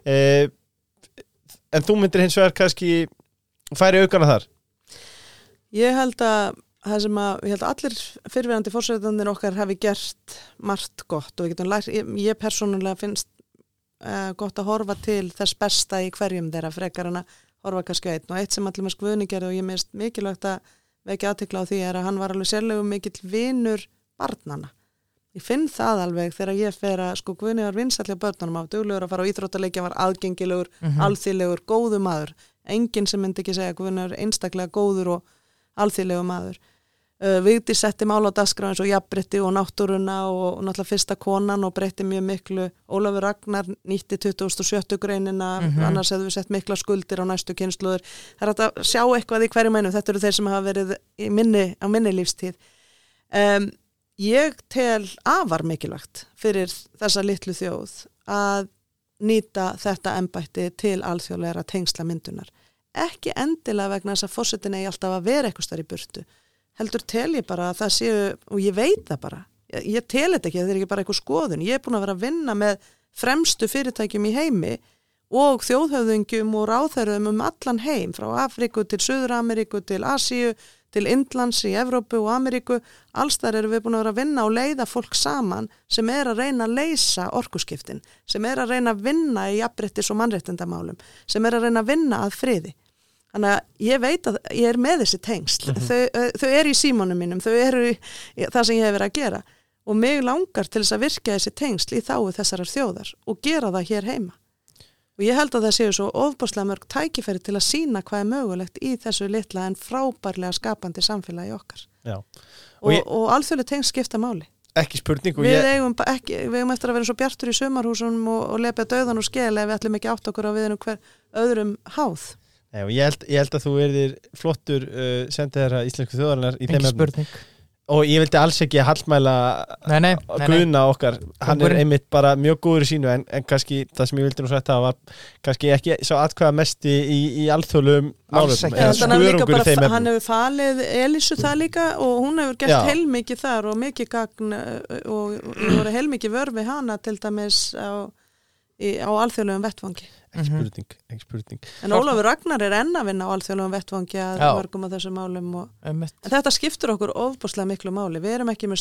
en þú myndir hins vegar kannski færi aukana þar. Ég held að það sem ég held að allir fyrrverandi forsetarnir okkar hafi gert margt gott og við getum lært, ég persónulega finnst gott að horfa til þess besta í hverjum þeirra frekar en að horfa kannski einn og eitt sem allir með Guðni gerði og ég minnst mikilvægt að vekja athygli á því að hann var alveg sérlega mikill vinur barnana. Ég finn það alveg þegar ég fer að sko Guðni var vinsælli á börnunum af duglegur að fara á íþróttaleiki, hann var aðgengilegur, alþýðlegur, góðu maður. Enginn sem myndi ekki segja að Guðni var einstaklega góður og alþýðlegur maður. Vigdís setti mál á dagskrá eins og jafnrétti og náttúruna og náttúrulega fyrsta konan og breytti mjög miklu. Ólafur Ragnar nýtti 27. greinina, annars hefðu við sett mikla skuldir á næstu kynslóður. Það er að sjá eitthvað í hverjum einum, þetta eru þeir sem hafa verið á minni lífstíð. Ég tel afar mikilvægt fyrir þessa litlu þjóð að nýta þetta embætti til alþjóðlegra tengslamyndunar. Ekki endilega vegna þess að forsetinn eigi alltaf að vera eitthvað þar í burtu. Heldur tel ég bara að það séu, og ég veit það bara, ég tel þetta ekki, það er ekki bara eitthvað skoðun, ég er búin að vera að vinna með fremstu fyrirtækjum í heimi og þjóðhöfðingjum og ráðherrum allan heim, frá Afríku til Suður-Ameríku, til Asíu, til Indlands í Evrópu og Ameríku, alls þar erum við búin að vera að vinna og leiða fólk saman sem er að reyna að leysa orkuskiptin, sem er að reyna að vinna í jafnréttis- og mannréttindamálum, sem er að reyna að vinna að friði. Þannig að ég veit að ég er með þessi tengsl. Þau eru í símanum mínum, þau eru í það sem ég hef verið að gera og mig langar til þess að virka þessi tengsl í þágu þessarar þjóðar og gera það hér heima. Og ég held að það séu svo ofboðslega mörg tækifæri til að sýna hvað er mögulegt í þessu litla en frábærlega skapandi samfélagi okkar. Já. Og alþjóðleg tengsl skipta máli. Ekki spurning. Við eigum eftir að vera svo bjartur í sumarhúsunum og lepja dauðan og skel ef við ætlum ekki átt okkur á við hver öðrum háð. Nei, og ég held að þú erðir flottur sendiherra íslensku þjóðarinnar í þeim spurning. Og ég vildi alls ekki hallmæla Guðna okkar, hann er einmitt bara mjög góður í sínu en kannski það sem ég vildi nú sagt það var kannski ekki svo atkvæða mesti í alþjóðlegum málum. Hann hefur falið Elísu það líka og hún hefur gert heilmikið þar og mikið gagn og voru heilmikið vörfi hana til dæmis á alþjóðlegum vettvangi. Ekki spurning. En Ólafur Ragnar er enn að vinna á alþjóðlegum vettvangi að mörgum af þessum málum en þetta skiptur okkur ofboðslega miklu máli. Við erum ekki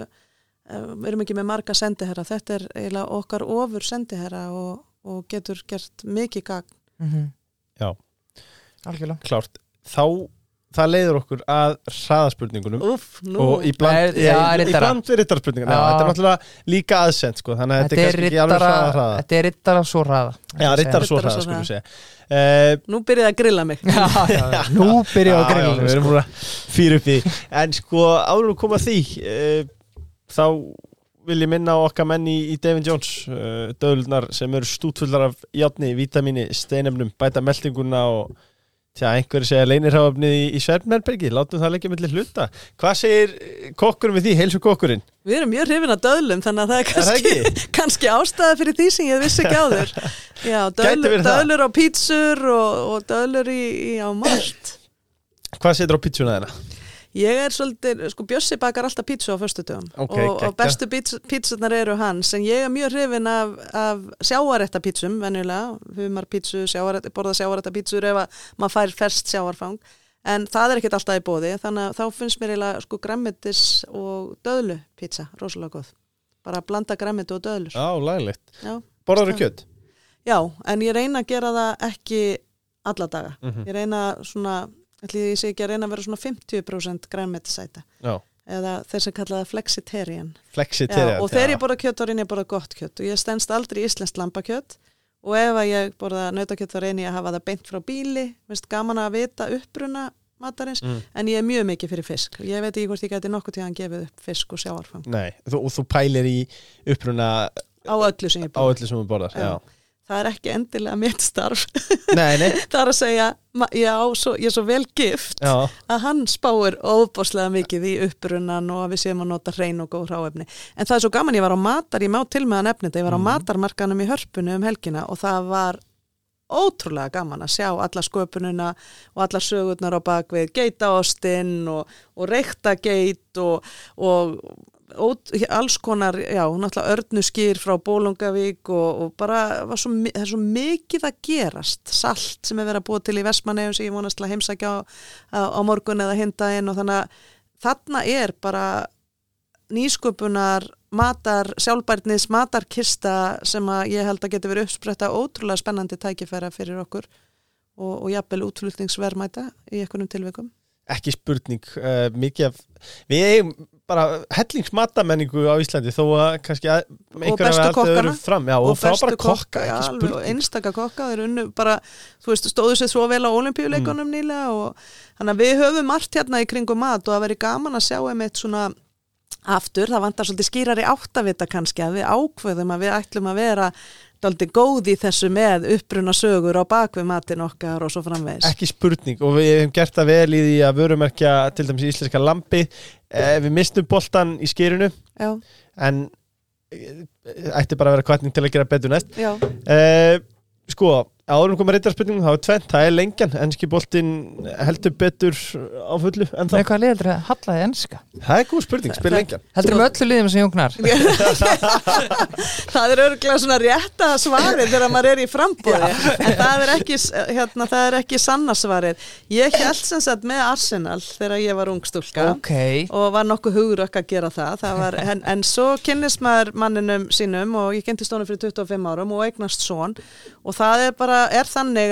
með marga sendiherra, þetta er eiginlega okkar ofur sendiherra og getur gert mikið gagn. Já, algjörlega. Klárt. Það leiður okkur að hraðaspurningunum og íbland við rittarspurningunum. Þetta er náttúrulega líka aðsend sko, þannig að þetta er kannski ekki alveg hraða. Þetta er rittara svo hraða. Já, rittara svo hraða, skulum segja. Nú byrjaði að grilla mig. Nú byrjaði að grilla mig. Við erum búin að fýra upp því. En sko, áður að koma því, þá vil ég minna á okkar menn í David Jones, döðlunar sem eru stútfullar af járni, vítamíni, steinefnum, bæta meltinguna og einhverju segja leynirháfnið í Svernbergi, látum það leggja milli hluta. Hvað segir kokkurinn við því, heilsu kokkurinn? Við erum mjög hrifin af döðlum, þannig að það er kannski ástæða fyrir því sem ég vissi ekki áður. Já, döðlur á pítsur og döðlur á margt. Hvað setur á pítsuna þeirna? Ég er svolítið, sko Bjössi bakar alltaf pítsu á föstudögum og bestu pítsurnar eru hans, en ég er mjög hrifin af sjávaréttapítsum, venjulega, humarpítsu, borða sjávaréttapítsur ef að maður fær ferskt sjávarfang, en það er ekkert alltaf í boði, þannig að þá finnst mér eiginlega sko grænmetis og döðlupítsa, rosalega góð. Bara blanda grænmeti og döðlur. Já, laglegt. Borðarðu kjöt? Já, en ég reyna að gera það ekki alla daga. Ég reyna svona ætli ég sé ekki að reyna að vera svona 50% grænmetisæta eða þeir sem kalla það flexitarian og þegar ég borða kjöt þá reyni ég borða gott kjöt og ég stendst aldrei íslenskt lambakjöt og ef að ég borða nautakjöt þá reyni ég að hafa það beint frá bíli, minnst gaman að vita uppruna matarins, en ég mjög mikið fyrir fisk ég veit ekki hvort ég gæti nokkuð tíðan gefið upp fisk og sjávarfang. Nei, og þú pælir í uppruna á öllu sem ég borða. Á öllu sem ég borðar, já. Það er ekki endilega mitt starf. Nei. Það er að segja, ég er svo vel gift að hann spáir óbáslega mikið í upprunan og að við séum að nota hrein og góð hráefni. En það er svo gaman, ég var á matar, ég má til með að nefna þetta, ég var á matarmarkanum í Hörpunni helgina og það var ótrúlega gaman að sjá alla sköpununa og alla sögurnar á bakvið geitaostinn og reyktargeit og alls konar, náttúrulega örnuskýr frá Bolungavík og bara það er svo mikið að gerast salt sem verið að búa til í Vestmannaeyjum sem ég vonast til að heimsækja á morgun eða hindaginn og þannig að þarna er bara nýsköpunar sjálfbærnis matarkista sem að ég held að geti verið uppspretta ótrúlega spennandi tækifæra fyrir okkur og jafnvel útflutningsverðmæta í einhvernum tilvikum. Ekki spurning, mikið af við eigum bara hellingsmatamenningu á Íslandi þó að kannski einhverja við alltaf eru fram og frábæra kokka, ekki spurning og einstaka kokka, þeir unnu bara þú veist, stóðu sér svo vel á Ólympíuleikunum nýlega og þannig að við höfum margt hérna í kringum mat og að veri gaman að sjá einmitt svona aftur, það vantar svolítið skýrari áttavita kannski að við ákveðum að við ætlum að vera dálítið góð í þessu með uppruna sögur á bakvið matinn okkar og svo framvegis. Ekki spurning og við hefum gert það vel í því að vörumerkja til dæmis íslenska lambi við mistum boltan í skýrinu en ætti bara að vera hvatning til að gera betur næst sko, áður koma reytarspurningum, það var tvennt, það er lengjan enski boltinn heldur betur á fullu en þá. Hvað liður þetta hallaði enska? Það er góð spurning, spil lengjan. Heldur öllu liðum sem Jóngnar? Það er örugglega svona rétta svarið þegar maður er í framboði en það er ekki sanna svarið. Ég hélt sem sagt með Arsenal þegar ég var ung stúlka og var nokkuð hugurökk að gera það var, en svo kynnist maður manninum sínum og ég kynntist honum fyrir 25 árum og eignast son og það er þannig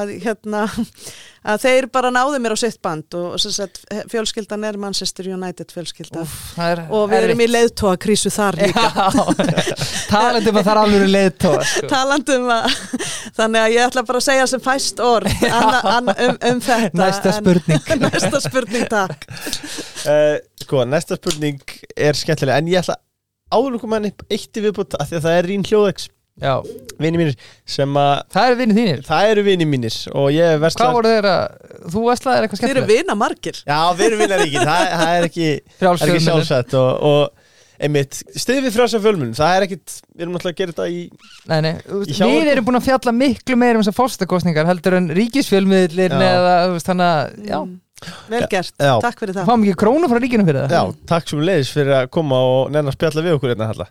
að þeir bara náðu mér á sitt band og fjölskyldan er Manchester United fjölskylda og við erum í leiðtogakrísu þar líka talandum að það er alveg leiðtoga talandum að þannig að ég ætla bara að segja sem fæst orð þetta næsta spurning takk sko, næsta spurning er skemmtilega en ég ætla áður koma hann upp eitt í viðbútt af því að það er Rín Hljóðex vinir mínir sem að það eru vinir þínir? Það eru vinir mínir og ég versla Hvað voru þeir þú verslaðir eitthvað skemmtilegt? Þeir eru vina margir Já, við erum vinar ekki, það er ekki sjálfsagt og einmitt, stuðið við frjálsa fjölmiðlum það er ekkit, við erum náttúrulega að gera þetta í Við erum búin að fjalla miklu meira um þessar forsetakosningar heldur en ríkisfjölmiðlin eða þannig að vel gert, takk fyrir það Fáum ekki krónu frá ríkinu fyrir það Já, takk sem leiðis fyrir að koma og nenn að spjalla við okkur hérna Halla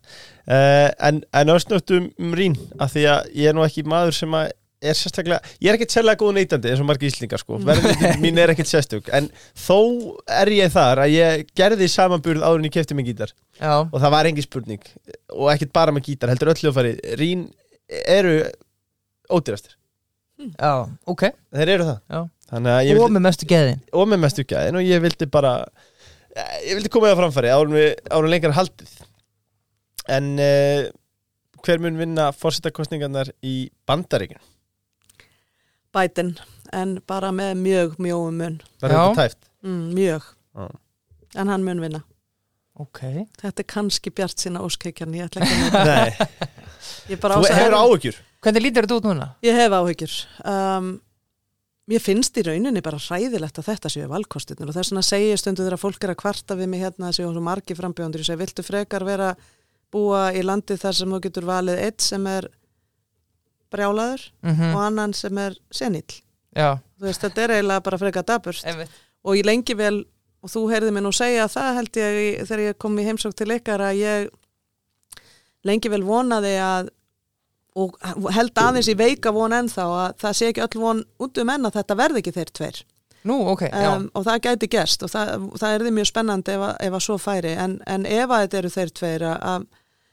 en östnögt Rín af því að ég er nú ekki maður sem að er sérstaklega, ég er ekkert sérlega góð neytandi eins og margir Íslendingar sko, verðmyndin mín er ekkert sérstök en þó er ég þar að ég gerði samanburð áður en ég keypti mig gítar og það var engin spurning og ekkert bara með gítar, heldur öll hljóðfæri Rín eru ódýrastir Já, ok Þeir eru það og með mestu gæðin og ég vildi bara koma það framfæri árum lengar haldið en hver mun vinna forsetakosningarnar í Bandaríkjunum? Biden, en bara með mjög mjóum mun Það er þetta tæft? Mjög, en hann mun vinna Þetta er kannski bjart sína óskækjan ég ætla ekki að Nei Þú hefur áhyggjur? Hvernig lítur þetta út núna? Ég hef áhyggjur Mér finnst í rauninni bara hræðilegt að þetta séu valkostirnir og þess vegna segi ég stundu þegar fólk er að kvarta við mig hérna séu svo margir frambjóðandur ég segi, viltu frekar vera búa í landi þar sem þú getur valið eitt sem er brjálaður og annan sem er senill Þú veist, þetta er eiginlega bara frekar daburt og ég lengi vel og þú heyrði mig nú segja það held ég þegar ég kom í heimsókn til ykkar að ég lengi vel vonaði að og held aðeins í veika von ennþá að það sé ekki öll von út enn að þetta verði ekki þeir tveir Nú, ok, og það gæti gerst og það er mjög spennandi ef að svo færi en ef að þetta eru þeir tveir að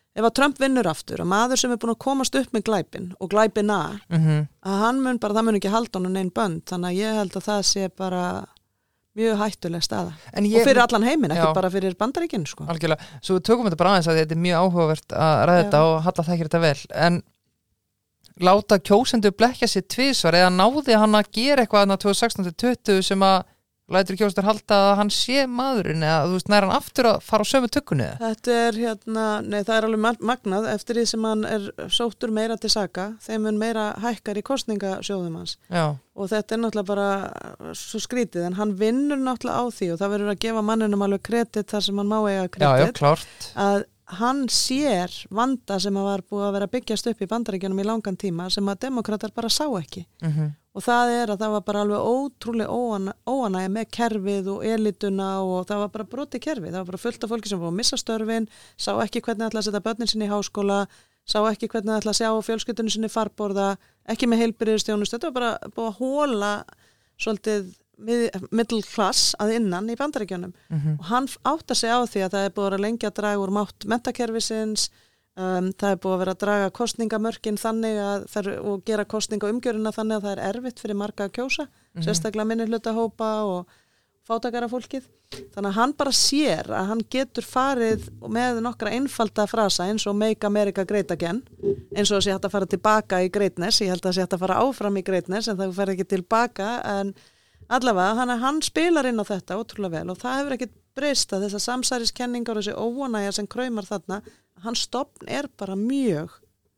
ef að Trump vinnur aftur, að maður sem búin að komast upp með glæpin og glæpina að hann mun bara, það mun ekki halda honum neinn bönd, þannig að ég held að það sé bara mjög hættuleg staða og fyrir allan heiminn, ekki bara fyrir Bandaríkin sko. Algjörlega, svo við tökum þetta bara aðeins að þetta er mjög áhugavert að ræða þetta og Halla þekkir þetta vel, en láta kjósendur blekkja sér tvisvar eða náði hann að gera eitthvað 2016-20 sem að lætur kjósendur halda að hann sé maðurinn eða þú veist, nær hann aftur að fara á sömu tökkunni? Þetta er það er alveg magnað eftir því sem hann er sóttur meira til saka, þeim mun meira hækkar í kosningasjóðum hans. Já. Og þetta er náttúrulega bara svo skrítið, en hann vinnur náttúrulega á því og það verður að gefa manninum alveg kredit þar sem hann má eiga kredit. Já, klárt. Að hann sér vanda sem var búið að vera byggjast upp í Bandaríkjunum í langan tíma sem að demokratar bara sá ekki. Og það er að það var bara alveg ótrúlega óanægja með kerfið og elituna og það var bara brotið kerfið. Það var bara fullt af fólki sem var að missa störfin, sá ekki hvernig það ætla að setja börnin sinni í háskóla, sá ekki hvernig það ætla að sjá fjölskyldunni sinni farborða, ekki með heilbrigðisþjónustu. Þetta var bara búið að hóla svolítið middle class að innan í Bandaríkjunum. Og hann átta sig á því að það er búið að lengja að draga úr mátt menntakerfisins, það er búið að vera að draga kosningamörkin þannig að og gera kosningaumgjöruna þannig að það er erfitt fyrir marga að kjósa, sérstaklega minnihlutahópa og fátækara fólkið. Þannig að hann bara sér að hann getur farið með nokkra einfalda frasa eins og Make America Great Again, eins og sé hægt að fara tilbaka í greatness, ég held að sé hægt að fara áfram í greatness en það fer ekki tilbaka, en allavega hann spilar inn á þetta ótrúlega vel og það hefur ekkert breyst að þessar samsæriskenningar og þessi óanægja sem kraumar þarna, hans stofn er bara mjög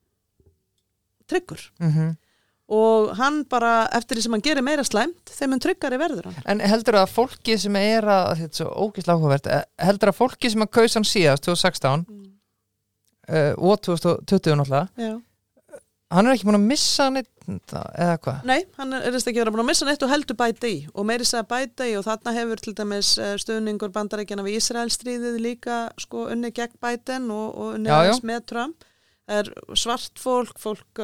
tryggur. Og hann bara, eftir því sem hann gerir meira slæmt, þeim tryggari verður hann. En heldur að fólki sem er að, þetta er svo ógeðslega áhugavert, heldur að fólki sem að kaus hann síðast 2016 og 2020 náttúrulega, hann er ekki búin að missa neitt eða hvað? Nei, hann er ekki verið að búin að missa neitt og heldur bæta í og meiri segja bæta í og þarna hefur til dæmis stuðningur Bandaríkjanna við Ísraelsstríðið líka sko unni gegn Biden og unni aðeins með Trump. Það er svart fólk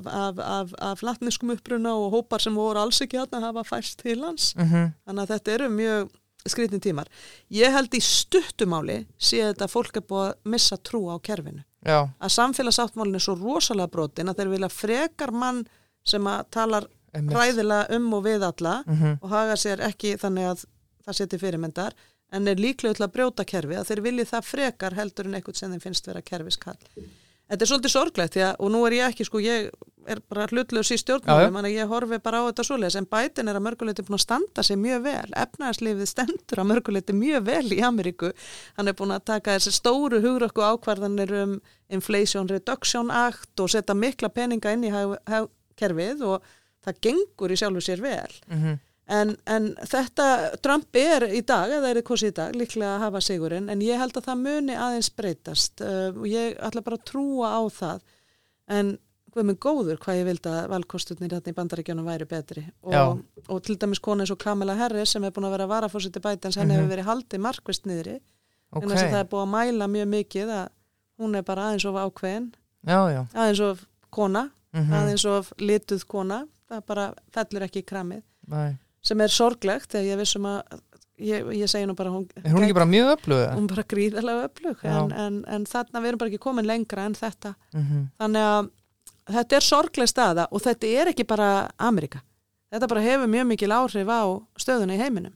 af latneskum uppruna og hópar sem voru alls ekki að hafa færst til hans. Þannig að þetta eru mjög skrýtni tímar. Ég held í stuttumáli sé þetta fólk er búið að missa trú á kerfinu. Já. Að samfélagsáttmálinn er svo rosalega brotin að þeir vilja frekar mann sem að talar hræðilega og við alla og haga sér ekki þannig að það seti fyrirmyndar en er líklega til að brjóta kerfi að þeir vilji það frekar heldur en eitthvað sem þeim finnst vera kerfiskall. Þetta er svolítið sorglegt og nú er ég ekki ég er bara hlutlaus í stjórnmálum en ég horfi bara á þetta svoleiðis en Biden er að mörguleiti búin að standa sig mjög vel, efnahagslífið stendur að mörguleiti mjög vel í Ameríku, hann er búin að taka þessi stóru hugrakku ákvarðanir Inflation Reduction Act og setja mikla peninga inn í kerfið og það gengur í sjálfu sér vel. En þetta Trump er í dag, eða er kosið í dag, líklega að hafa sigurinn, en ég held að það muni aðeins breytast og ég ætla bara að trúa á það, en hvað með góður hvað ég vildi að valkosturnir hérna í Bandaríkjunum væri betri og til dæmis kona eins og Kamala Harris sem er búin að vera varaforseti Bidens, henni hefur verið haldið markvisst niðri, en þess að það er búið að mæla mjög mikið að hún er bara aðeins of ákveðin, aðeins of kona, aðeins of lituð kona, það bara fellur ekki í kramið. Nei. Sem er sorglegt þegar ég vissum að ég segi nú bara hún er ekki bara mjög öflug? Hún bara gríðarlega öflug en þarna við erum bara ekki komin lengra en þetta þannig að þetta er sorgleg staða og þetta er ekki bara Ameríka, þetta bara hefur mjög mikil áhrif á stöðuna í heiminum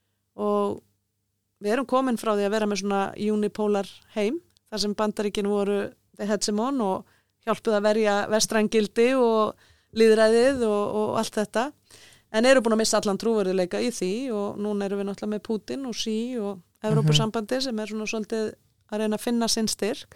og við erum komin frá því að vera með svona unipolar heim þar sem Bandaríkin voru the hegemon og hjálpuð að verja vestrængildi og lýðræðið og allt þetta en eru búin að missa allan trúverðuleika í því og núna erum við náttúrulega með Putin og Xi og Evrópusambandi sem er svona svolítið að reyna að finna sinn styrk.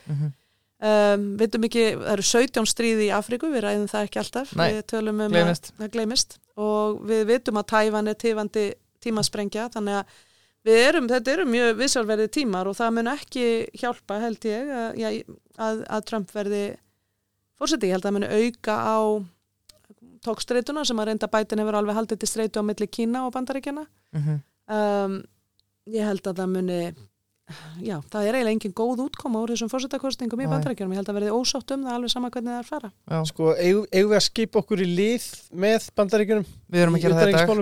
Vitum ekki, það eru 17 stríði í Afríku, við ræðum það ekki alltaf. Nei, við tölum það gleymist og við vitum að Tævan er tifandi tímasprengja þannig að þetta eru mjög viðsjálfverðið tímar og það mun ekki hjálpa held ég að Trump verði forseti, ég held að það mun auka á tókstreituna sem að reynda Biden hefur alveg haldið til streitu á milli Kína og Bandaríkjanna. Ég held að það muni, það er eiginlega engin góð útkoma úr þessum forsetakostingum í Bandaríkjanum. Ég held að verði ósátt það alveg sama hvernig það er fara. Já. Sko, eigum við að skipa okkur í lið með Bandaríkjanum? Við erum að gera þetta.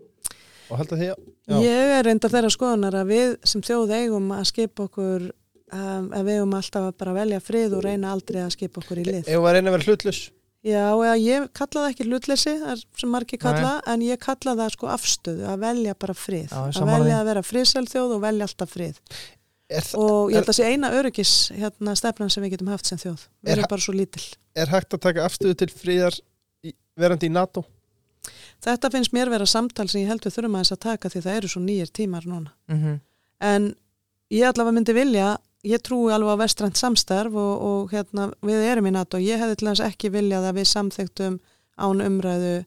Og held að því, Ég er reyndar þeirra skoðunar að við sem þjóð eigum að skipa okkur við höfum alltaf að bara velja frið og reyna aldrei að skipa okkur í lið. Ef að reyna að vera hlutlaus? Já, ég kalla það ekki hlutleysi, sem margir kalla, en ég kalla það sko afstöðu, að velja bara frið. Að velja að vera friðsælþjóð og velja alltaf frið. Og ég held að sé eina öryggis stefnan sem við getum haft sem þjóð. Við erum bara svo lítil. Er hægt að taka afstöðu til friðar verandi í NATO? Þetta finnst mér vera samtal sem ég held við þurfum aðeins að taka því það eru svo nýjir tímar núna. En ég allavega myndi vilja, ég trúi alveg á vestrænt samstarf og við erum í NATO. Ég hefði til þess ekki viljað að við samþyktum án umræðu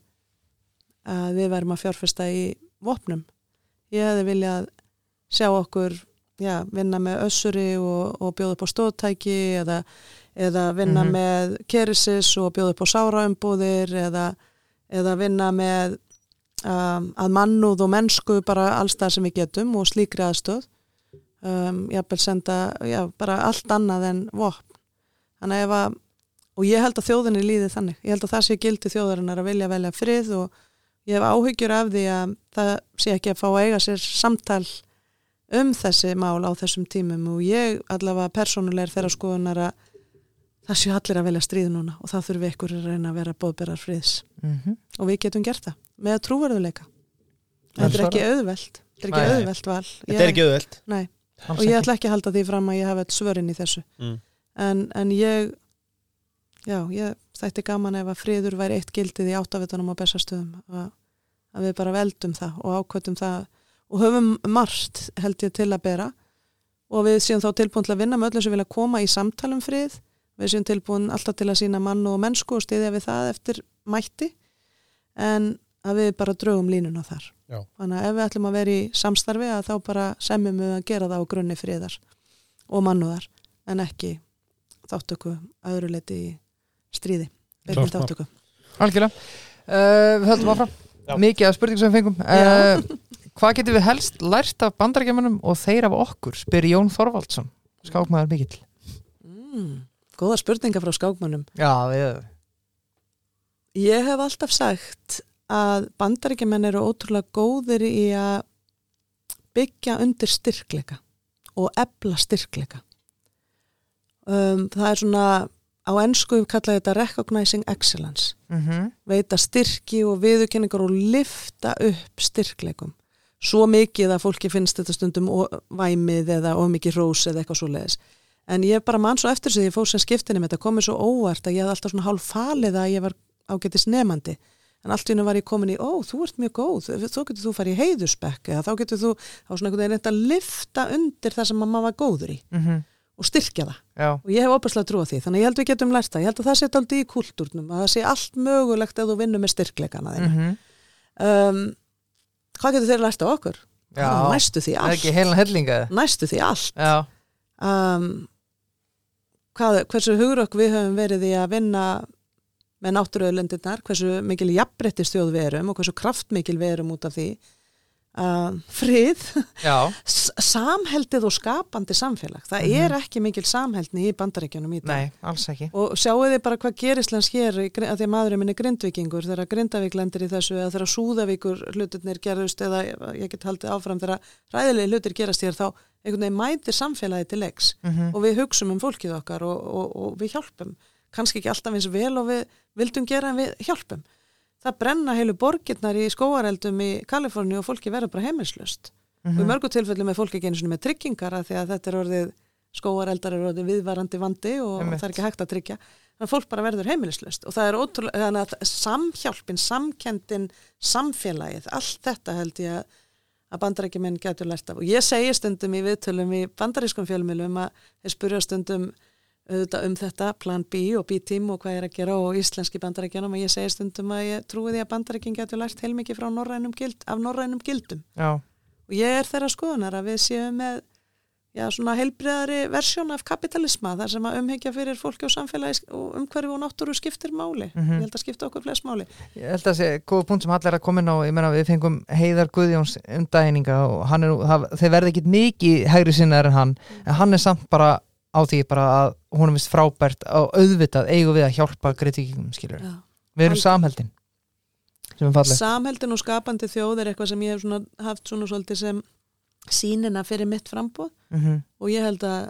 að við værum að fjárfesta í vopnum. Ég hefði viljað sjá okkur vinna með össuri og bjóða upp á stóðtæki eða vinna með kerisis og bjóða upp á sáraumbúðir eða vinna með að mannúð og mennsku bara alls það sem við getum og slíkri aðstöð. Jafnvel senda bara allt annað en vopn. Þannig og ég held að þjóðinni líði þannig. Ég held að það sé gildi þjóðarinnar að vilja velja frið og ég hef áhyggjur af því að það sé ekki að fá að eiga sér samtal þessi mál á þessum tímum og ég allavega persónulega þeirra skoðunar að það sé allir að velja stríð núna og það þurfi ykkur að reyna að vera boðberar friðs. Og við getum gert það með trúverðuleika. Þetta er ekki auðvelt. Þetta er ekki auðvelt val. Þetta er ekki auðvelt. Nei. Og ég ætla ekki að halda því fram að ég hafa svörin í þessu. En ég þætti gaman ef að friður væri eitt gildið í áttavitunum á Bessastöðum að við bara veldum það og ákvöldum það og höfum margt held ég til að bera og við séum þá tilbúin til að vinna með öllum sem vilja koma í samtalum frið. Við séum tilbúin alltaf til að sína mann og mennsku og styðja við það eftir mætti en að við bara draugum línuna þar. Já. Þannig að ef við ætlum að vera í samstarfi að þá bara semjum við að gera það á grunni friðar og mannúðar en ekki þáttöku öðru leyti í stríði. Þáttöku. Algjörlega. Við höldum áfram. Mikið af spurningum sem við fengum. Hvað getum við helst lært af Bandaríkjamönnum og þeir af okkur? Spyr Jón Þorvaldsson. Skákmaður mikill. Góða spurningar frá skákmönnum. Já, ég hef alltaf sagt að Bandaríkjamenn eru ótrúlega góðir í að byggja undir styrkleika og efla styrkleika. Það er svona, á ensku kallaði þetta recognizing excellence. Veita styrki og viðurkenningar og lyfta upp styrkleikum. Svo mikið að fólki finnst þetta stundum væmið eða mikið rós eða eitthvað svoleiðis. En ég bara man svo eftir því ég fór sem skiptinum þetta komið svo óvart að ég hafði alltaf svona hálf falið að ég var ágætis nemandi. En allt í hennu var ég komin í, þú ert mjög góð, þá getur þú farið í heiðursbekk eða þá getur þú á svona einhvern veginn reynt að lyfta undir það sem maður var góður í og styrkja það. Já. Og ég hef óbærslega trú á því, þannig að ég held við getum lært það. Ég held að það sé aldrei í kultúrnum, að það sé allt mögulegt ef þú vinnur með styrkleikana þeirra. Hvað getur þeir lært á okkur? Já. Næstu því allt. Það er ekki heilan hellinga. Næstu því allt. Já. Hversu hugrökk við höfum verið í að vinna með náttúruauðlindirnar, hversu mikil jafnréttisþjóð við erum og hversu kraftmikil við erum út af því frið, samheldið og skapandi samfélag. Það er ekki mikil samheldni í Bandaríkjunum í dag. Nei, alls ekki. Og sjáu þið bara hvað gerist lands hér að því að maðurinn minn er Grindvíkingur þegar Grindavík lendir í þessu eða þegar Súðavíkur hlutirnir gerust eða ég get haldið áfram þegar ræðilegi hlutir gerast hér þá einhvern veginn mætir samfélagi til leiks og við hugsum fólkið okkar og við hjálpum. Kannski ekki alltaf eins vel og við vildum gera en við hjálpum. Það brenna heilu borgirnar í skógareldum í Kaliforníu og fólki verður bara heimilislaust. Og í mörgu tilfellum er fólki ekki einu sinni með tryggingar að því að þetta er orðið, skógareldar er orðið viðvarandi vandi og það er ekki hægt að tryggja. Þannig að fólk bara verður heimilislaust og það er ótrúlega, þannig að samhjálpin, samkenndin, samfélagið, allt þetta held ég að Bandaríkjamenn getur lært af. Og ég segi stundum í viðtölum í bandarískum fjölmiðlum að þeir spyrja stundum þetta, plan B og B-team og hvað að gera og íslenski Bandaríkjanum og ég segi stundum að ég trúi því að Bandaríkin getur lært heilmikið frá norrænum gildum. Já. Og ég er þeirra skoðunar að við séum með svona heilbriðari versjón af kapitalisma þar sem að umhyggja fyrir fólki og samfélagi og umhverfi og náttúru skiptir máli. Ég held að skipta okkur flest máli. Ég held að það sé góð punkt sem allir að koma inn á, ég meina við fengum Heiðar Guðjóns dageininga og þeir verði ekki mikið hægri sinnaðar en hann er samt bara á því bara að hún er vist frábært og auðvitað eigum við að hjálpa Grindvíkingum, skilur. Já. Við erum samheldin. Samheldin og skapandi þjóð er eitthvað sem ég hef haft svona svolítið sem sýnina fyrir mitt framboð og ég held að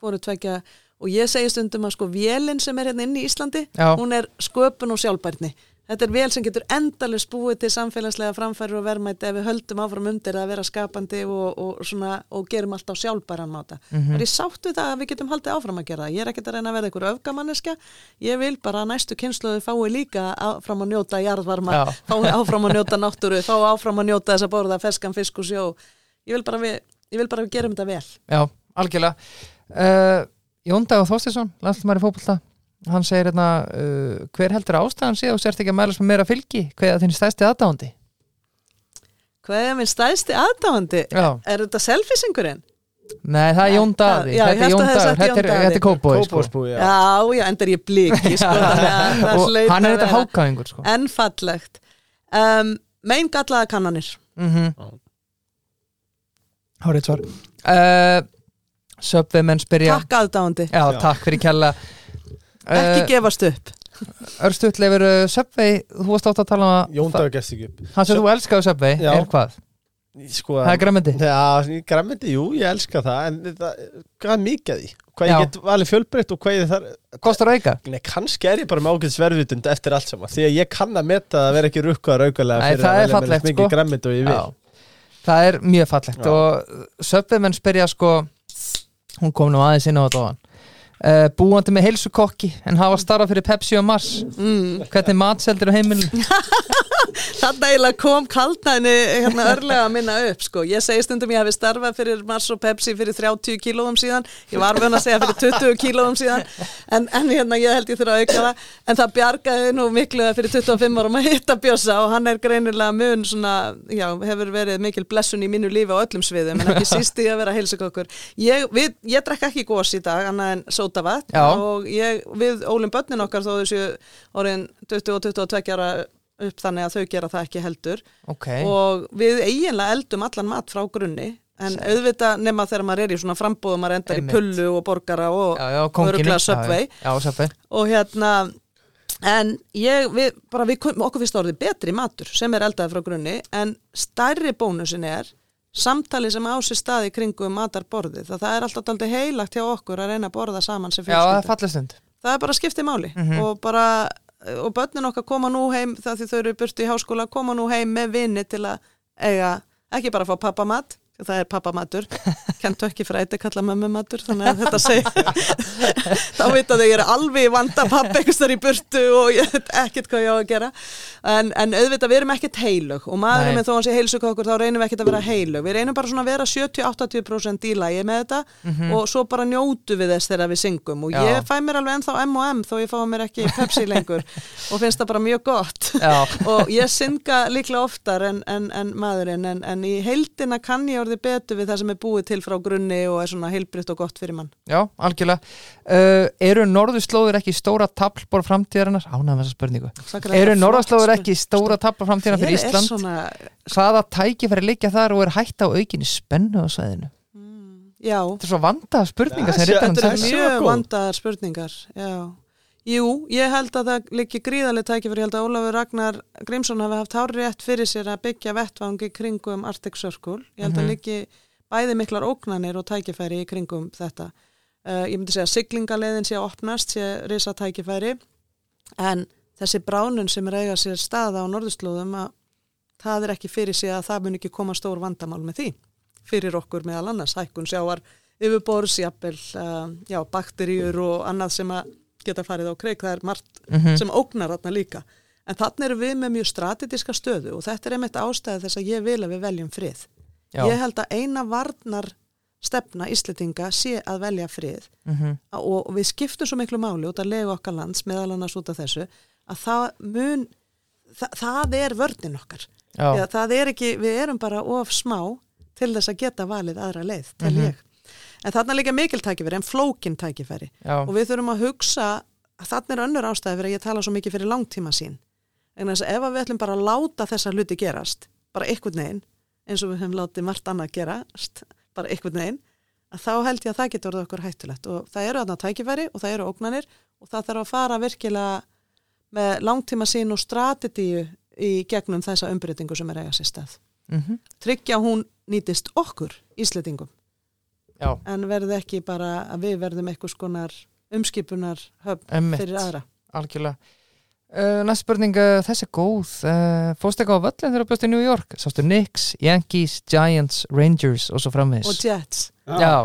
hvoru tveggja og ég segi stundum að sko vélin sem hérna inni í Íslandi, Já. hún sköpun og sjálfbærni. Þetta vél sem getur endalaust búið til samfélagslega framfæri og verðmæti ef við höldum áfram undir að vera skapandi og gerum allt á sjálfbæran máta. Ég sátt við það að við getum haldið áfram að gera það. Ég ekki að reyna að vera einhver öfgamanneska. Ég vil bara að næstu kynslóðu fái líka áfram að njóta jarðvarma, fái áfram að njóta náttúru, fái áfram að njóta þess að borða ferskan fisk og sjó. Ég vil bara að við gerum þetta vel. Já, algjörlega. Jón Dagur Þorsteinsson, landsliðsmaður í fótbolta. Hann segir hérna, hver heldur ástæðan sé og sért ekki að mælast með meira fylgi? Hvað er þinn stærsti aðdáandi? Hvað er minn stærsti aðdáandi? Já. Þetta selfisingurinn? Nei, það Jón Daði. Já, þetta er Jón Dagur. Þetta er Kópavogi, sko. Já, enda ég bliki, sko. Og hann er þetta hákáingur, sko. En fallegt. Mein gallaða kannanir. Hárið svar. Subway menn spyrja. Takk aðdáandi. Já, takk fyrir kjalla. Ekki gefast upp. Örstuðleifur Subway, þú varst átt að tala um að Jón Dagur gefst ekki upp. Hann sem þú elskaðu Subway, hvað? Sko, það græmmindi? Já, græmmindi, jú, ég elska það en hvað er mikið því? Hvað ég get valið fjölbreytt og hvað ég þar Kostar auka? Nei, kannski ég bara með ágætis verðvitund eftir allt saman því að ég kann að meta að vera ekki rukkaður aukalega fyrir að velja með mikið græmmindi og ég vil. Það er mjög fallegt og Subway menn spyrja sko, hún kom nú aðeins inn á þetta ofan. Búandi með heilsukokki en hafa starfað fyrir Pepsi og Mars hvernig matseldir á heimilinu? Þarna eiginlega kom kaldnæðinni hérna örlega að minna upp sko. Ég segi stundum ég hafi starfað fyrir Mars og Pepsi fyrir 30 kílóum síðan, ég var vön að segja fyrir 20 kílóum síðan en hérna ég held ég þurfa að auka það en það bjargaði nú miklu fyrir 25 árum að hitta Bjössa og hann greinilega mun svona, já, hefur verið mikil blessun í mínu lífi á öllum sviðum en ekki síst í að vera heilsukokkur. Ég drekk ekki gos í dag annað en sódavatn og við ólum börnin okkar þó þessu orðin 20 og 22 ára upp þannig að þau gera það ekki heldur og við eiginlega eldum allan mat frá grunni en auðvitað nema þegar maður í svona frambúðum maður endar í pullu og borgara og öruglega Subway og hérna en okkur finnst orðið betri matur sem eldaði frá grunni en stærri bónusin samtali sem á sér staði kringum matarborðið það alltaf dálítið heilagt hjá okkur að reyna að borða saman sem fjölskylda. Já, það er fallistund. Það bara skiptir máli og börnin okkar koma nú heim það því þau eru burtu í háskóla koma nú heim með vini til að eiga ekki bara að fá pappamat það pappamatur, Kentucky Fried kalla mömmumatur, þannig að þetta segir þá vita þau ég alveg í vanda pappa einhvers þar í burtu og ég veit ekkert hvað ég á að gera en auðvitað við erum ekkert heilög og maðurinn með þó hann sé heilsukokkur þá reynum við ekkert að vera heilög við reynum bara svona að vera 70-80% í lagi með þetta og svo bara njótu við þess þegar við syngum og ég fæ mér alveg ennþá M&M þó ég fá mér ekki Pepsi lengur og finnst það bara mjög gott og ég synga líklega oftar en maðurinn en í heildina kann ég betur við það sem búið til frá grunni og svona heilbrigt og gott fyrir mann. Já, algjörlega. Eru norðurslóðir ekki stóra taflborð framtíðarinnar? Ánægð með þessa spurningu. Eru norðurslóðir ekki stóra taflborð framtíðarinnar fyrir Ísland? Hvaða tækifæri liggja þar og hætta á aukinni spennu á svæðinu? Já. Þetta svo vandaðar spurningar. Þetta mjög vandaðar spurningar, já. Jú, ég held að það liggi gríðarlega tækifæri, ég held að Ólafur Ragnar Grímsson hafi haft hárrétt fyrir sér að byggja vettvangi kringum Arctic Circle. Ég held að liggi bæði miklar ógnanir og tækifæri í kringum þetta. Ég myndi segja að siglingaleiðin sé að opnast, sé risa tækifæri, en þessi bránun sem eiga sér staða á norðurslóðum að það ekki fyrir sig að það mun ekki koma stór vandamál með því. Fyrir okkur meðal annars, hækkun sjávar, yfirborðs, jafnvel, bakteríur og annað sem að geta farið á kreik, það margt sem ógnar þarna líka. En þarna erum við með mjög strategiska stöðu og þetta einmitt ástæði þess að ég vil að við veljum frið. Já. Ég held að eina varnar stefna Íslendinga sé að velja frið og við skiptum svo miklu máli út að lega okkar lands meðal annars út af þessu að það vörnin okkar. Það ekki, við erum bara of smá til þess að geta valið aðra leið, tel ég. En þarna líka mikil tækifæri, en flókin tækifæri. Og við þurfum að hugsa, þarna önnur ástæði fyrir að ég tala svo mikið fyrir langtíma sín. En þess að ef við ætlum bara að láta þessa hluti gerast, bara einhvern veginn, eins og við höfum látið margt annað gerast, bara einhvern veginn, að þá held ég að það getur orðið okkur hættulegt. Og það eru þarna tækifæri og það eru ógnanir og það þarf að fara virkilega með langtíma sín og strategíu í gegnum þessa umbreytingu sem eiga sér stað. Tryggja hún nýtist okkur, Íslendingum. en verði ekki bara að við verðum eitthvað skonar umskipunar höfn fyrir aðra. Algjörlega. Næsta spurning, þessi góð. Fórstu eitthvað á völlin þegar þú bjóst í New York? Sástu Knicks, Yankees, Giants, Rangers og svo framvegis. Og Jets. Já,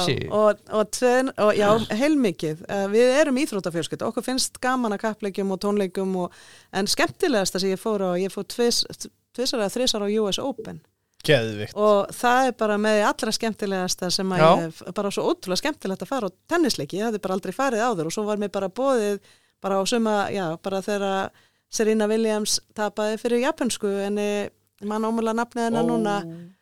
og heilmikið. Við erum íþróttafjölskylda. Okkur finnst gaman að kappleikjum og tónleikum en skemmtilegasta sem ég fór tvisar eða þrisar á US Open. Geðvikt. Og það bara með allra skemmtilegasta sem að ég bara svo ótrúlega skemmtilegt að fara á tennisleiki. Ég hafði bara aldrei farið áður og svo var mér bara boðið bara á suma, bara þegar Serena Williams tapaði fyrir japansku en mann ómulega nafnið hennar núna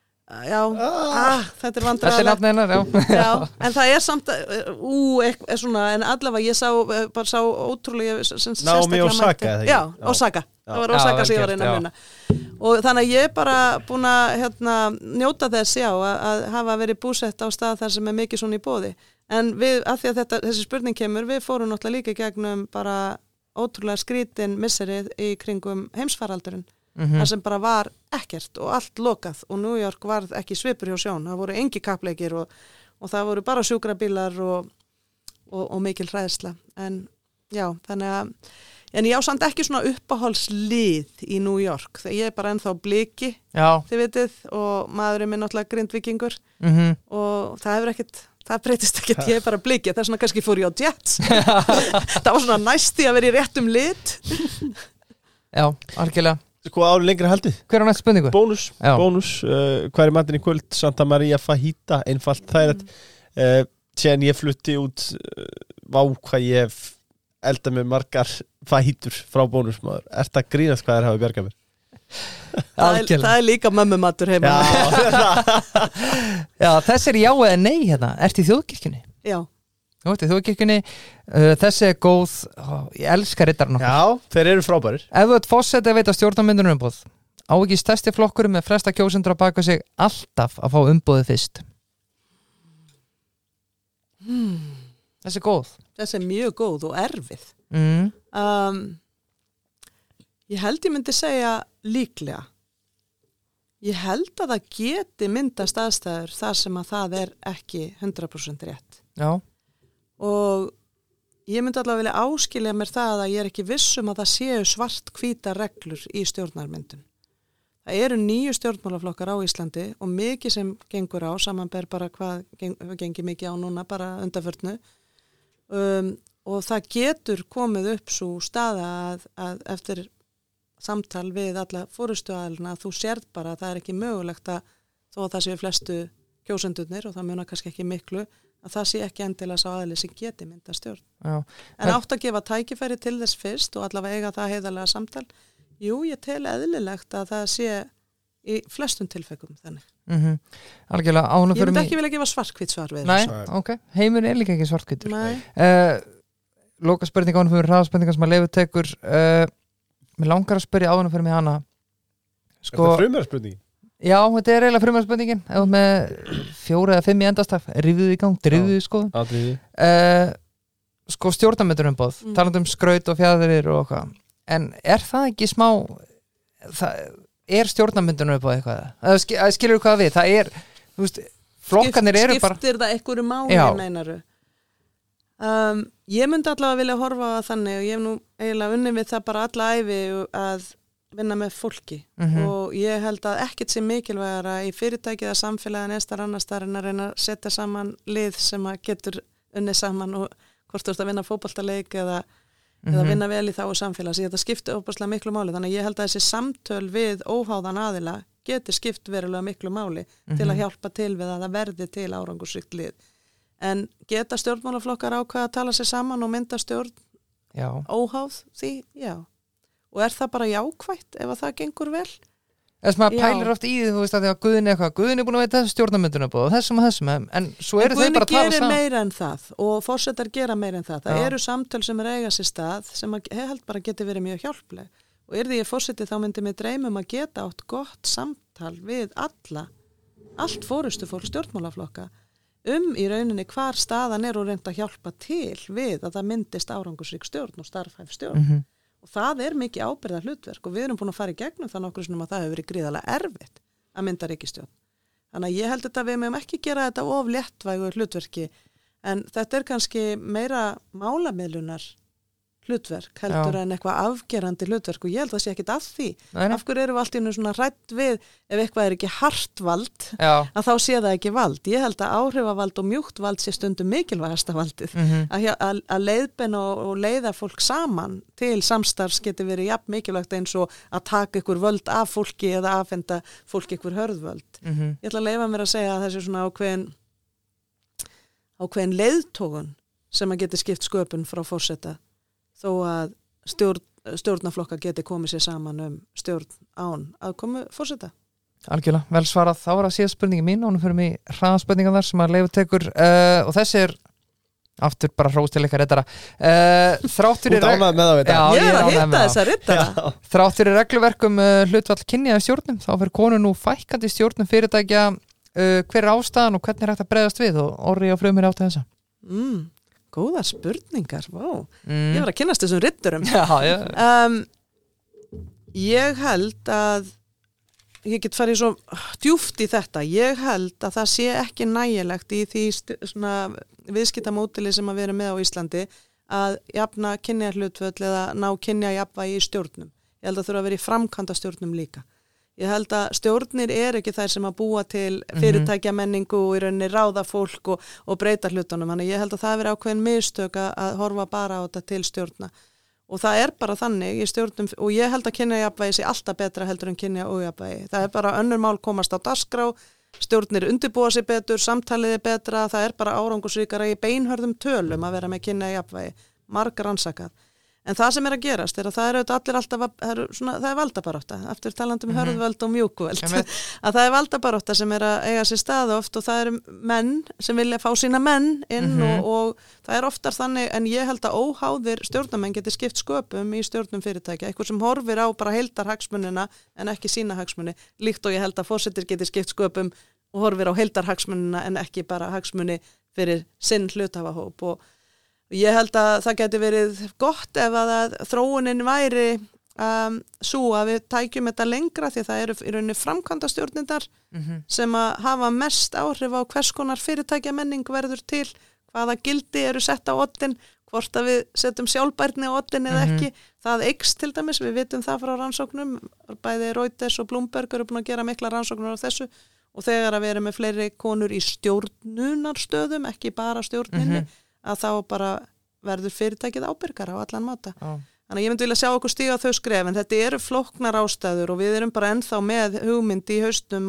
þetta er vandræðilegt. Þetta er nafnið hennar, já, en það samt svona, en allavega ég sá ótrúlega Naomi Osaka Osaka, það var Osaka sem ég var inn að muna og þannig að ég bara búin að njóta þess að hafa verið búsett á stað þar sem mikið svona í boði. En við, af því að þessi spurning kemur, við fórum náttúrulega líka gegnum bara ótrúlega skrítin misserið í kringum heimsfaraldurinn, þar sem bara var ekkert og allt lokað og New York varð ekki svipur hjá sjón, það voru engi kappleikir og það voru bara sjúkrabílar og mikil hræðsla. En já, þannig að en ég á samt ekki svona uppáhaldslið í New York, þegar ég bara ennþá bliki, þið vitið, og maðurinn minn náttúrulega grindvíkingur og það breytist ekkert, ég bara blikið, það svona kannski fór ég á Jets. Það var svona næsti að vera í réttum lit. Já, algjörlega. Sko ári lengri haldið. Hver er næsta spurningu? Bónus. Hvað er matinn í kvöld? Santa Maria Fajita, einfalt. Það síðan ég flutti út hvað ég hef eldað með margar fajitur frá bónusmaður. Ertu að grínast hvað hafa bjargað mér? Það er líka mömmumatur heima. Já, þessi er já eða nei hérna. Ertu í þjóðkirkjunni? Já. Þú ert í þjóðkirkjunni. Þessi er góð. Ég elska riddarinn okkar. Já, þeir eru frábærir. Ef þú ert forseti að veita stjórnarmyndunum umboð, á ekki stærsti flokkur með flesta kjósendur að baka sig alltaf að fá umboðið fyrst. Þessi er góð. Þessi er mjög góð og erfið. Ég held ég myndi segja líklega. Ég held að það geti myndast aðstæður þar sem að það er ekki 100% rétt. Já. Og ég myndi allavega vilja áskilja mér það að ég er ekki viss að það séu svart-hvíta reglur í stjórnarmyndun. Það eru 9 stjórnmálaflokkar á Íslandi og mikið sem gengur á, samanber bara hvað gengi mikið á núna, bara undanförnu. Og það getur komið upp svo staða að eftir samtal við alla forystuaðilina að þú sérð bara að það er ekki mögulegt að þó að það séu flestu kjósendurnir og það munar kannski ekki miklu að það sé ekki endilega sá aðili sem geti mynda stjórn. Já. En átt að gefa tækifæri til þess fyrst og allavega eiga það heiðarlega samtal. Jú, ég tel eðlilegt að það sé í flestum tilfellum þannig. Algjörlega, ég myndi ekki vilja gefa svartkvít svar við þessu. Nei, ok, heimur er líka ekki svartkvítur. Loka spurning ánum fyrir hraðspurningar sem að Leifur tekur. Mér langar að spyrja ánum fyrir mig hana. Er það frumherspurningin? Já, þetta er eiginlega frumherspurningin. Ef með 4 eða 5 í endastaf, rifðuð í gang, drifðuð skoðun. Sko stjórnarmyndunumboð, talandi skraut og fjæðrir og eitthvað. En er það ekki smá, er stjórnarmyndunumboð eitthvað? Skilur þú hvað við? Það er, þú veist, flokkanir eru bara... Skiptir það einhverju máli, meinaru? Ég myndi allavega vilja horfa á þannig og ég hef nú eiginlega unnið við það bara alla ævi að vinna með fólki og ég held að ekkert sé mikilvægara í fyrirtækið að samfélagin annars þar en að reyna að setja saman lið sem að getur unnið saman og hvort þú ert að vinna fótboltaleik eða vinna vel í þá og samfélags. Þetta skiptir óbærslega miklu máli þannig að ég held að þessi samtöl við óháðan aðila getur skipt verulega miklu máli til að hjálpa til við að það verði til árangursríkt lið. En geta stjórnmálaflokkar ákveða að tala sér saman og mynda stjórn óháð því? Já. Og er það bara jákvætt ef að það gengur vel? Þess maður pælir oft í því, þú veist að því að Guðni er búin að veita þessu stjórnarmynduna og þessum og þessum, en svo eru þau bara að tala saman. Guðni gerir meira en það og forsetar gera meira en það. Það eru samtöl sem eiga sér stað sem ég held bara geti verið mjög hjálpleg. Og því ég forseti þá myndi mig dreymum að geta átt gott samtal við allt forystufólk stjórnmálaflokka í rauninni hvar staðan er og reynda að hjálpa til við að það myndist árangursrík stjórn og starfhæf stjórn. Og það er mikið ábyrgðar hlutverk og við erum búin að fara í gegnum það nokkru sinnum að það hefur verið gríðarlega erfitt að mynda ríkisstjórn. Þannig að ég held að við mögum ekki gera þetta of léttvægu hlutverki en þetta kannski meira málamiðlunar hlutverk heldur en eitthvað afgerandi hlutverk og ég held að það sé ekkit að því. Af hverju erum við allt í einu svona hrædd við ef eitthvað ekki hart vald að þá sé það ekki vald. Ég held að áhrifavald og mjúkt vald sé stundum mikilvægasta valdið. Að leiðbeina og leiða fólk saman til samstarfs getur verið jafn mikilvægt eins og að taka ykkur völd af fólki eða afhenda fólki ykkur hörðvöld. Ég ætla að leyfa mér að segja að þessi svona ákveðin leiðtogun sem að geti skipt sköpun frá forseta þó að stjórnarflokka geti komið sér saman stjórn án aðkomu forseta. Algjörlega, vel svarað. Þá var það síðast spurningi mín og nú fyrir mig hraðaspurningan þar sem að Leifur tekur og þessi aftur bara hrós til ykkar riddara. Þrátt fyrir ánægð með það, veit ég. Ég að hitta þessa riddara. Þrátt fyrir regluverkum hlutvall kynja í stjórnum, þá fyrir konur nú fækkandi í stjórnum fyrirtækja. Hver ástæðan og hvernig hægt að bregðast við og Orri og Frumir átt þessa? Góðar spurningar, vá. Ég var að kynnast þessum riddurum. Ég held að ég get farið svo djúpt í þetta. Ég held að það sé ekki nægilegt í því svona viðskiptamódeli sem að vera með á Íslandi að jafna kynjahlutföll eða ná kynjajafnvægi í stjórnum. Ég held að þurfa að vera í framkvæmda stjórnum líka. Ég held að stjórnir ekki þær sem að búa til fyrirtækjamenningu og í rauninni ráða fólk og breyta hlutunum. Þannig ég held að það veri ákveðin mistök að horfa bara á þetta til stjórna. Og það bara þannig í stjórnum og ég held að kynjajafnvægi sé alltaf betra heldur en kynjaójafnvægi. Það bara önnur mál komast á dagskrá, stjórnir undirbúa sig betur, samtalið betra, það bara árangursríkara í beinhörðum tölum að vera með kynjajafnvægi, margar rannsakað. En það sem að gerast að það auðvitað allir alltaf, það valdabarátta, eftir talandi hörðvöld og mjúkvöld, að það valdabarátta sem að eiga sér stað oft og það menn sem vilja fá sína menn inn og það oftar þannig, en ég held að óháðir stjórnarmenn geti skipt sköpum í stjórnum fyrirtækja, eitthvað sem horfir á bara heildarhagsmunina en ekki sína hagsmuni, líkt og ég held að forsetir geti skipt sköpum og horfir á heildarhagsmunina en ekki bara hagsmuni fyrir sinn hluthafahóp og ég held að það geti verið gott ef að þróunin væri svo að við tækjum þetta lengra því að það í rauninni framkvæmda stjórnindar sem að hafa mest áhrif á hvers konar fyrirtækjamenning verður til, hvaða gildi eru sett á oddin, hvort að við setjum sjálfbærni á oddin eða ekki, það eykst til dæmis, við vitum það frá rannsóknum, bæði Reuters og Bloomberg eru búin að gera mikla rannsóknur á þessu og þegar að við erum með fleiri konur í stjórnunarstöðum, ekki bara stjórninni, að þá bara verður fyrirtækið ábyrgara á allan máta. Þannig að ég myndi vilja sjá okkur stíga þau skref, en þetta eru flóknar ástæður og við erum bara ennþá með hugmynd í hausnum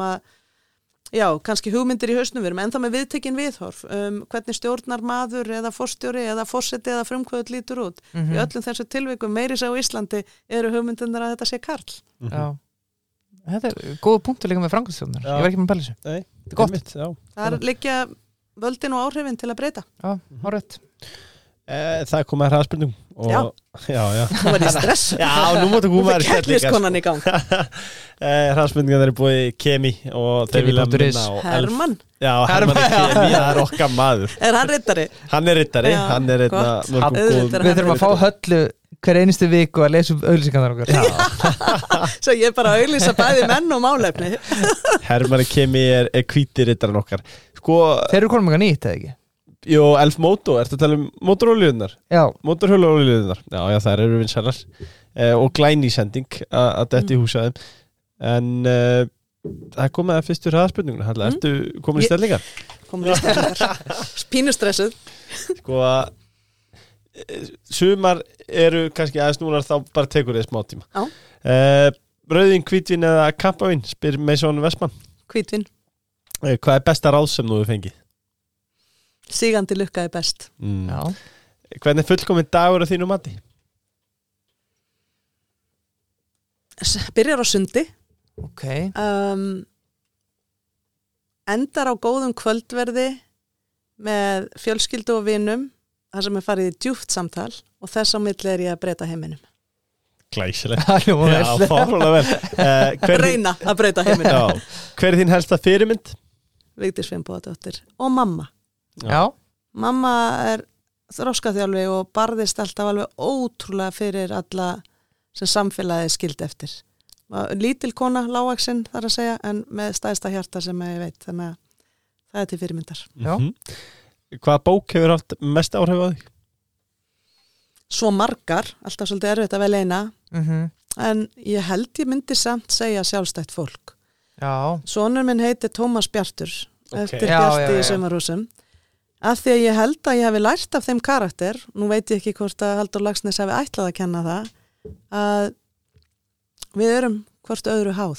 kannski hugmyndir í hausnum, við erum ennþá með viðtekin viðhorf, hvernig stjórnar maður eða forstjóri eða forseti eða frumkvöld lítur út. Í öllum þessu tilvikum meiri sér á Íslandi eru hugmyndunar að þetta sé karl. Já. Þetta góða punktur líka með framkvæmdastjórnar. Ég var ekki með bælis. Þetta gott. Það liggja völdin og áhrifin til að breyta. Já, hárrétt. Það kom að hraðspurningum Já. Nú var ég stress. Já, nú mútu koma að keppniskonan í gang. Hraðspurningar eru búið Kemi og þeir vilja minna á Hermann. Já, Hermann Kemi, það er okkar maður. Hann riddari? Hann er riddari, hann er Við þurfum að fá Höllu hver einustu viku að lesa auglýsingarnar okkar. Svo ég bara auglýsa bæði menn og málefni. Hermann Kemi er hvíti riddarinn okkar. Þeir eru konum eitthvað nýtt, eða ekki? Jú, Elf Moto, ertu að tala um mótorolíunar? Já. Mótorhjólaolíunar, já, þær eru vinsælar og glæný sending að þetta í húsaðum en það kom með fyrstu hraðspurninguna, ertu komin í stellingar? Komin í stellingar, pínustressuð. Sko að sumar eru kannski aðeins núna þá bara tekur þið smá tíma. Já. Rauðvín, hvítvin eða kampavín, spyr Mason Vestmann. Hvítvin. Hvað er besta ráð sem þú hefur fengið? Sigandi lukka er best. Já. Hvernig fullkominn dagur á þínu mati? Byrjar á sundi. Ok. Endar á góðum kvöldverði með fjölskyldu og vinum þar sem er farið í djúpt samtal og þess á milli er ég að breyta heiminum. Glæsilegt. Já, fárlega vel. Reyna að breyta heiminum. Já. Hver er þín helsta fyrirmynd? Vigdís Finnbogadóttir og mamma. Já. Mamma er þroskaþjálfi og barðist alltaf alveg ótrúlega fyrir alla sem samfélagið skildi eftir lítil kona, lágvaxin þar að segja, en með stæðsta hjarta sem ég veit, þannig að það er til fyrirmyndar. Hvaða bók hefur haft mest áhrif á þig? Svo margar, alltaf svolítið erfitt að velja eina, en ég held ég myndi samt segja sjálfstætt fólk. Já. Sonur minn heitir Tómas Bjartur, eftir Bjarti í Sumarhúsum, af því að ég held að ég hafi lært af þeim karakter, nú veit ég ekki hvort að Halldór Laxness hafi ætlað að kenna það, að við erum hvort öðru háð.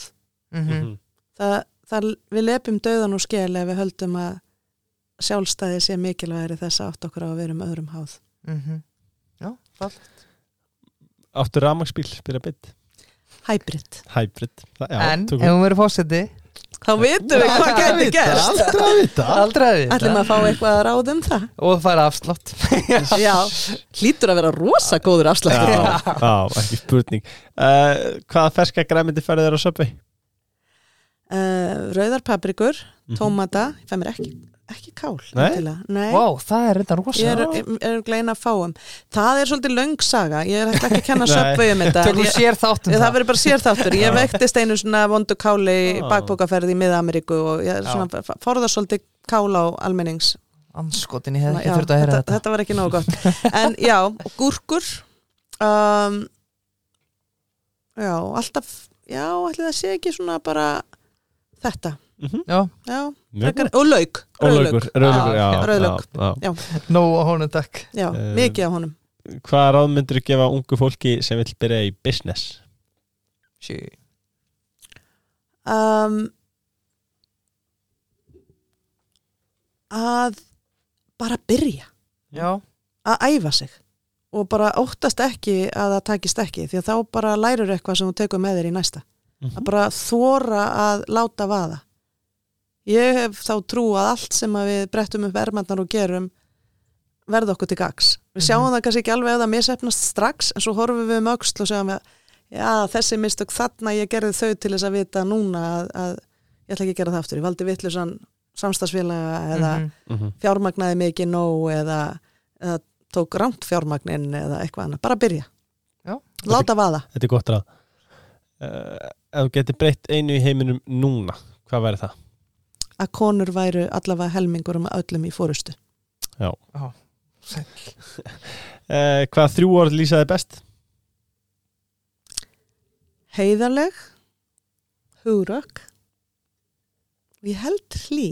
Við lepjum dauðan og skel ef við höldum að sjálfstæði sé mikilvægri þess að átt okkur á að við erum öðrum háð. Já, fallt. Áttu rafmagnsbíl, byrja bit? Hybrid. En ef hún verið fórseti þá vitum við hvað gæti gerst. Aldrei að vita. Ætlum að fá eitthvað að ráða það. Og fara afslátt. Já, hlýtur að vera rosa góður afslátt. Já, ekki spurning. Hvaða ferska grænmeti færðu þér á Subway? Rauðar paprikur, tómata, ég fæ mér ekki kál. Nei. Vá, það er þetta rosa. Ég er gleina að fáum. Það er svolítið löng saga. Ég er ekki að kenna Subway þetta. Tökum sér þáttum það. Það verður bara sér þáttur. Ég vektist einu svona vondu káli bakbókaferð í Mið-Ameríku og ég svona forða svolítið kál á almennings. Anskotin, ég hef ekki þurft að heyra þetta. Þetta var ekki nógu gott. En já, gúrkur. Já, alltaf, ætli það sé ekki svona bara þetta. Já. Og lauk. Rauðlauk. Nóg á honum, takk. Já, mikið á honum. Hvaða ráð myndir þú gefa ungu fólki sem vill byrja í business? Að bara byrja. Já. Að æfa sig og bara óttast ekki að það takist ekki, því að þá bara lærir eitthvað sem þú tekur með þér í næsta. Að bara þora að láta vaða. Ég hef þá trú að allt sem að við brettum upp ermarnar og gerum verða okkur til gagns. Við sjáum það kannski ekki alveg ef það misheppnast strax, en svo horfum við öxl og segjum við þessi mistök þarna, ég gerði þau til þess að vita núna að ég ætla ekki að gera það aftur. Ég valdi vitlausan samstarfsfélaga eða fjármagnaði mikið nóg eða tók rangt fjármagnin eða eitthvað annað. Bara byrja. Já. Láta vaða. Þetta er gott ráð. Ef þú getur breytt einu í heiminum núna, hvað væri það? Að konur væru allavega helmingur öllum í forystu. Já. Hvað 3 orð lýsaði best? Heiðarleg, hugrökk, ég held hlý.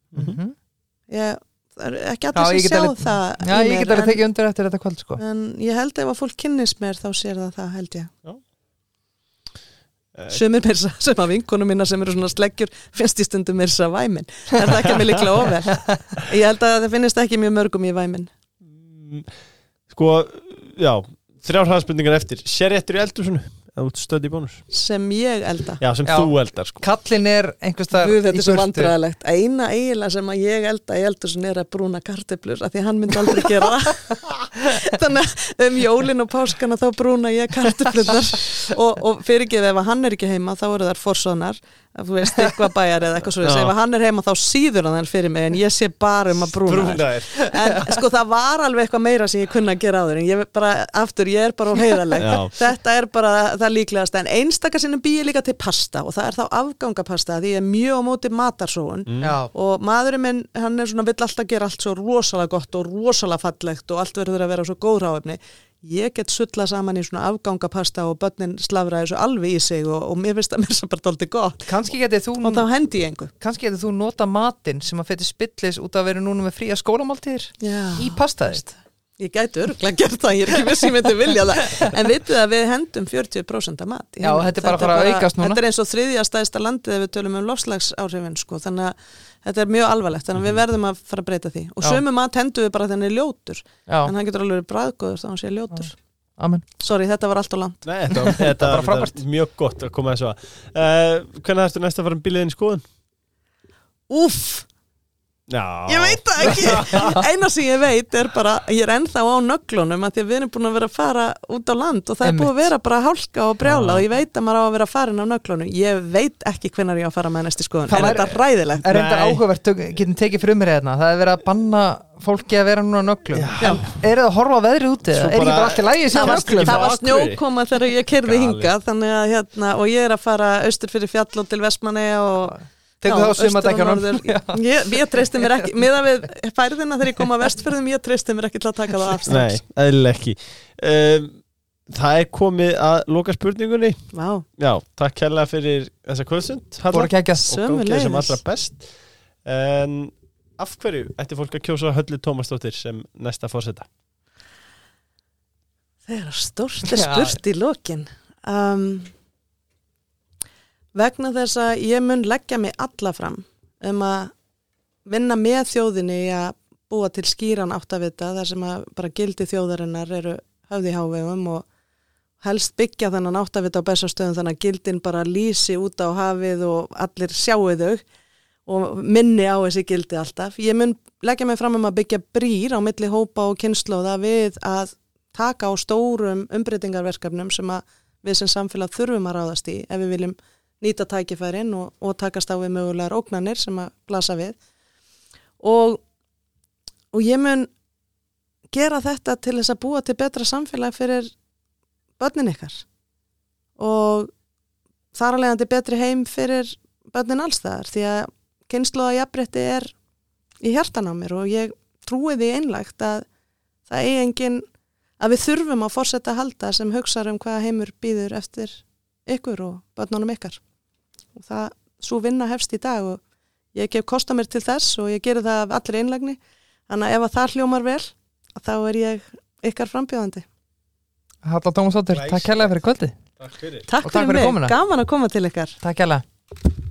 Það er ekki allir sem sjá það. Já, ég get alveg tekið undir eftir þetta kvöld, sko. En ég held ef að fólk kynnist mér þá sér það held ég. Já. Sumir mér sem að vinkonum minna sem eru svona sleggjur finnst í stundum mér sem að væmin. Er það ekki að mig líklega ofel? Ég held að það finnist ekki mjög mörgum í væmin. Sko, já, 3 hraðspurningar eftir. Sér réttur í eldhúsinu? Eða út stödd í bónus? Sem ég elda. Já, sem þú eldar, sko. Kallinn er einhvers staðar í burtu. Þetta er svo vandræðilegt. Eina eiginlega sem að ég elda í eldhúsinu er að brúna kartöflur, af því hann myndi aldrei gera það. Þannig að jólin og páskana þá brúna ég kartöflurnar og fyrirgefið ef hann er ekki heima þá eru þar forsónar, þú veist, eitthvað bæjar eða eitthvað svo. Ef hann er heima þá síður hann fyrir mig en ég sé bara að brúna þær. En sko það var alveg eitthvað meira sem ég kunna að gera áður en ég er bara heiðarleg. Þetta er bara það líklegast, en einstaka sinnum bý ég líka til pasta og það er þá afgangapasta því ég er mjög á móti matarsóun og maðurinn minn, hann er svona, vill alltaf gera allt svo rosalega gott og rosalega fallegt og allt verður að vera svo góð hráefni. Ég get sulla saman í svona afgangapasta og börnin slafraði svo alveg í sig og mér finnst það mér sem bara dálítið gott. Kannski getið þú og þá hendi ég einhver. Kannski getið þú nota matinn sem að fætti spillis út að vera núna með fría skólamáltíðir í pastaðist. Ég gæti örugglega gert það, ég er ekki viss ég myndi vilja það. En vitið að við hendum 40% af mat. Já, þetta er bara að fara að aukast núna. Þetta er eins og 3. stærsta landið ef við tölum loftslagsáhrifin, sko. Þannig að þetta er mjög alvarlegt, þannig að við verðum að fara að breyta því. Og sömu mat hendum við bara þegar hann er ljótur. En hann getur alveg verið bragðgóður þá hann sé ljótur. Amen. Sorry, þetta var allt á land. Nei, þetta var mjög gott að koma þessu að. Hvernig hægstu næst að fara bíliðin í skoðun? Úff! Ég veit það ekki eina sem ég veit er bara ég er ennþá á nöglunum að því að við erum búin að vera að fara út á land og það er búin að vera bara hálka og brjála og ég veit að maður á að vera farin á nöglunum ég veit ekki hvenær ég á að fara með næstu skoðun en þetta er ræðilegt er reyndar áhugavert, getum tekið frumir hérna það er verið að banna fólki að vera núna á nöglum er það að horfa á veðrið úti er ekki bara allt í lagi sem nöglum það var snjókoma þegar ég keyrði hingað þannig að hérna og ég er að fara austur fyrir fjall og til Vestmannaeyja og tekur þá sumadekjunum ég treysti mér ekki miðað við færðina þegar ég kom að Vestfjörðum ég treysti mér ekki til að taka það afstæðs Nei, eðlilega ekki Það er komið að loka spurningunni Já, takk kærlega fyrir þessa kvöldsund Búin að kekja og gangið sem allra best En af hverju ætti fólk að kjósa Höllu Tómasdóttir sem næsta forseta? Það er stórt spurt í lokin vegna þess að ég mun leggja mig alla fram að vinna með þjóðinni í að búa til skýran áttavita þar sem að bara gildi þjóðarinnar eru höfð í hávegum og helst byggja þennan áttavita á Bessastöðum þannig að gildin bara lýsi út á hafið og allir sjáu þau og minni á þessi gildi alltaf. Ég mun leggja mig fram að byggja brýr á milli hópa og kynslóða við að taka á stórum umbreytingarverkefnum sem að við sem samfélag þurfum að ráðast í ef við viljum nýta tækifærin og takast á við mögulegar ógnanir sem að blasa við og ég mun gera þetta til þess að búa til betra samfélag fyrir börnin ykkar og þar að leiðandi betri heim fyrir börnin allstaðar því að kynslóða jafnrétti er í hjartan á mér og ég trúi því einlægt að það eigi engin að við þurfum að forseta að halda sem hugsar hvaða heimur býður eftir ykkur og börnunum ykkar og það, svo vinna hefst í dag og ég gef kosta mér til þess og ég geri það af allri einlægni þannig að ef að það hljómar vel þá er ég ykkar frambjóðandi Halla Tómasdóttir, takk kærlega fyrir kvöldi Takk fyrir mig, gaman að koma til ykkar Takk kærlega